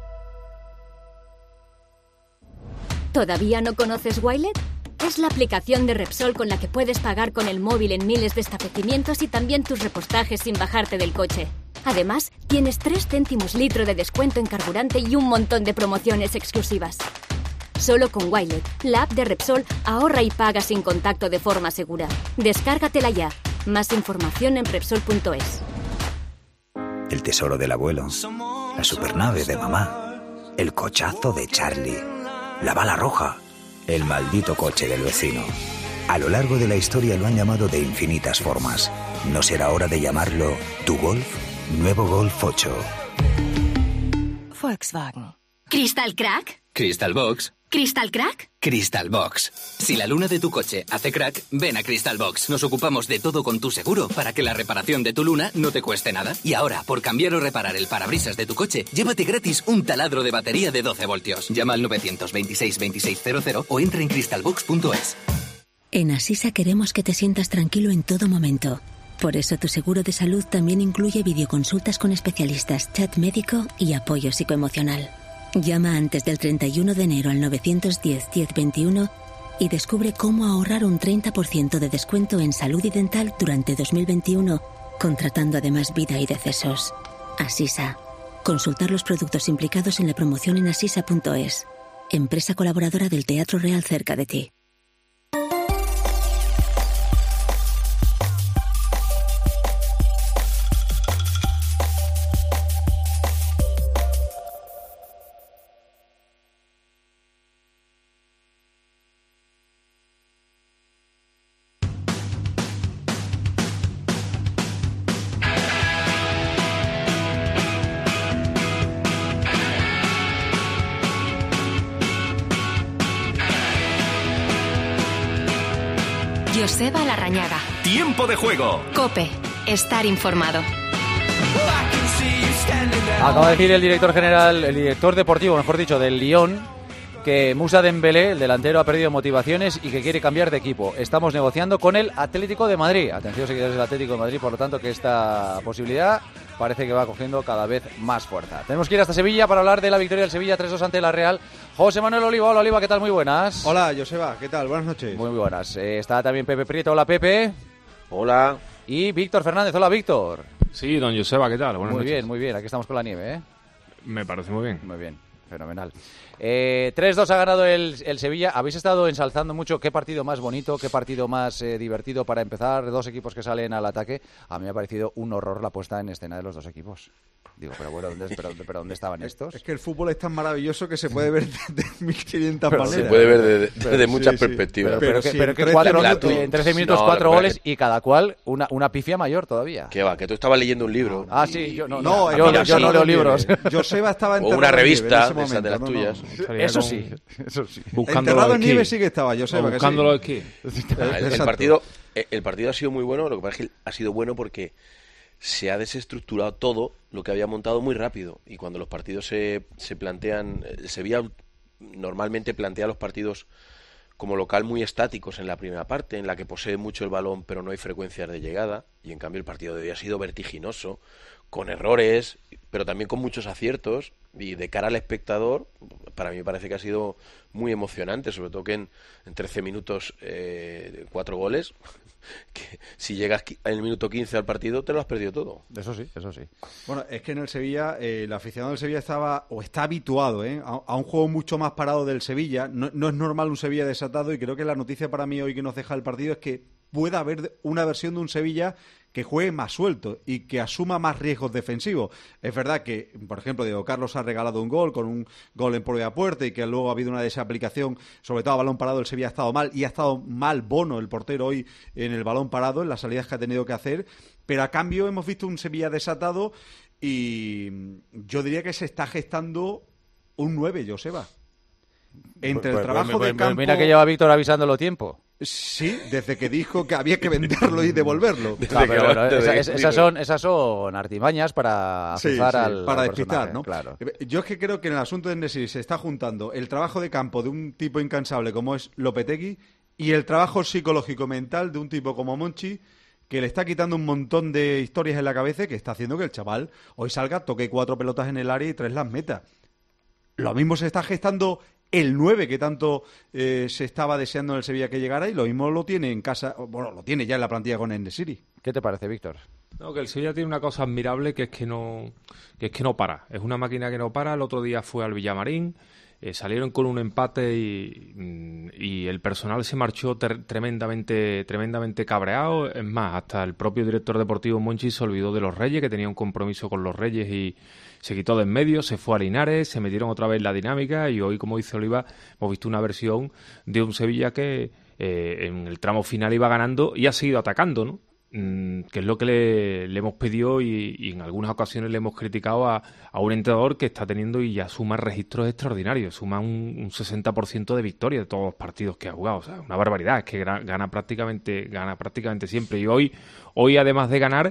¿Todavía no conoces Wilet? Es la aplicación de Repsol con la que puedes pagar con el móvil en miles de establecimientos y también tus repostajes sin bajarte del coche. Además, tienes 3 céntimos litro de descuento en carburante y un montón de promociones exclusivas. Solo con Wilet, la app de Repsol, ahorra y paga sin contacto de forma segura. Descárgatela ya. Más información en Repsol.es. El tesoro del abuelo, la supernave de mamá, el cochazo de Charlie, la bala roja, el maldito coche del vecino. A lo largo de la historia lo han llamado de infinitas formas. ¿No será hora de llamarlo tu Golf? Nuevo Golf 8. Volkswagen. ¿Crystal Crack? Crystal Box. ¿Crystal Crack? Crystal Box. Si la luna de tu coche hace crack, ven a Crystal Box. Nos ocupamos de todo con tu seguro para que la reparación de tu luna no te cueste nada. Y ahora, por cambiar o reparar el parabrisas de tu coche, llévate gratis un taladro de batería de 12 voltios. Llama al 926 2600 o entra en crystalbox.es. En Asisa queremos que te sientas tranquilo en todo momento. Por eso tu seguro de salud también incluye videoconsultas con especialistas, chat médico y apoyo psicoemocional. Llama antes del 31 de enero al 910-1021 y descubre cómo ahorrar un 30% de descuento en salud y dental durante 2021, contratando además vida y decesos. Asisa. Consultar los productos implicados en la promoción en asisa.es. Empresa colaboradora del Teatro Real cerca de ti. Joseba Larrañaga. Tiempo de Juego. COPE. Estar informado. Acaba de decir el director deportivo, mejor dicho, del Lyon, que Moussa Dembélé, el delantero, ha perdido motivaciones y que quiere cambiar de equipo. Estamos negociando con el Atlético de Madrid. Atención, seguidores del Atlético de Madrid, por lo tanto, que esta posibilidad parece que va cogiendo cada vez más fuerza. Tenemos que ir hasta Sevilla para hablar de la victoria del Sevilla 3-2 ante la Real. José Manuel Oliva. Hola, Oliva, ¿qué tal? Muy buenas. Hola, Joseba, ¿qué tal? Buenas noches. Muy buenas. Está también Pepe Prieto. Hola, Pepe. Hola. Y Víctor Fernández. Hola, Víctor. Sí, don Joseba, ¿qué tal? Buenas noches. Muy bien, muy bien. Aquí estamos con la nieve, ¿eh? Me parece muy bien. Muy bien, fenomenal. 3-2 ha ganado el Sevilla. Habéis estado ensalzando mucho qué partido más bonito, qué partido más divertido para empezar. 2 equipos que salen al ataque. A mí me ha parecido un horror la puesta en escena de los 2 equipos. Digo, pero bueno, ¿dónde estaban estos? Es que el fútbol es tan maravilloso que se puede ver de 1500 maneras. Se puede ver de muchas perspectivas. Pero que en 13 minutos 4 goles y cada cual una pifia mayor todavía. ¿Qué va? Que tú estabas leyendo un libro. Ah, sí, yo no leo libros. Joseba estaba o una revista de las tuyas. Eso sí. Enterrado en nieve sí que estaba Joseba. Buscándolo aquí. El partido... El partido ha sido muy bueno, lo que pasa es que ha sido bueno porque se ha desestructurado todo lo que había montado muy rápido, y cuando los partidos se plantean, el Sevilla normalmente plantea los partidos como local muy estáticos en la primera parte, en la que posee mucho el balón pero no hay frecuencias de llegada, y en cambio el partido de hoy ha sido vertiginoso, con errores, pero también con muchos aciertos, y de cara al espectador, para mí me parece que ha sido muy emocionante, sobre todo que en 13 minutos 4 goles, que si llegas en el minuto 15 al partido te lo has perdido todo. Eso sí, eso sí. Bueno, es que en el Sevilla, el aficionado del Sevilla está habituado a un juego mucho más parado del Sevilla. No es normal un Sevilla desatado, y creo que la noticia para mí hoy que nos deja el partido es que pueda haber una versión de un Sevilla que juegue más suelto y que asuma más riesgos defensivos. Es verdad que, por ejemplo, Diego Carlos ha regalado un gol con un gol en propia puerta, y que luego ha habido una desaplicación, sobre todo a balón parado. El Sevilla ha estado mal, y ha estado mal Bono, el portero, hoy en el balón parado, en las salidas que ha tenido que hacer, pero a cambio hemos visto un Sevilla desatado, y yo diría que se está gestando un 9, Joseba. Entre el trabajo de campo... Mira que lleva Víctor avisándolo tiempo. Sí, desde que dijo que había que venderlo y devolverlo. Esas son artimañas para azuzar para despistar, ¿no? Claro. Yo es que creo que en el asunto de Nesiri se está juntando el trabajo de campo de un tipo incansable como es Lopetegui y el trabajo psicológico mental de un tipo como Monchi, que le está quitando un montón de historias en la cabeza, que está haciendo que el chaval hoy salga, toque 4 pelotas en el área y 3 las meta. Lo mismo se está gestando el 9 que tanto se estaba deseando en el Sevilla que llegara, y lo mismo lo tiene en casa, bueno, lo tiene ya en la plantilla con En-Nesyri. ¿Qué te parece, Víctor? No, que el Sevilla tiene una cosa admirable, que es que no para. Es una máquina que no para. El otro día fue al Villamarín, salieron con un empate y el personal se marchó tremendamente cabreado. Es más, hasta el propio director deportivo Monchi se olvidó de los Reyes, que tenía un compromiso con los Reyes, y se quitó de en medio, se fue a Linares, se metieron otra vez en la dinámica, y hoy, como dice Oliva, hemos visto una versión de un Sevilla que en el tramo final iba ganando y ha seguido atacando, ¿no? Que es lo que le hemos pedido, y en algunas ocasiones le hemos criticado a un entrenador que está teniendo y ya suma registros extraordinarios, suma un 60% de victoria de todos los partidos que ha jugado. O sea, una barbaridad, es que gana prácticamente siempre, y hoy además de ganar,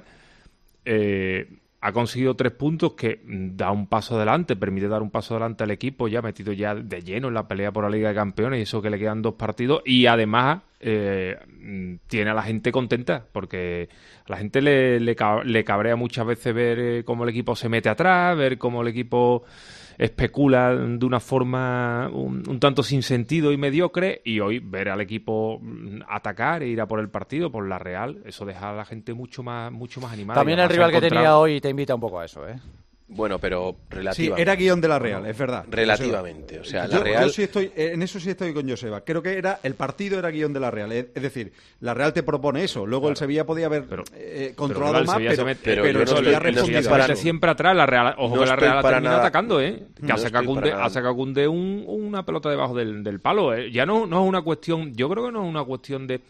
ha conseguido 3 puntos que da un paso adelante, permite dar un paso adelante al equipo, ya metido ya de lleno en la pelea por la Liga de Campeones, y eso que le quedan 2 partidos, y además tiene a la gente contenta, porque a la gente le cabrea muchas veces ver cómo el equipo se mete atrás, ver cómo el equipo especula de una forma un tanto sin sentido y mediocre, y hoy ver al equipo atacar e ir a por el partido, por la Real, eso deja a la gente mucho más animada. También el rival que tenía hoy te invita un poco a eso, ¿eh? Bueno, pero relativamente. Sí, era guión de la Real, es verdad. Relativamente, o sea, la Real... Yo sí en eso sí estoy con Joseba. Creo que el partido era guión de la Real. Es decir, la Real te propone eso. Luego el Sevilla podía haber controlado más, pero el Sevilla ha respondido. Siempre atrás, la Real, ojo, que la Real ha terminado atacando, ¿eh? Que ha sacado Koundé una pelota debajo del palo, ¿eh? Ya no es una cuestión, yo creo que no es una cuestión de...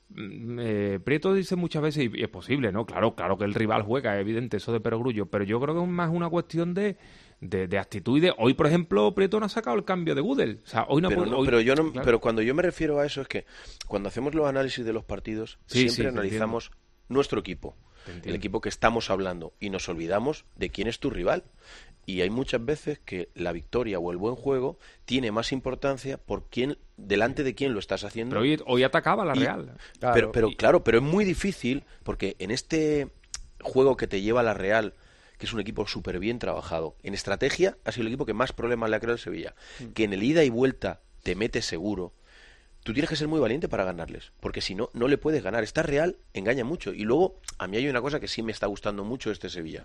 Prieto dice muchas veces, y es posible, ¿no? Claro que el rival juega, es evidente, eso de perogrullo, pero yo creo que es más una cuestión de actitud y de... Hoy, por ejemplo, Prieto no ha sacado el cambio de Gudel. O sea, pero cuando yo me refiero a eso es que cuando hacemos los análisis de los partidos, siempre analizamos nuestro equipo, el equipo que estamos hablando, y nos olvidamos de quién es tu rival. Y hay muchas veces que la victoria o el buen juego tiene más importancia por delante de quién lo estás haciendo. Pero hoy atacaba la Real. Pero es muy difícil, porque en este juego que te lleva la Real, que es un equipo súper bien trabajado, en estrategia ha sido el equipo que más problemas le ha creado el Sevilla, que en el ida y vuelta te mete seguro. Tú tienes que ser muy valiente para ganarles, porque si no, no le puedes ganar. Esta Real engaña mucho. Y luego, a mí hay una cosa que sí me está gustando mucho de este Sevilla.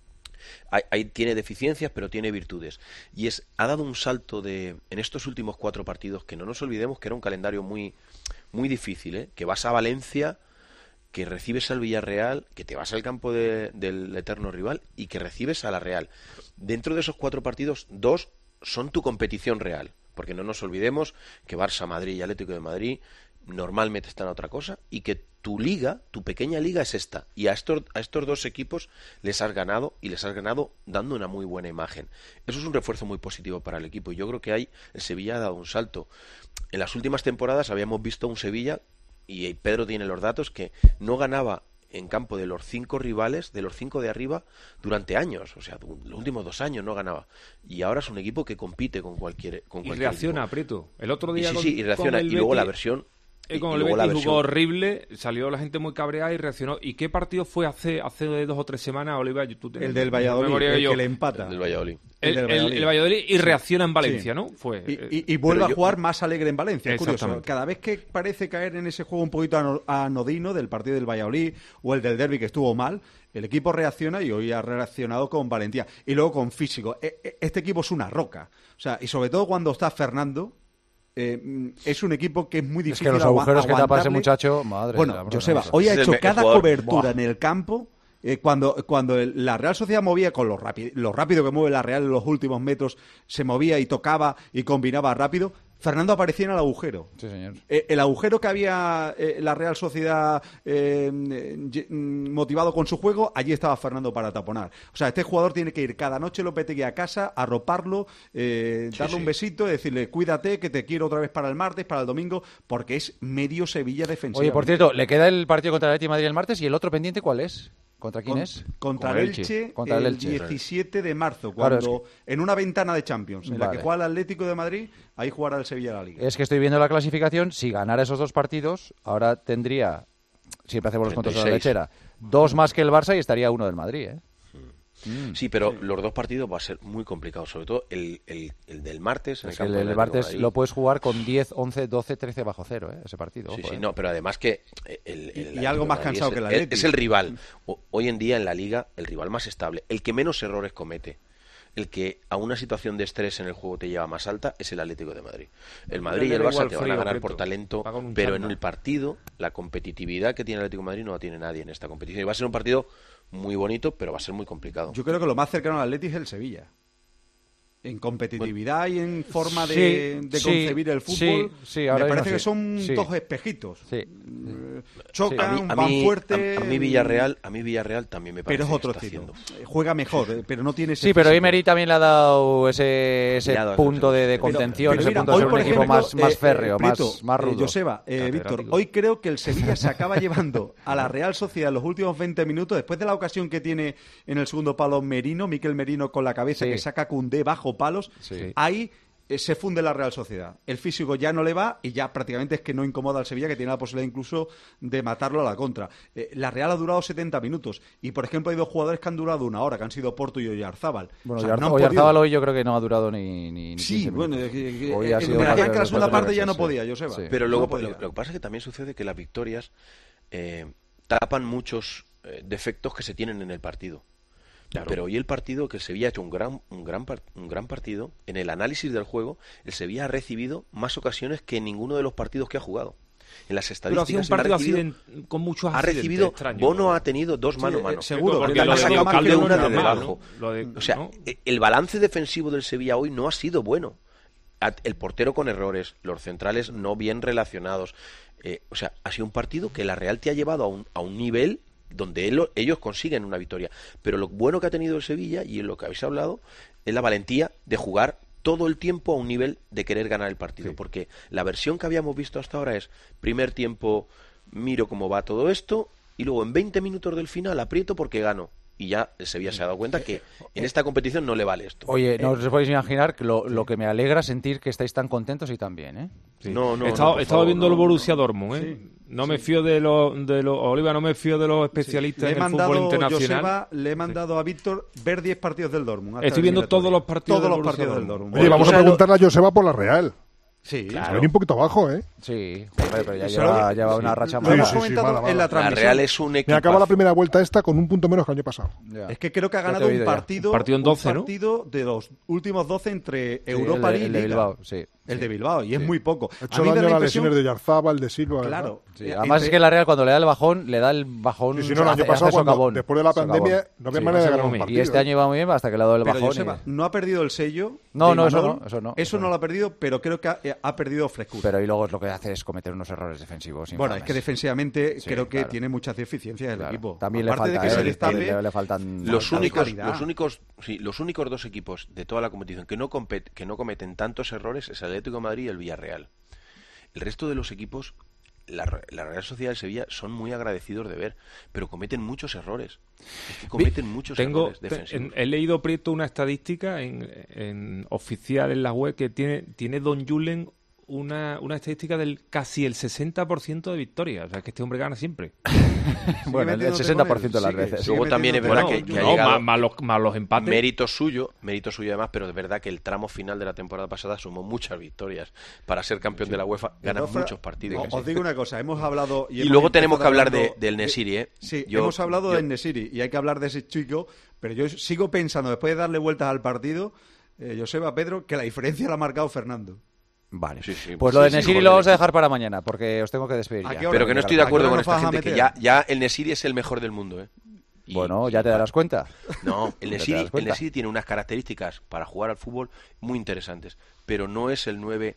Tiene deficiencias, pero tiene virtudes, y ha dado un salto en estos últimos 4 partidos, que no nos olvidemos que era un calendario muy, muy difícil, ¿eh? Que vas a Valencia, que recibes al Villarreal, que te vas al campo del eterno rival, y que recibes a la Real. Dentro de esos 4 partidos, 2 son tu competición real, porque no nos olvidemos que Barça, Madrid y Atlético de Madrid normalmente están a otra cosa, y que tu liga, tu pequeña liga, es esta, y a estos 2 equipos les has ganado, y les has ganado dando una muy buena imagen. Eso es un refuerzo muy positivo para el equipo, y yo creo que el Sevilla ha dado un salto. En las últimas temporadas habíamos visto un Sevilla y Pedro tiene los datos, que no ganaba en campo de los 5 rivales, de los 5 de arriba, durante años. O sea, los últimos 2 años no ganaba. Y ahora es un equipo que compite con cualquier y reacciona, Prieto. El otro día y reacciona. Y luego la versión... Con el Betis jugó horrible, salió la gente muy cabreada y reaccionó. ¿Y qué partido fue hace 2 o 3 semanas, Oliva? El del Valladolid, el que le empata. El Valladolid. El Valladolid y reacciona en Valencia, ¿no? Fue y vuelve a jugar más alegre en Valencia, es curioso. Cada vez que parece caer en ese juego un poquito anodino del partido del Valladolid o el del derbi que estuvo mal, el equipo reacciona y hoy ha reaccionado con valentía. Y luego con físico. Este equipo es una roca. O sea, y sobre todo cuando está Fernando... es un equipo que es muy difícil. Es que los agujeros que tapa ese muchacho, madre. Bueno, Joseba, hoy ha hecho cada cobertura en el campo. Cuando la Real Sociedad movía con lo rápido que mueve la Real en los últimos metros, se movía y tocaba y combinaba rápido. Fernando aparecía en el agujero. Sí, señor. El agujero que había la Real Sociedad motivado con su juego, allí estaba Fernando para taponar. O sea, este jugador tiene que ir cada noche Lopetegui a casa, arroparlo, darle un besito y decirle, cuídate, que te quiero otra vez para el martes, para el domingo, porque es medio Sevilla defensivo. Oye, por cierto, le queda el partido contra el Athletic de Madrid el martes, ¿y el otro pendiente cuál es? ¿Contra quién es? Contra el Elche, contra el Elche. 17 de marzo, cuando claro, en una ventana de Champions, en la que juega el Atlético de Madrid, ahí jugará el Sevilla la Liga. Es que estoy viendo la clasificación, si ganara esos 2 partidos, ahora tendría, siempre hacemos los contos de la lechera, 2 más que el Barça y estaría 1 del Madrid, ¿eh? Sí, pero los 2 partidos va a ser muy complicados, sobre todo el del martes. El martes lo puedes jugar con 10, 11, 12, 13 bajo cero, ese partido. Sí, no, pero además que... y algo más cansado que el Atlético. Es el rival. Hoy en día en la Liga, el rival más estable, el que menos errores comete, el que a una situación de estrés en el juego te lleva más alta, es el Atlético de Madrid. El Madrid y el Barça te van a ganar por talento, pero en el partido, la competitividad que tiene el Atlético de Madrid no la tiene nadie en esta competición. Y va a ser un partido muy bonito, pero va a ser muy complicado. Yo creo que lo más cercano al Atlético es el Sevilla. En competitividad y en forma de concebir el fútbol, me parece que son 2 espejitos. Sí. Chocan, van fuerte. A mí Villarreal también me parece. Pero es otro estilo. Juega mejor, pero no tiene ese físico. Pero Emery también le ha dado ese punto de contención, ese punto de ser un equipo más férreo, más rudo. Joseba, Víctor, hoy creo que el Sevilla se acaba llevando a la Real Sociedad en los últimos 20 minutos, después de la ocasión que tiene en el segundo palo Mikel Merino con la cabeza que saca Koundé bajo palos, ahí se funde la Real Sociedad. El físico ya no le va y ya prácticamente es que no incomoda al Sevilla, que tiene la posibilidad incluso de matarlo a la contra. La Real ha durado 70 minutos y, por ejemplo, hay 2 jugadores que han durado 1 hora, que han sido Porto y Oyarzábal. Bueno, Oyarzábal hoy yo creo que no ha ha ni sí, bueno, hoy ha sido que la segunda parte ya no podía, Joseba. Sí. Pero luego lo que pasa es que también sucede que las victorias tapan muchos defectos que se tienen en el partido. Claro. Pero hoy el partido, que el Sevilla ha hecho un gran partido, en el análisis del juego, el Sevilla ha recibido más ocasiones que en ninguno de los partidos que ha jugado. En las estadísticas con muchos ha recibido extraños. Bono ha tenido 2 mano a mano. Seguro, porque ha sacado más de una desde abajo. O sea, ¿no? El balance defensivo del Sevilla hoy no ha sido bueno. El portero con errores, los centrales no bien relacionados. O sea, ha sido un partido que la Real te ha llevado a un nivel donde ellos consiguen una victoria. Pero lo bueno que ha tenido el Sevilla, y en lo que habéis hablado, es la valentía de jugar todo el tiempo a un nivel de querer ganar el partido. Porque la versión que habíamos visto hasta ahora es, primer tiempo miro cómo va todo esto, y luego en 20 minutos del final aprieto porque gano. Y ya el Sevilla se ha dado cuenta que en esta competición no le vale esto. Oye, no os podéis imaginar que lo que me alegra sentir que estáis tan contentos y tan bien, ¿eh? Sí. He estado viendo el Borussia Dortmund, ¿eh? Sí. No me fío de los Oliva, no me fío de los especialistas en el fútbol internacional. Joseba, le he mandado a Víctor ver 10 partidos del Dortmund. Estoy viendo todos los partidos del Dortmund. Oye, vamos a preguntarle a Joseba por la Real. Sí, claro. Viene un poquito abajo, ¿eh? Sí, pero ya lleva una racha mala. Lo hemos comentado en la transmisión. La Real es un equipo. Me acaba la primera vuelta esta con un punto menos que el año pasado. Ya. Es que creo que ha ganado un partido en 12, un partido de los últimos 12 entre Europa League y Liga. Bilbao, sí. El de Bilbao, y es muy poco. Ha hecho daño a las lesiones de Yarzábal, de Silva. Claro. Sí, además es que la Real cuando le da el bajón el año pasado después de la pandemia no había manera de ganar un partido. Y este año iba muy bien hasta que le ha dado el bajón. Joseba, no ha perdido el sello. No, eso no. Eso no lo ha perdido, pero creo que ha perdido frescura. Pero y luego lo que hace es cometer unos errores defensivos. Bueno, es que defensivamente creo que tiene muchas deficiencias el equipo. También le faltan los únicos 2 equipos de toda la competición que no cometen tantos errores es el Atlético de Madrid y el Villarreal. El resto de los equipos, la Real Sociedad de Sevilla son muy agradecidos de ver, pero cometen muchos errores. Errores defensivos. He leído, Prieto, una estadística en oficial en la web que tiene Don Julen una estadística del casi el 60% de victorias. O sea, que este hombre gana siempre. Bueno, el 60% de las veces. Luego también es verdad que ha llegado más los empates. Mérito suyo además, pero es verdad que el tramo final de la temporada pasada sumó muchas victorias. Para ser campeón de la UEFA ganan muchos partidos. Os digo una cosa, hemos hablado... Y luego tenemos que hablar del Nesiri, ¿eh? Sí, hemos hablado del Nesiri y hay que hablar de ese chico, pero yo sigo pensando, después de darle vueltas al partido, Joseba, Pedro, que la diferencia la ha marcado Fernando. Vale, pues lo de Nesiri lo vamos a dejar para mañana, porque os tengo que despedir ya. Pero que no estoy de acuerdo con esta gente, que ya el Nesiri es el mejor del mundo, ¿eh? Bueno, ya te darás cuenta. No, el Nesiri tiene unas características para jugar al fútbol muy interesantes, pero no es el 9,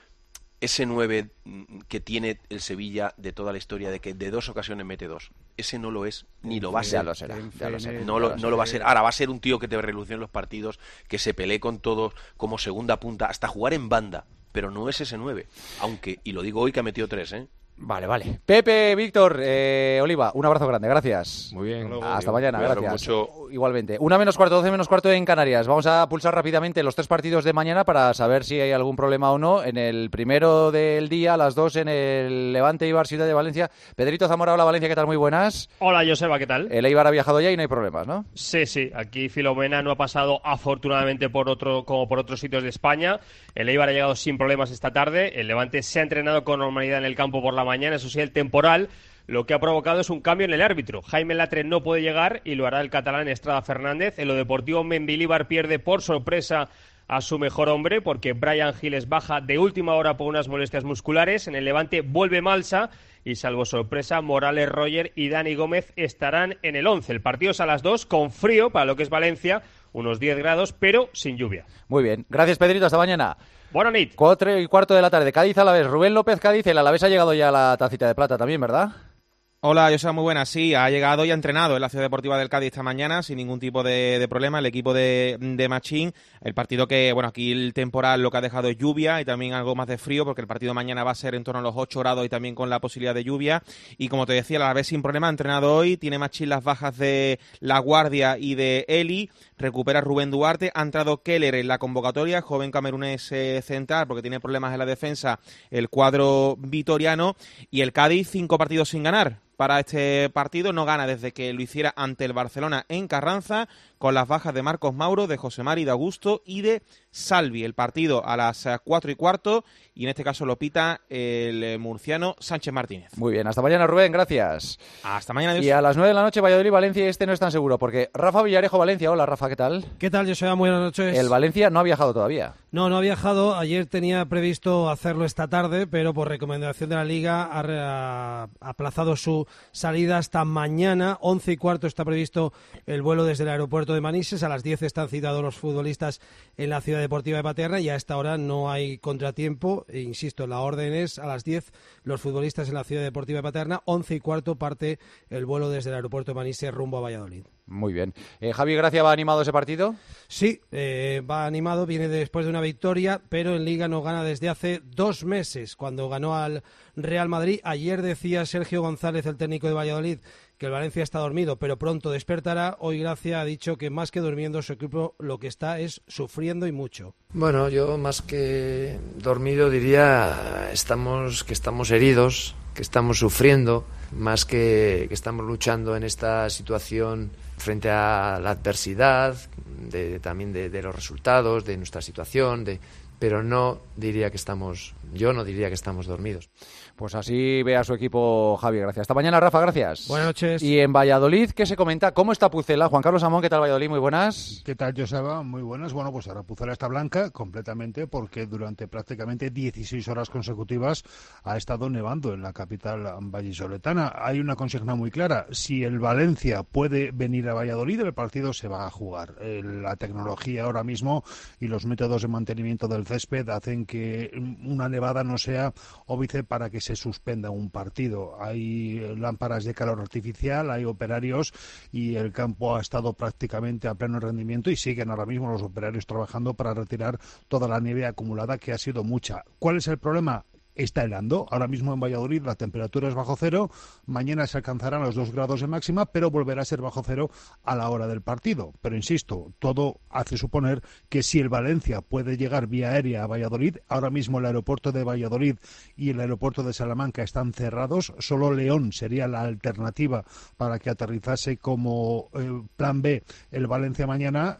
ese 9 que tiene el Sevilla de toda la historia, de que de 2 ocasiones mete 2. Ese no lo es, ni lo va a ser. Ya lo será. No lo va a ser. Ahora va a ser un tío que te revolucione los partidos, que se pelee con todos como segunda punta, hasta jugar en banda. Pero no es ese 9, aunque, y lo digo hoy, que ha metido 3, ¿eh? Vale. Pepe, Víctor, Oliva, un abrazo grande, gracias. Muy bien. Hasta mañana, gracias. Mucho. Igualmente. 1:15, 12:15 en Canarias. Vamos a pulsar rápidamente los 3 partidos de mañana para saber si hay algún problema o no. En el primero del día, a las 2 en el Levante Eibar Ciudad de Valencia. Pedrito Zamora, hola Valencia, ¿qué tal? Muy buenas. Hola Joseba, ¿qué tal? El Eibar ha viajado ya y no hay problemas, ¿no? Sí. Aquí Filomena no ha pasado afortunadamente por otros sitios de España. El Eibar ha llegado sin problemas esta tarde. El Levante se ha entrenado con normalidad en el campo por la mañana. Eso sí, el temporal lo que ha provocado es un cambio en el árbitro. Jaime Latre no puede llegar y lo hará el catalán Estrada Fernández. En lo deportivo, Mendilibar pierde por sorpresa a su mejor hombre porque Brian Giles baja de última hora por unas molestias musculares. En el Levante vuelve Malsa y, salvo sorpresa, Morales, Roger y Dani Gómez estarán en el 11. El partido es a las 2 con frío para lo que es Valencia, unos 10 grados, pero sin lluvia. Muy bien. Gracias, Pedrito. Hasta mañana. Buenas noches. 4:15 de la tarde. Cádiz Alavés. Rubén López, Cádiz. El Alavés ha llegado ya a la tacita de plata también, ¿verdad? Hola, Joseba, muy buenas. Sí, ha llegado y ha entrenado en la Ciudad Deportiva del Cádiz esta mañana sin ningún tipo de problema el equipo de Machín. El partido que, bueno, aquí el temporal lo que ha dejado es lluvia y también algo más de frío porque el partido mañana va a ser en torno a los 8 grados y también con la posibilidad de lluvia. Y como te decía, a la vez sin problema ha entrenado hoy. Tiene Machín las bajas de La Guardia y de Eli. Recupera Rubén Duarte. Ha entrado Keller en la convocatoria, joven camerunés central porque tiene problemas en la defensa el cuadro vitoriano. Y el Cádiz 5 partidos sin ganar. Para este partido no gana desde que lo hiciera ante el Barcelona en Carranza, con las bajas de Marcos Mauro, de José Mari, de Augusto y de Salvi. El partido a las 4:15 y en este caso lo pita el murciano Sánchez Martínez. Muy bien, hasta mañana Rubén, gracias. Hasta mañana, Dios. Y a las 9 de la noche Valladolid-Valencia, este no es tan seguro, porque Rafa Villarejo, Valencia. Hola Rafa, ¿qué tal? ¿Qué tal, Joseba? Muy buenas noches. El Valencia no ha viajado todavía. No ha viajado. Ayer tenía previsto hacerlo esta tarde, pero por recomendación de la Liga ha aplazado su salida hasta mañana. 11:15 está previsto el vuelo desde el aeropuerto de Manises. A las 10 están citados los futbolistas en la Ciudad Deportiva de Paterna y a esta hora no hay contratiempo. E insisto, la orden es a las 10 los futbolistas en la Ciudad Deportiva de Paterna. 11:15 parte el vuelo desde el aeropuerto de Manises rumbo a Valladolid. Muy bien. ¿Javi Gracia va animado ese partido? Sí, va animado, viene después de una victoria, pero en Liga no gana desde hace 2 meses, cuando ganó al Real Madrid. Ayer decía Sergio González, el técnico de Valladolid, que el Valencia está dormido, pero pronto despertará. Hoy Gracia ha dicho que más que durmiendo, su equipo lo que está es sufriendo y mucho. Bueno, yo más que dormido diría que estamos heridos, que estamos sufriendo, más que estamos luchando en esta situación frente a la adversidad, también de los resultados, de nuestra situación, pero no diría que estamos dormidos. Pues así ve a su equipo Javi Gracia. Hasta mañana, Rafa, gracias. Buenas noches. Y en Valladolid, ¿qué se comenta? ¿Cómo está Pucela? Juan Carlos Amón, ¿qué tal Valladolid? Muy buenas. ¿Qué tal, Joseba? Muy buenas. Bueno, pues ahora Pucela está blanca completamente porque durante prácticamente 16 horas consecutivas ha estado nevando en la capital vallisoletana. Hay una consigna muy clara. Si el Valencia puede venir a Valladolid, el partido se va a jugar. La tecnología ahora mismo y los métodos de mantenimiento del césped hacen que una nevada no sea óbice para que se suspenda un partido. Hay lámparas de calor artificial, hay operarios y el campo ha estado prácticamente a pleno rendimiento y siguen ahora mismo los operarios trabajando para retirar toda la nieve acumulada, que ha sido mucha. ¿Cuál es el problema? está helando. Ahora mismo en Valladolid la temperatura es bajo cero, mañana se alcanzarán los 2 grados de máxima, pero volverá a ser bajo cero a la hora del partido. Pero insisto, todo hace suponer que si el Valencia puede llegar vía aérea a Valladolid, ahora mismo el aeropuerto de Valladolid y el aeropuerto de Salamanca están cerrados, solo León sería la alternativa para que aterrizase como plan B el Valencia mañana.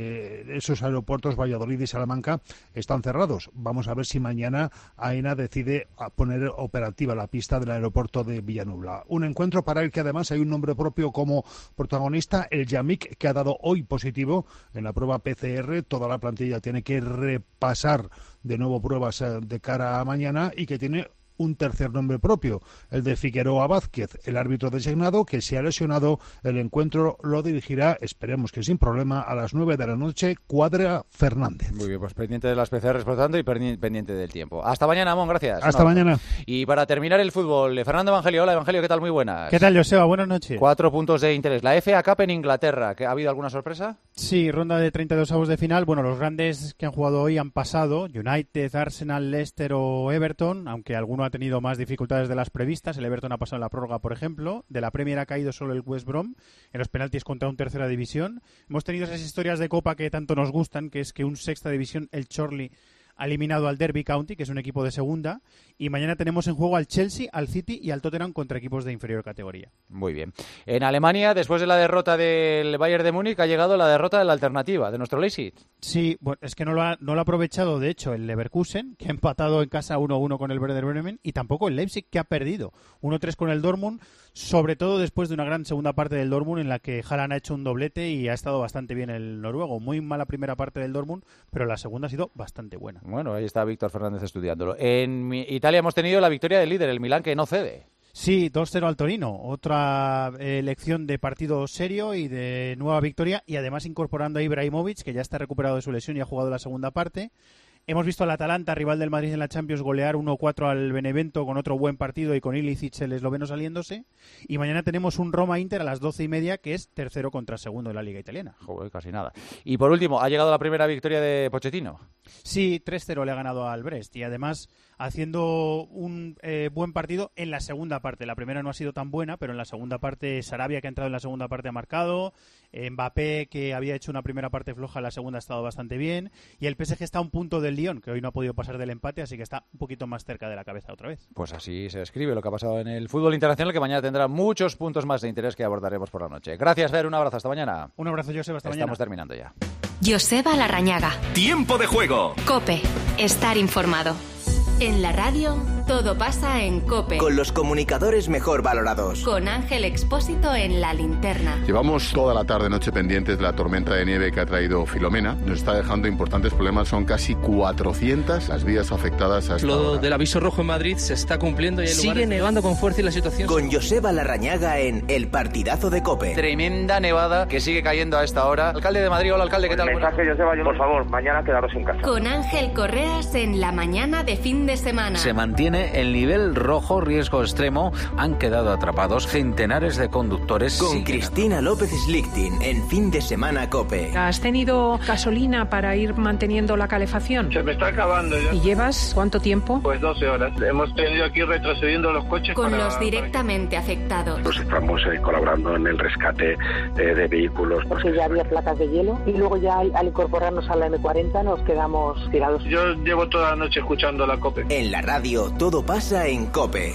Esos aeropuertos, Valladolid y Salamanca, están cerrados. Vamos a ver si mañana AENA decide poner operativa la pista del aeropuerto de Villanueva. Un encuentro para el que además hay un nombre propio como protagonista, el Yamik, que ha dado hoy positivo en la prueba PCR. Toda la plantilla tiene que repasar de nuevo pruebas de cara a mañana, y que tiene un tercer nombre propio, el de Figueroa Vázquez, el árbitro designado que se ha lesionado. El encuentro lo dirigirá, esperemos que sin problema, a las 9 de la noche, Cuadra Fernández. Muy bien, pues pendiente de las PCRs, por tanto, y pendiente del tiempo. Hasta mañana, Amón, gracias. Hasta mañana. Y para terminar el fútbol, Fernando Evangelio. Hola, Evangelio, ¿qué tal? Muy buenas. ¿Qué tal, Joseba? Buenas noches. 4 puntos de interés. La FA Cup en Inglaterra, ¿ha habido alguna sorpresa? Sí, ronda de 32avos de final. Bueno, los grandes que han jugado hoy han pasado: United, Arsenal, Leicester o Everton, aunque alguno ha tenido más dificultades de las previstas. El Everton ha pasado en la prórroga, por ejemplo. De la Premier ha caído solo el West Brom en los penaltis contra un tercera división. Hemos tenido esas historias de Copa que tanto nos gustan, que es que un sexta división, el Chorley, ha eliminado al Derby County, que es un equipo de segunda, y mañana tenemos en juego al Chelsea, al City y al Tottenham contra equipos de inferior categoría. Muy bien. En Alemania, después de la derrota del Bayern de Múnich, ha llegado la derrota de la alternativa, de nuestro Leipzig. Sí, bueno, es que no lo ha aprovechado, de hecho, el Leverkusen, que ha empatado en casa 1-1 con el Werder Bremen, y tampoco el Leipzig, que ha perdido 1-3 con el Dortmund, sobre todo después de una gran segunda parte del Dortmund en la que Haaland ha hecho un doblete y ha estado bastante bien el noruego. Muy mala primera parte del Dortmund, pero la segunda ha sido bastante buena. Bueno, ahí está Víctor Fernández estudiándolo. En Italia hemos tenido la victoria del líder, el Milán, que no cede. Sí, 2-0 al Torino. Otra lección de partido serio y de nueva victoria, y además incorporando a Ibrahimovic, que ya está recuperado de su lesión y ha jugado la segunda parte. Hemos visto al Atalanta, rival del Madrid en la Champions, golear 1-4 al Benevento con otro buen partido y con Ilicic, el esloveno, saliéndose. Y mañana tenemos un Roma-Inter a las 12:30, que es tercero contra segundo de la Liga Italiana. Joder, casi nada. Y por último, ¿ha llegado la primera victoria de Pochettino? Sí, 3-0 le ha ganado al Brest, y además haciendo un buen partido en la segunda parte. La primera no ha sido tan buena, pero en la segunda parte Sarabia, que ha entrado en la segunda parte, ha marcado. Mbappé, que había hecho una primera parte floja, la segunda ha estado bastante bien. Y el PSG está a un punto del Lyon, que hoy no ha podido pasar del empate, así que está un poquito más cerca de la cabeza otra vez. Pues así se describe lo que ha pasado en el fútbol internacional, que mañana tendrá muchos puntos más de interés que abordaremos por la noche. Gracias, Fer, un abrazo, hasta mañana. Un abrazo, Joseba, hasta mañana. Estamos terminando ya. Joseba Larrañaga. Tiempo de juego. COPE. Estar informado. En la radio, todo pasa en COPE. Con los comunicadores mejor valorados. Con Ángel Expósito en la linterna. Llevamos toda la tarde-noche pendientes de la tormenta de nieve que ha traído Filomena. Nos está dejando importantes problemas. Son casi 400 las vías afectadas hasta Lo ahora. del aviso rojo en Madrid se está cumpliendo y hay Sigue lugares... nevando con fuerza y la situación... Con Joseba Larrañaga en El Partidazo de COPE. Tremenda nevada que sigue cayendo a esta hora. Alcalde de Madrid, hola, alcalde, ¿qué tal? Mensaje, Joseba, por favor, mañana quedaros en casa. Con Ángel Correas en la mañana de fin de semana. Se mantiene el nivel rojo, riesgo extremo. Han quedado atrapados centenares de conductores. Con Cristina López Slichting en Fin de Semana COPE. ¿Has tenido gasolina para ir manteniendo la calefacción? Se me está acabando ya. ¿Y llevas cuánto tiempo? Pues 12 horas. Hemos tenido aquí retrocediendo los coches. Con los directamente afectados. Pues estamos colaborando en el rescate de vehículos. Porque ya había placas de hielo y luego ya al incorporarnos a la M40 nos quedamos tirados. Yo llevo toda la noche escuchando la COPE. En la radio todo pasa en COPE.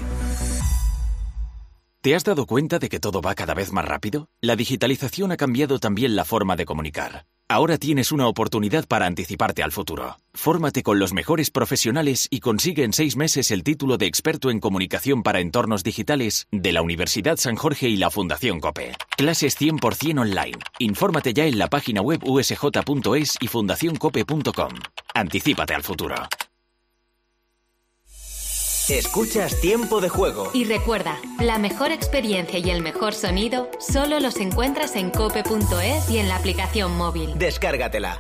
¿Te has dado cuenta de que todo va cada vez más rápido? La digitalización ha cambiado también la forma de comunicar. Ahora tienes una oportunidad para anticiparte al futuro. Fórmate con los mejores profesionales y consigue en 6 meses el título de experto en comunicación para entornos digitales de la Universidad San Jorge y la Fundación COPE. Clases 100% online. Infórmate ya en la página web usj.es y fundacioncope.com. Anticípate al futuro. Escuchas Tiempo de Juego. Y recuerda, la mejor experiencia y el mejor sonido solo los encuentras en cope.es y en la aplicación móvil. Descárgatela.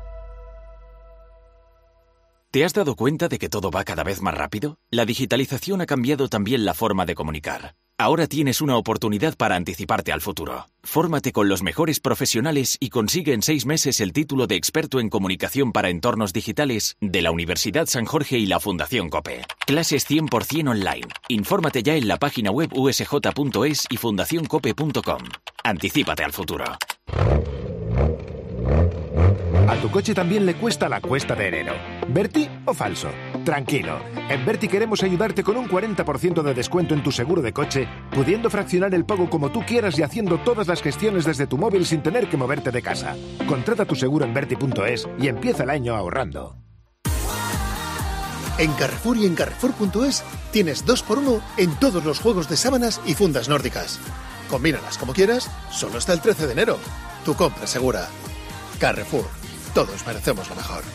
¿Te has dado cuenta de que todo va cada vez más rápido? La digitalización ha cambiado también la forma de comunicar. Ahora tienes una oportunidad para anticiparte al futuro. Fórmate con los mejores profesionales y consigue en 6 meses el título de experto en comunicación para entornos digitales de la Universidad San Jorge y la Fundación COPE. Clases 100% online. Infórmate ya en la página web usj.es y fundacioncope.com. Anticípate al futuro. A tu coche también le cuesta la cuesta de enero. ¿Verti o falso? Tranquilo. En Verti queremos ayudarte con un 40% de descuento en tu seguro de coche, pudiendo fraccionar el pago como tú quieras y haciendo todas las gestiones desde tu móvil sin tener que moverte de casa. Contrata tu seguro en Verti.es y empieza el año ahorrando. En Carrefour y en Carrefour.es tienes 2x1 en todos los juegos de sábanas y fundas nórdicas. Combínalas como quieras, solo hasta el 13 de enero. Tu compra segura. Carrefour. Todos merecemos lo mejor.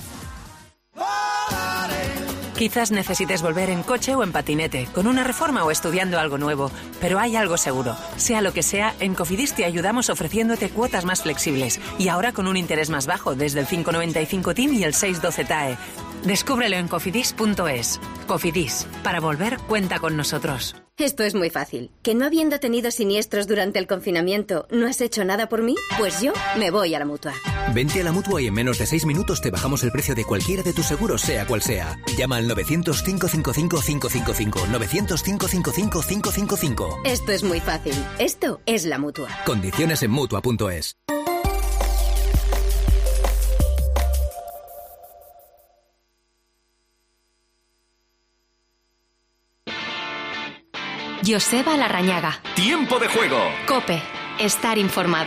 Quizás necesites volver en coche o en patinete, con una reforma o estudiando algo nuevo, pero hay algo seguro. Sea lo que sea, en Cofidis te ayudamos ofreciéndote cuotas más flexibles y ahora con un interés más bajo desde el 5,95 TIM y el 6,12 TAE. Descúbrelo en cofidis.es. Cofidis, para volver cuenta con nosotros. Esto es muy fácil. ¿Que no habiendo tenido siniestros durante el confinamiento no has hecho nada por mí? Pues yo me voy a la Mutua. Vente a la Mutua y en menos de 6 minutos te bajamos el precio de cualquiera de tus seguros, sea cual sea. Llama al 900-555-555. 900-555-555. Esto es muy fácil. Esto es la Mutua. Condiciones en Mutua.es. Joseba Larrañaga. Tiempo de juego. COPE. Estar informado.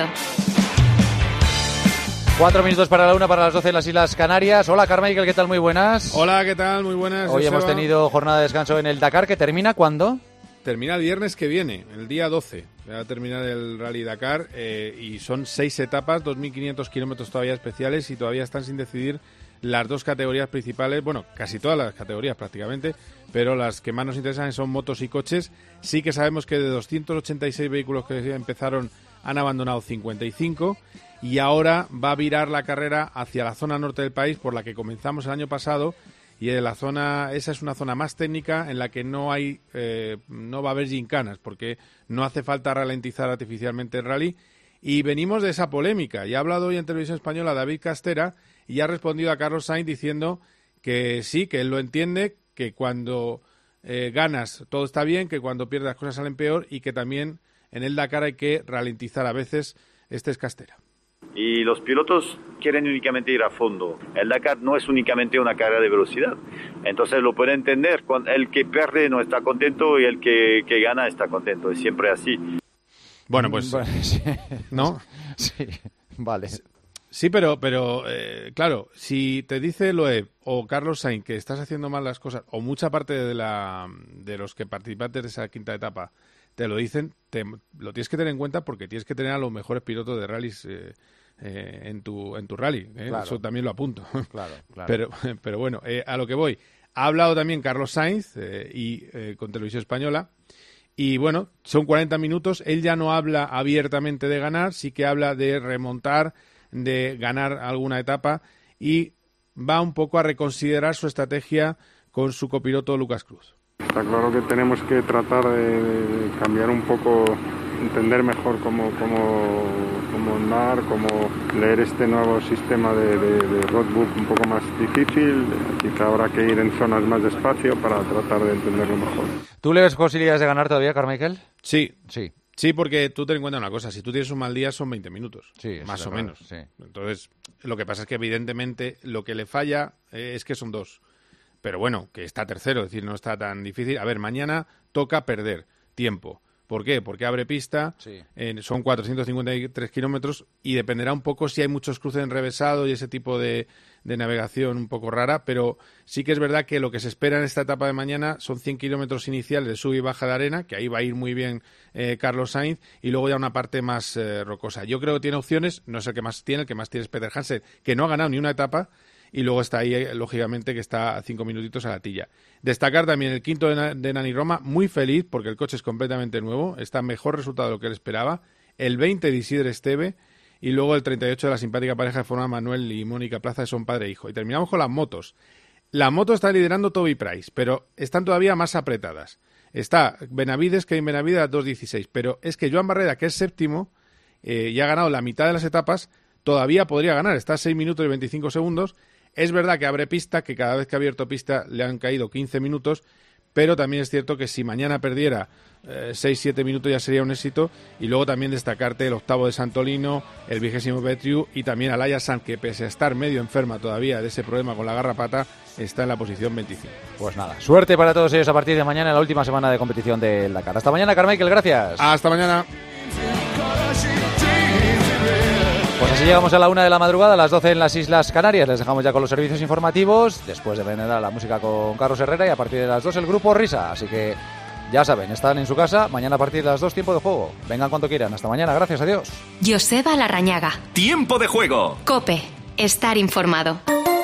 4 minutos para la 1, para las 12 en las Islas Canarias. Hola, Carmichael, ¿qué tal? Muy buenas. Hola, ¿qué tal? Muy buenas. Hoy Joseba. hemos tenido jornada de descanso en el Dakar, que termina ¿cuándo? Termina el viernes que viene, el día 12. Va a terminar el Rally Dakar y son 6 etapas, 2.500 kilómetros todavía especiales y todavía están sin decidir las 2 categorías principales, bueno, casi todas las categorías prácticamente, pero las que más nos interesan son motos y coches. Sí que sabemos que de 286 vehículos que empezaron han abandonado 55 y ahora va a virar la carrera hacia la zona norte del país por la que comenzamos el año pasado y esa es una zona más técnica en la que no va a haber gincanas porque no hace falta ralentizar artificialmente el rally. Y venimos de esa polémica. Y ha hablado hoy en Televisión Española David Castera y ha respondido a Carlos Sainz diciendo que sí, que él lo entiende, que cuando ganas todo está bien, que cuando pierdes las cosas salen peor y que también en el Dakar hay que ralentizar a veces. Este es Castera. Y los pilotos quieren únicamente ir a fondo. El Dakar no es únicamente una carrera de velocidad. Entonces lo puede entender. El que pierde no está contento y el que gana está contento. Es siempre así. Bueno, pues, sí. ¿no? Sí, vale. Sí, pero claro, si te dice Loeb o Carlos Sainz que estás haciendo mal las cosas, o mucha parte de los que participantes de esa quinta etapa te lo dicen, lo tienes que tener en cuenta porque tienes que tener a los mejores pilotos de rallies en tu rally. Claro. Eso también lo apunto. Claro. Pero bueno, a lo que voy. Ha hablado también Carlos Sainz con Televisión Española. Y bueno, son 40 minutos. Él ya no habla abiertamente de ganar, sí que habla de remontar, de ganar alguna etapa y va un poco a reconsiderar su estrategia con su copiloto Lucas Cruz. Está claro que tenemos que tratar de cambiar un poco, entender mejor cómo andar, cómo leer este nuevo sistema de roadbook un poco más difícil. Quizá habrá que ir en zonas más despacio para tratar de entenderlo mejor. ¿Tú le ves posibilidades de ganar todavía, Carmichael? Sí, porque tú ten en cuenta una cosa, si tú tienes un mal día son 20 minutos, más o menos. Sí. Entonces, lo que pasa es que evidentemente lo que le falla es que son 2. Pero bueno, que está tercero, es decir, no está tan difícil. A ver, mañana toca perder tiempo. ¿Por qué? Porque abre pista, son 453 kilómetros y dependerá un poco si hay muchos cruces enrevesados y ese tipo de navegación un poco rara, pero sí que es verdad que lo que se espera en esta etapa de mañana son 100 kilómetros iniciales de sub y baja de arena, que ahí va a ir muy bien Carlos Sainz, y luego ya una parte más rocosa. Yo creo que tiene opciones, no es el que más tiene es Peter Hansen, que no ha ganado ni una etapa, y luego está ahí, lógicamente, que está a 5 minutitos a la tilla. Destacar también el quinto de Nani Roma, muy feliz porque el coche es completamente nuevo, está mejor resultado de lo que él esperaba. El 20 de Isidre Esteve y luego el 38 de la simpática pareja de forma Manuel y Mónica Plaza, que son padre e hijo. Y terminamos con las motos. La moto está liderando Toby Price, pero están todavía más apretadas. Está Benavides, Kevin Benavides a 2.16. Pero es que Joan Barreda, que es séptimo, y ha ganado la mitad de las etapas, todavía podría ganar. Está a 6 minutos y 25 segundos. Es verdad que abre pista, que cada vez que ha abierto pista le han caído 15 minutos, pero también es cierto que si mañana perdiera 6-7 minutos ya sería un éxito. Y luego también destacarte el octavo de Santolino, el 20º Petriu y también Alaya Sanz, que pese a estar medio enferma todavía de ese problema con la garrapata, está en la posición 25. Pues nada, suerte para todos ellos a partir de mañana en la última semana de competición del Dakar. Hasta mañana, Carmichael, gracias. Hasta mañana. Pues así llegamos a la 1 de la madrugada, a las 12 en las Islas Canarias. Les dejamos ya con los servicios informativos, después de venerar la música con Carlos Herrera, y a partir de las 2 el grupo Risa. Así que ya saben, están en su casa, mañana a partir de las 2 tiempo de juego. Vengan cuando quieran. Hasta mañana, gracias, adiós. Joseba Larrañaga. Tiempo de juego. COPE. Estar informado.